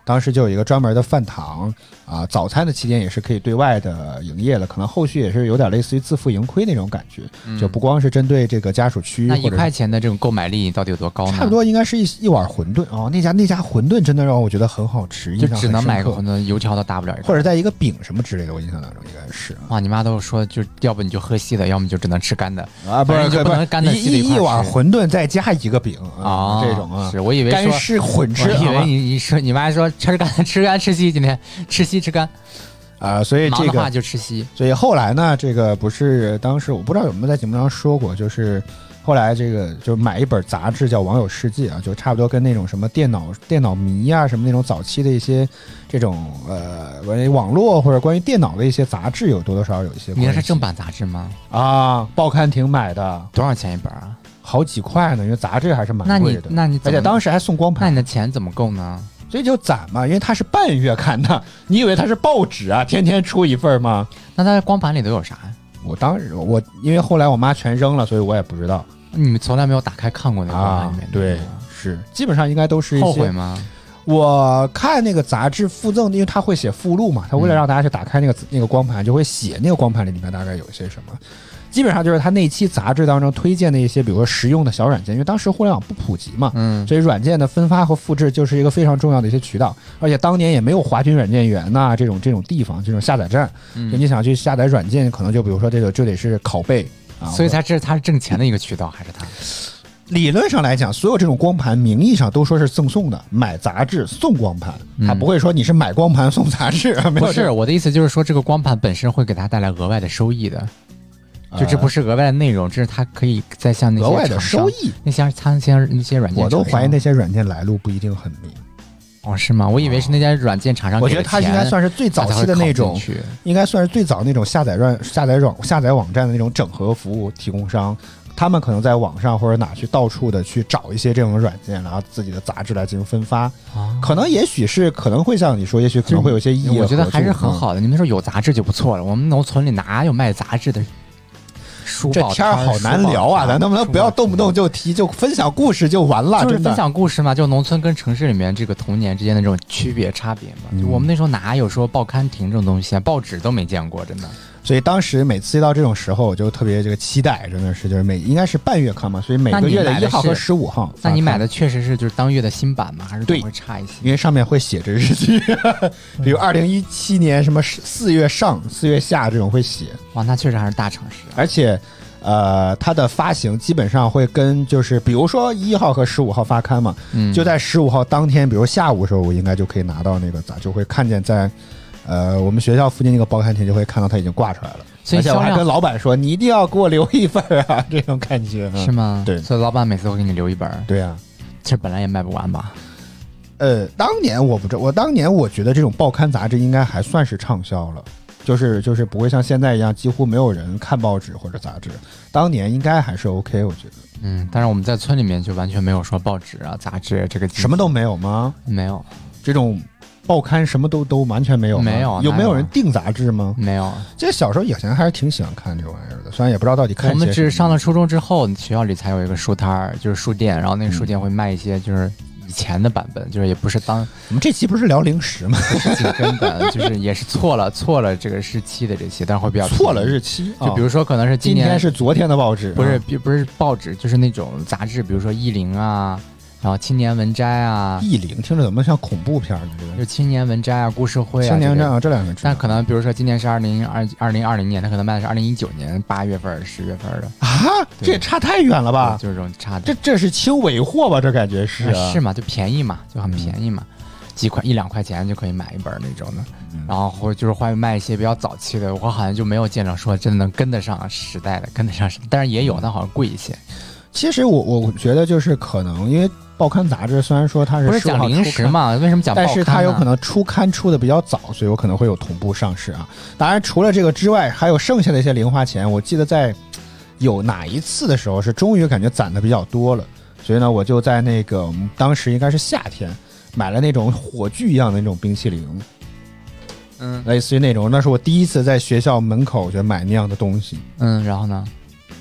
当时就有一个专门的饭堂啊，早餐的期间也是可以对外的营业的，可能后续也是有点类似于自负盈亏那种感觉，就不光是针对这个家属区。 那1块钱的这种购买力到底有多高呢？ 差不多应该是一碗馄饨哦，那家馄饨真的让我觉得很好吃， 就只能买个馄饨，油条都大不了一个， 或者带一个饼什么之类的，我印象当中应该是。 哇，你妈都说就要不你就喝稀的，要么就只能吃干的啊，不是不能干的稀的一碗馄饨再加一个饼啊， 这种啊， 是我以为干湿混吃， 我以为你说你妈说吃干吃稀，今天吃稀吃干。 所以这个就吃稀， 所以后来呢，这个不是当时我不知道有没有在节目上说过，就是后来这个就买一本杂志叫《网友世界》啊，就差不多跟那种什么电脑迷啊什么那种早期的一些这种关于网络或者关于电脑的一些杂志有多多少少有一些关系。 你那是正版杂志吗？ 啊，报刊亭买的， 多少钱一本啊？ 好几块呢，因为杂志还是蛮贵的。 那你而且当时还送光盘， 那你的钱怎么够呢？ 所以就攒嘛，因为它是半月刊的，你以为它是报纸啊，天天出一份吗？ 那它光盘里都有啥？ 我因为后来我妈全扔了，所以我也不知道。 你们从来没有打开看过那个光盘里面？ 对，是基本上应该都是一些。 后悔吗？ 我看那个杂志附赠，因为他会写附录嘛，他为了让大家去打开那个光盘，就会写那个光盘里面大概有一些什么。基本上就是他那期杂志当中推荐的一些，比如说实用的小软件，因为当时互联网不普及嘛，所以软件的分发和复制就是一个非常重要的一些渠道，而且当年也没有华军软件园呐这种地方，这种下载站，就你想去下载软件，可能就比如说这个就得是拷贝啊， 所以它是挣钱的一个渠道，还是它？ 理论上来讲，所有这种光盘名义上都说是赠送的，买杂志送光盘，他不会说你是买光盘送杂志。 不是，我的意思就是说，这个光盘本身会给他带来额外的收益的。就这不是额外的内容，这是它可以再向那些额外的收益， 那些软件， 我都怀疑那些软件来路不一定很明。 哦，是吗？我以为是那家软件厂商给的钱， 我觉得它应该算是最早期的那种，应该算是最早那种下载网站的那种整合服务提供商。他们可能在网上或者哪去到处的去找一些这种软件，然后自己的杂志来进行分发。可能也许是可能会像你说，也许可能会有些意义。 我觉得还是很好的。你们说有杂志就不错了，我们农村里哪有卖杂志的？ 这天儿好难聊啊，咱能不能不要动不动就提，就分享故事就完了？ 就是分享故事嘛，就农村跟城市里面这个童年之间的这种区别差别嘛。就我们那时候哪有说报刊亭这种东西啊，报纸都没见过，真的。 所以当时每次一到这种时候，我就特别这个期待，真的是就是应该是半月刊嘛，所以每个月的1号和15号。 那你买的确实是就是当月的新版吗？还是会差一些？ 因为上面会写着日期，比如2017年什么4月上、4月下这种会写。 哇，那确实还是大城市。 而且，它的发行基本上会跟就是比如说1号和15号发刊嘛，就在15号当天，比如下午的时候，我应该就可以拿到那个就会看见在。我们学校附近那个报刊亭就会看到它已经挂出来了，而且我还跟老板说你一定要给我留一份啊，这种感觉是吗？ 对， 所以老板每次会给你留一本。 对啊， 其实本来也卖不完吧。 当年我不知道，当年我觉得这种报刊杂志应该还算是畅销了，就是不会像现在一样几乎没有人看报纸或者杂志，当年应该还是 OK， 我觉得。 但是我们在村里面就完全没有说报纸啊、杂志这个什么都没有吗？ 没有， 这种。报刊什么都完全没有， 没有， 有没有人订杂志吗？ 没有。 这小时候以前还是挺喜欢看这玩意儿的，虽然也不知道到底看。 我们只上了初中之后，学校里才有一个书摊儿，就是书店，然后那个书店会卖一些就是以前的版本，就是也不是当我们这期不是聊零食吗？ 不是紧跟的，就是也是错了这个日期的这期，但是会比较错了日期， 就比如说可能是今天是昨天的报纸， 不是报纸，就是那种杂志，比如说《意林》啊。然后青年文摘啊， 意林听着怎么像恐怖片呢？ 就青年文摘啊，故事会啊， 青年文摘啊，这两个。 但可能比如说今年是2020年，他可能卖的是2019年8月份、10月份的啊，这也差太远了吧？ 就是这种差的。 这是轻尾货吧？这感觉是是嘛？就便宜嘛，就很便宜嘛，几块1-2块钱就可以买一本那种的。然后或就是会卖一些比较早期的，我好像就没有见着说真的能跟得上时代的，但是也有，但好像贵一些。 其实我觉得就是可能因为报刊杂志虽然说它是不是讲零食嘛，为什么讲报刊呢？ 但是它有可能出刊出的比较早，所以有可能会有同步上市啊。当然除了这个之外，还有剩下的一些零花钱。我记得在有哪一次的时候是终于感觉攒的比较多了，所以呢我就在那个当时应该是夏天买了那种火炬一样的那种冰淇淋，类似于那种，那是我第一次在学校门口就买那样的东西。 然后呢？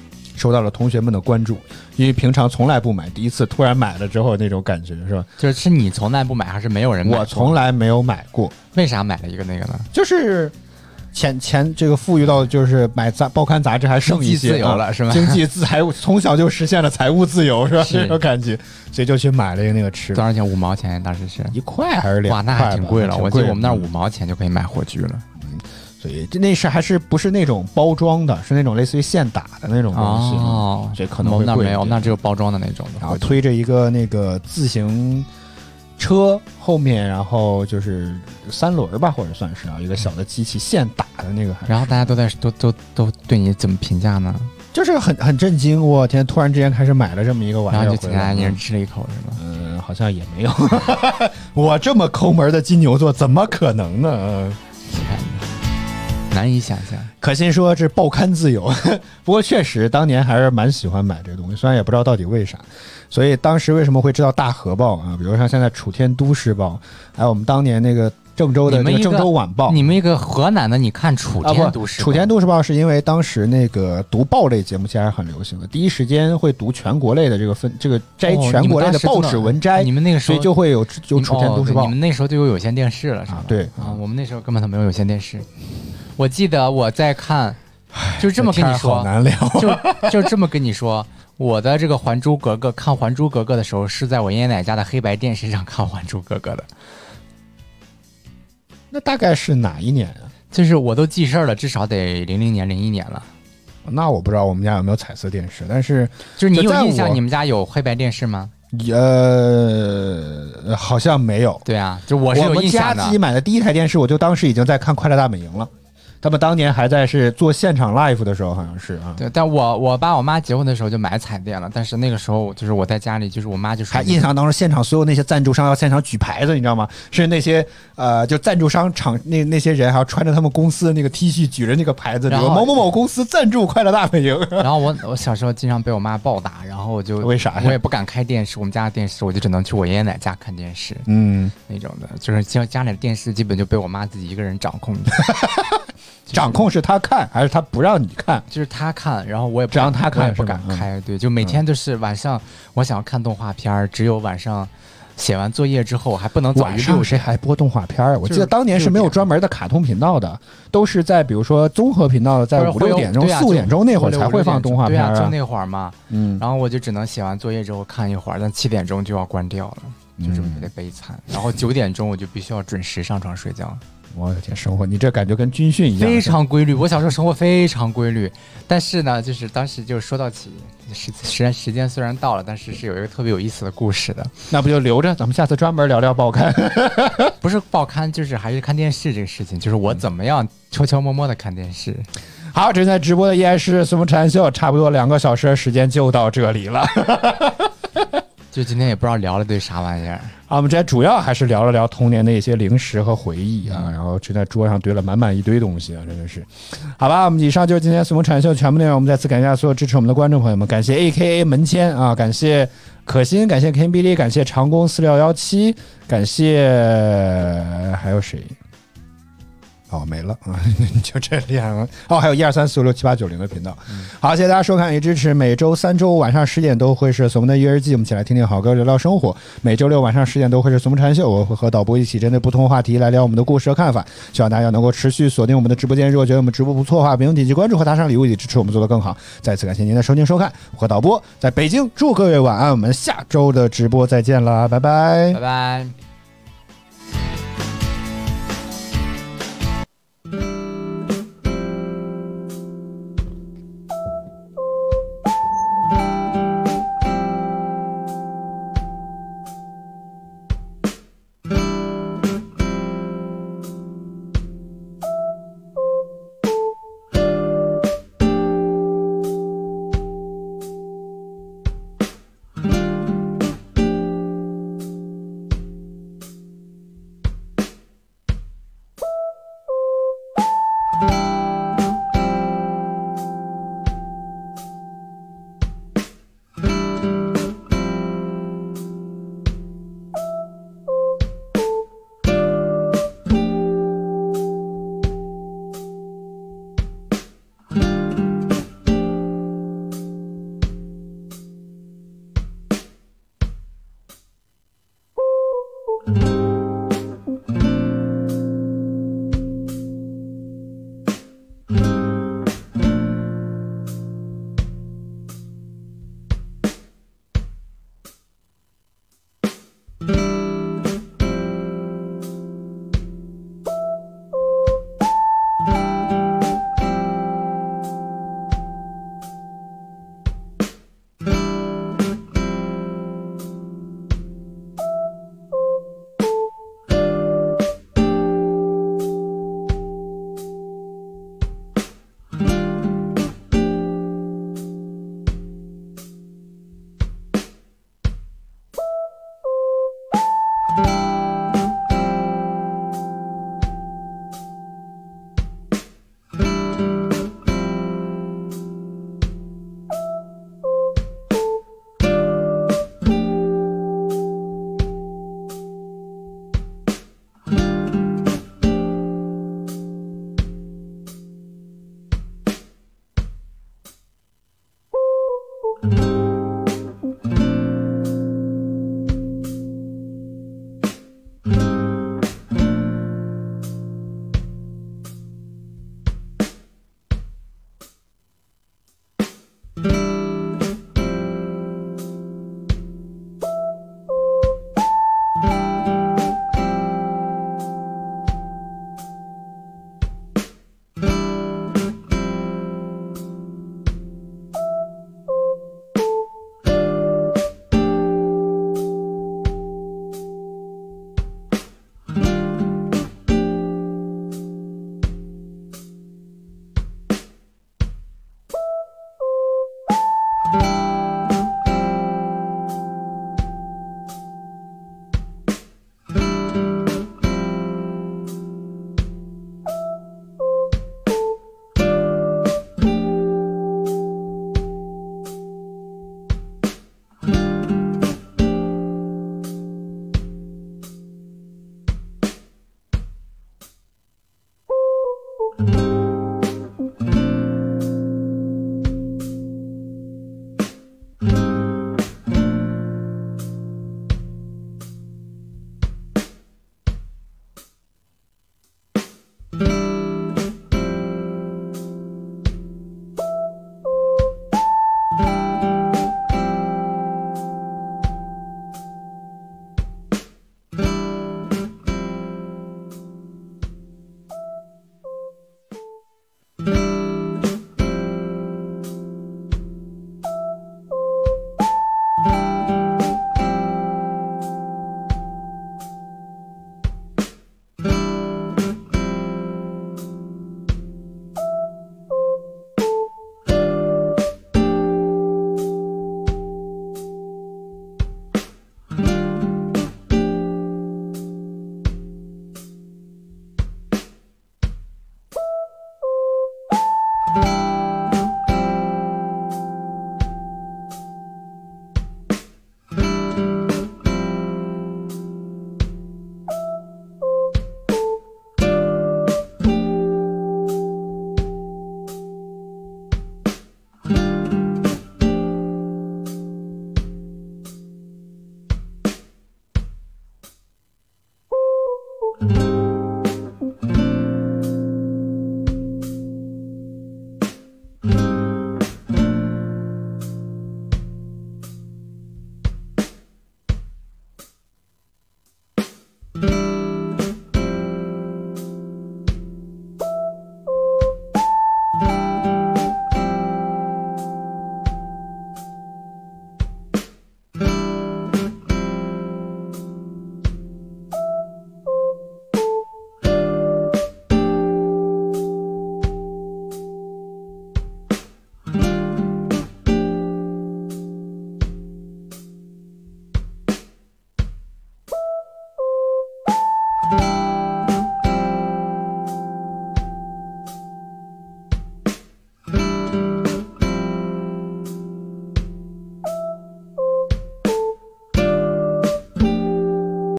受到了同学们的关注，因为平常从来不买，第一次突然买了之后那种感觉是吧？ 就是你从来不买，还是没有人买？ 我从来没有买过。 为啥买了一个那个呢？ 就是钱这个富裕到就是买报刊杂志还剩一些， 经济自由了是吗？ 经济财务从小就实现了财务自由是吧？这种感觉，所以就去买了一个那个吃的。 多少钱？5毛钱，当时是 1块还是2块？ 哇，那还挺贵了。我记得我们那儿 5 5毛钱就可以买火炬了。 所以那是还是不是那种包装的，是那种类似于现打的那种东西， 哦， 所以可能会贵一点。 我们那没有，那只有包装的那种的。 然后推着一个那个自行车后面，然后就是3轮吧，或者算是一个小的机器现打的那个。 然后大家都对你怎么评价呢？ 就是很震惊，我天！突然之间开始买了这么一个玩意儿， 然后就请大家一人吃了一口是吧？ 好像也没有。我这么抠门的金牛座，怎么可能呢？ 天哪！难以想象。 可心说是报刊自由，不过确实当年还是蛮喜欢买这个东西，虽然也不知道到底为啥。所以当时为什么会知道大河报啊？比如像现在楚天都市报，还有我们当年那个郑州的这个郑州晚报。 你们一个河南的，你看楚天都市报？ 楚天都市报是因为当时那个读报类节目其实还是很流行的，第一时间会读全国类的这个摘全国类的报纸文摘。 你们那个时候所以就会有楚天都市报。 你们那时候就有有线电视了是吧？ 对啊，我们那时候根本都没有有线电视。我记得我在看，就这么跟你说， 好难聊， 就这么跟你说，我的这个《还珠格格》看《还珠格格》的时候，是在我爷爷奶奶家的黑白电视上看《还珠格格》的。 那大概是哪一年啊？ 就是我都记事儿了，至少得00年、01年了。 那我不知道我们家有没有彩色电视，但是就是你有印象，你们家有黑白电视吗？ 好像没有。 对啊，就我是有印象的。 我们家自己买的第一台电视，我就当时已经在看《快乐大本营》了。他们当年还在是做现场 live 的时候，好像是啊。 对，但我爸我妈结婚的时候就买彩电了，但是那个时候就是我在家里，就是我妈就说， 还印象当中现场所有那些赞助商要现场举牌子，你知道吗？是那些就赞助商那些人还要穿着他们公司的那个 T 恤，举着那个牌子，比如某某某公司赞助快乐大本营。 然后我小时候经常被我妈暴打，然后我就为啥呀？ 我也不敢开电视，我们家的电视我就只能去我爷爷奶奶家看电视，那种的，就是家里的电视基本就被我妈自己一个人掌控的。 掌控是他看还是他不让你看？ 就是他看，然后我也不让他看， 我也不敢开。对，就每天都是晚上，我想要看动画片，只有晚上写完作业之后，还不能早于6点。 谁还播动画片？我记得当年是没有专门的卡通频道的，都是在比如说综合频道，在5、6点钟、4、5点钟那会儿才会放动画片。 对啊，就那会儿嘛。然后我就只能写完作业之后看一会儿，但7点钟就要关掉了，就这么的悲惨。然后9点钟我就必须要准时上床睡觉。 我的天，生活你这感觉跟军训一样， 非常规律。我小时候生活非常规律，但是呢，就是当时就说到起时间虽然到了，但是有一个特别有意思的故事的。 那不就留着，咱们下次专门聊聊报刊。 不是报刊，就是还是看电视这个事情，就是我怎么样悄悄摸摸的看电视。 好，正在直播的依然是随风禅秀，差不多2个小时的时间就到这里了。 就今天也不知道聊了堆啥玩意儿啊，我们今天主要还是聊了聊童年的一些零食和回忆啊，然后就在桌上堆了满满一堆东西啊，真的是。好吧，我们以上就是今天随风禅秀的全部内容，我们再次感谢所有支持我们的观众朋友们，感谢 AKA 门签啊，感谢可心，感谢 KBD， 感谢长工4617，感谢还有谁？哦，没了啊，就这样了。哦，还有123456789的频道。好，谢谢大家收看与支持。每周3、周5晚上10点都会是随风的育儿季，我们一起来听听好歌，聊聊生活。每周6晚上10点都会是随风禅秀，我会和导播一起针对不同话题来聊我们的故事和看法。希望大家能够持续锁定我们的直播间，如果觉得我们直播不错的话，别忘点击关注和打赏礼物，以支持我们做得更好。再次感谢您的收听收看，我和导播在北京祝各位晚安，我们下周的直播再见了，拜拜， 拜拜。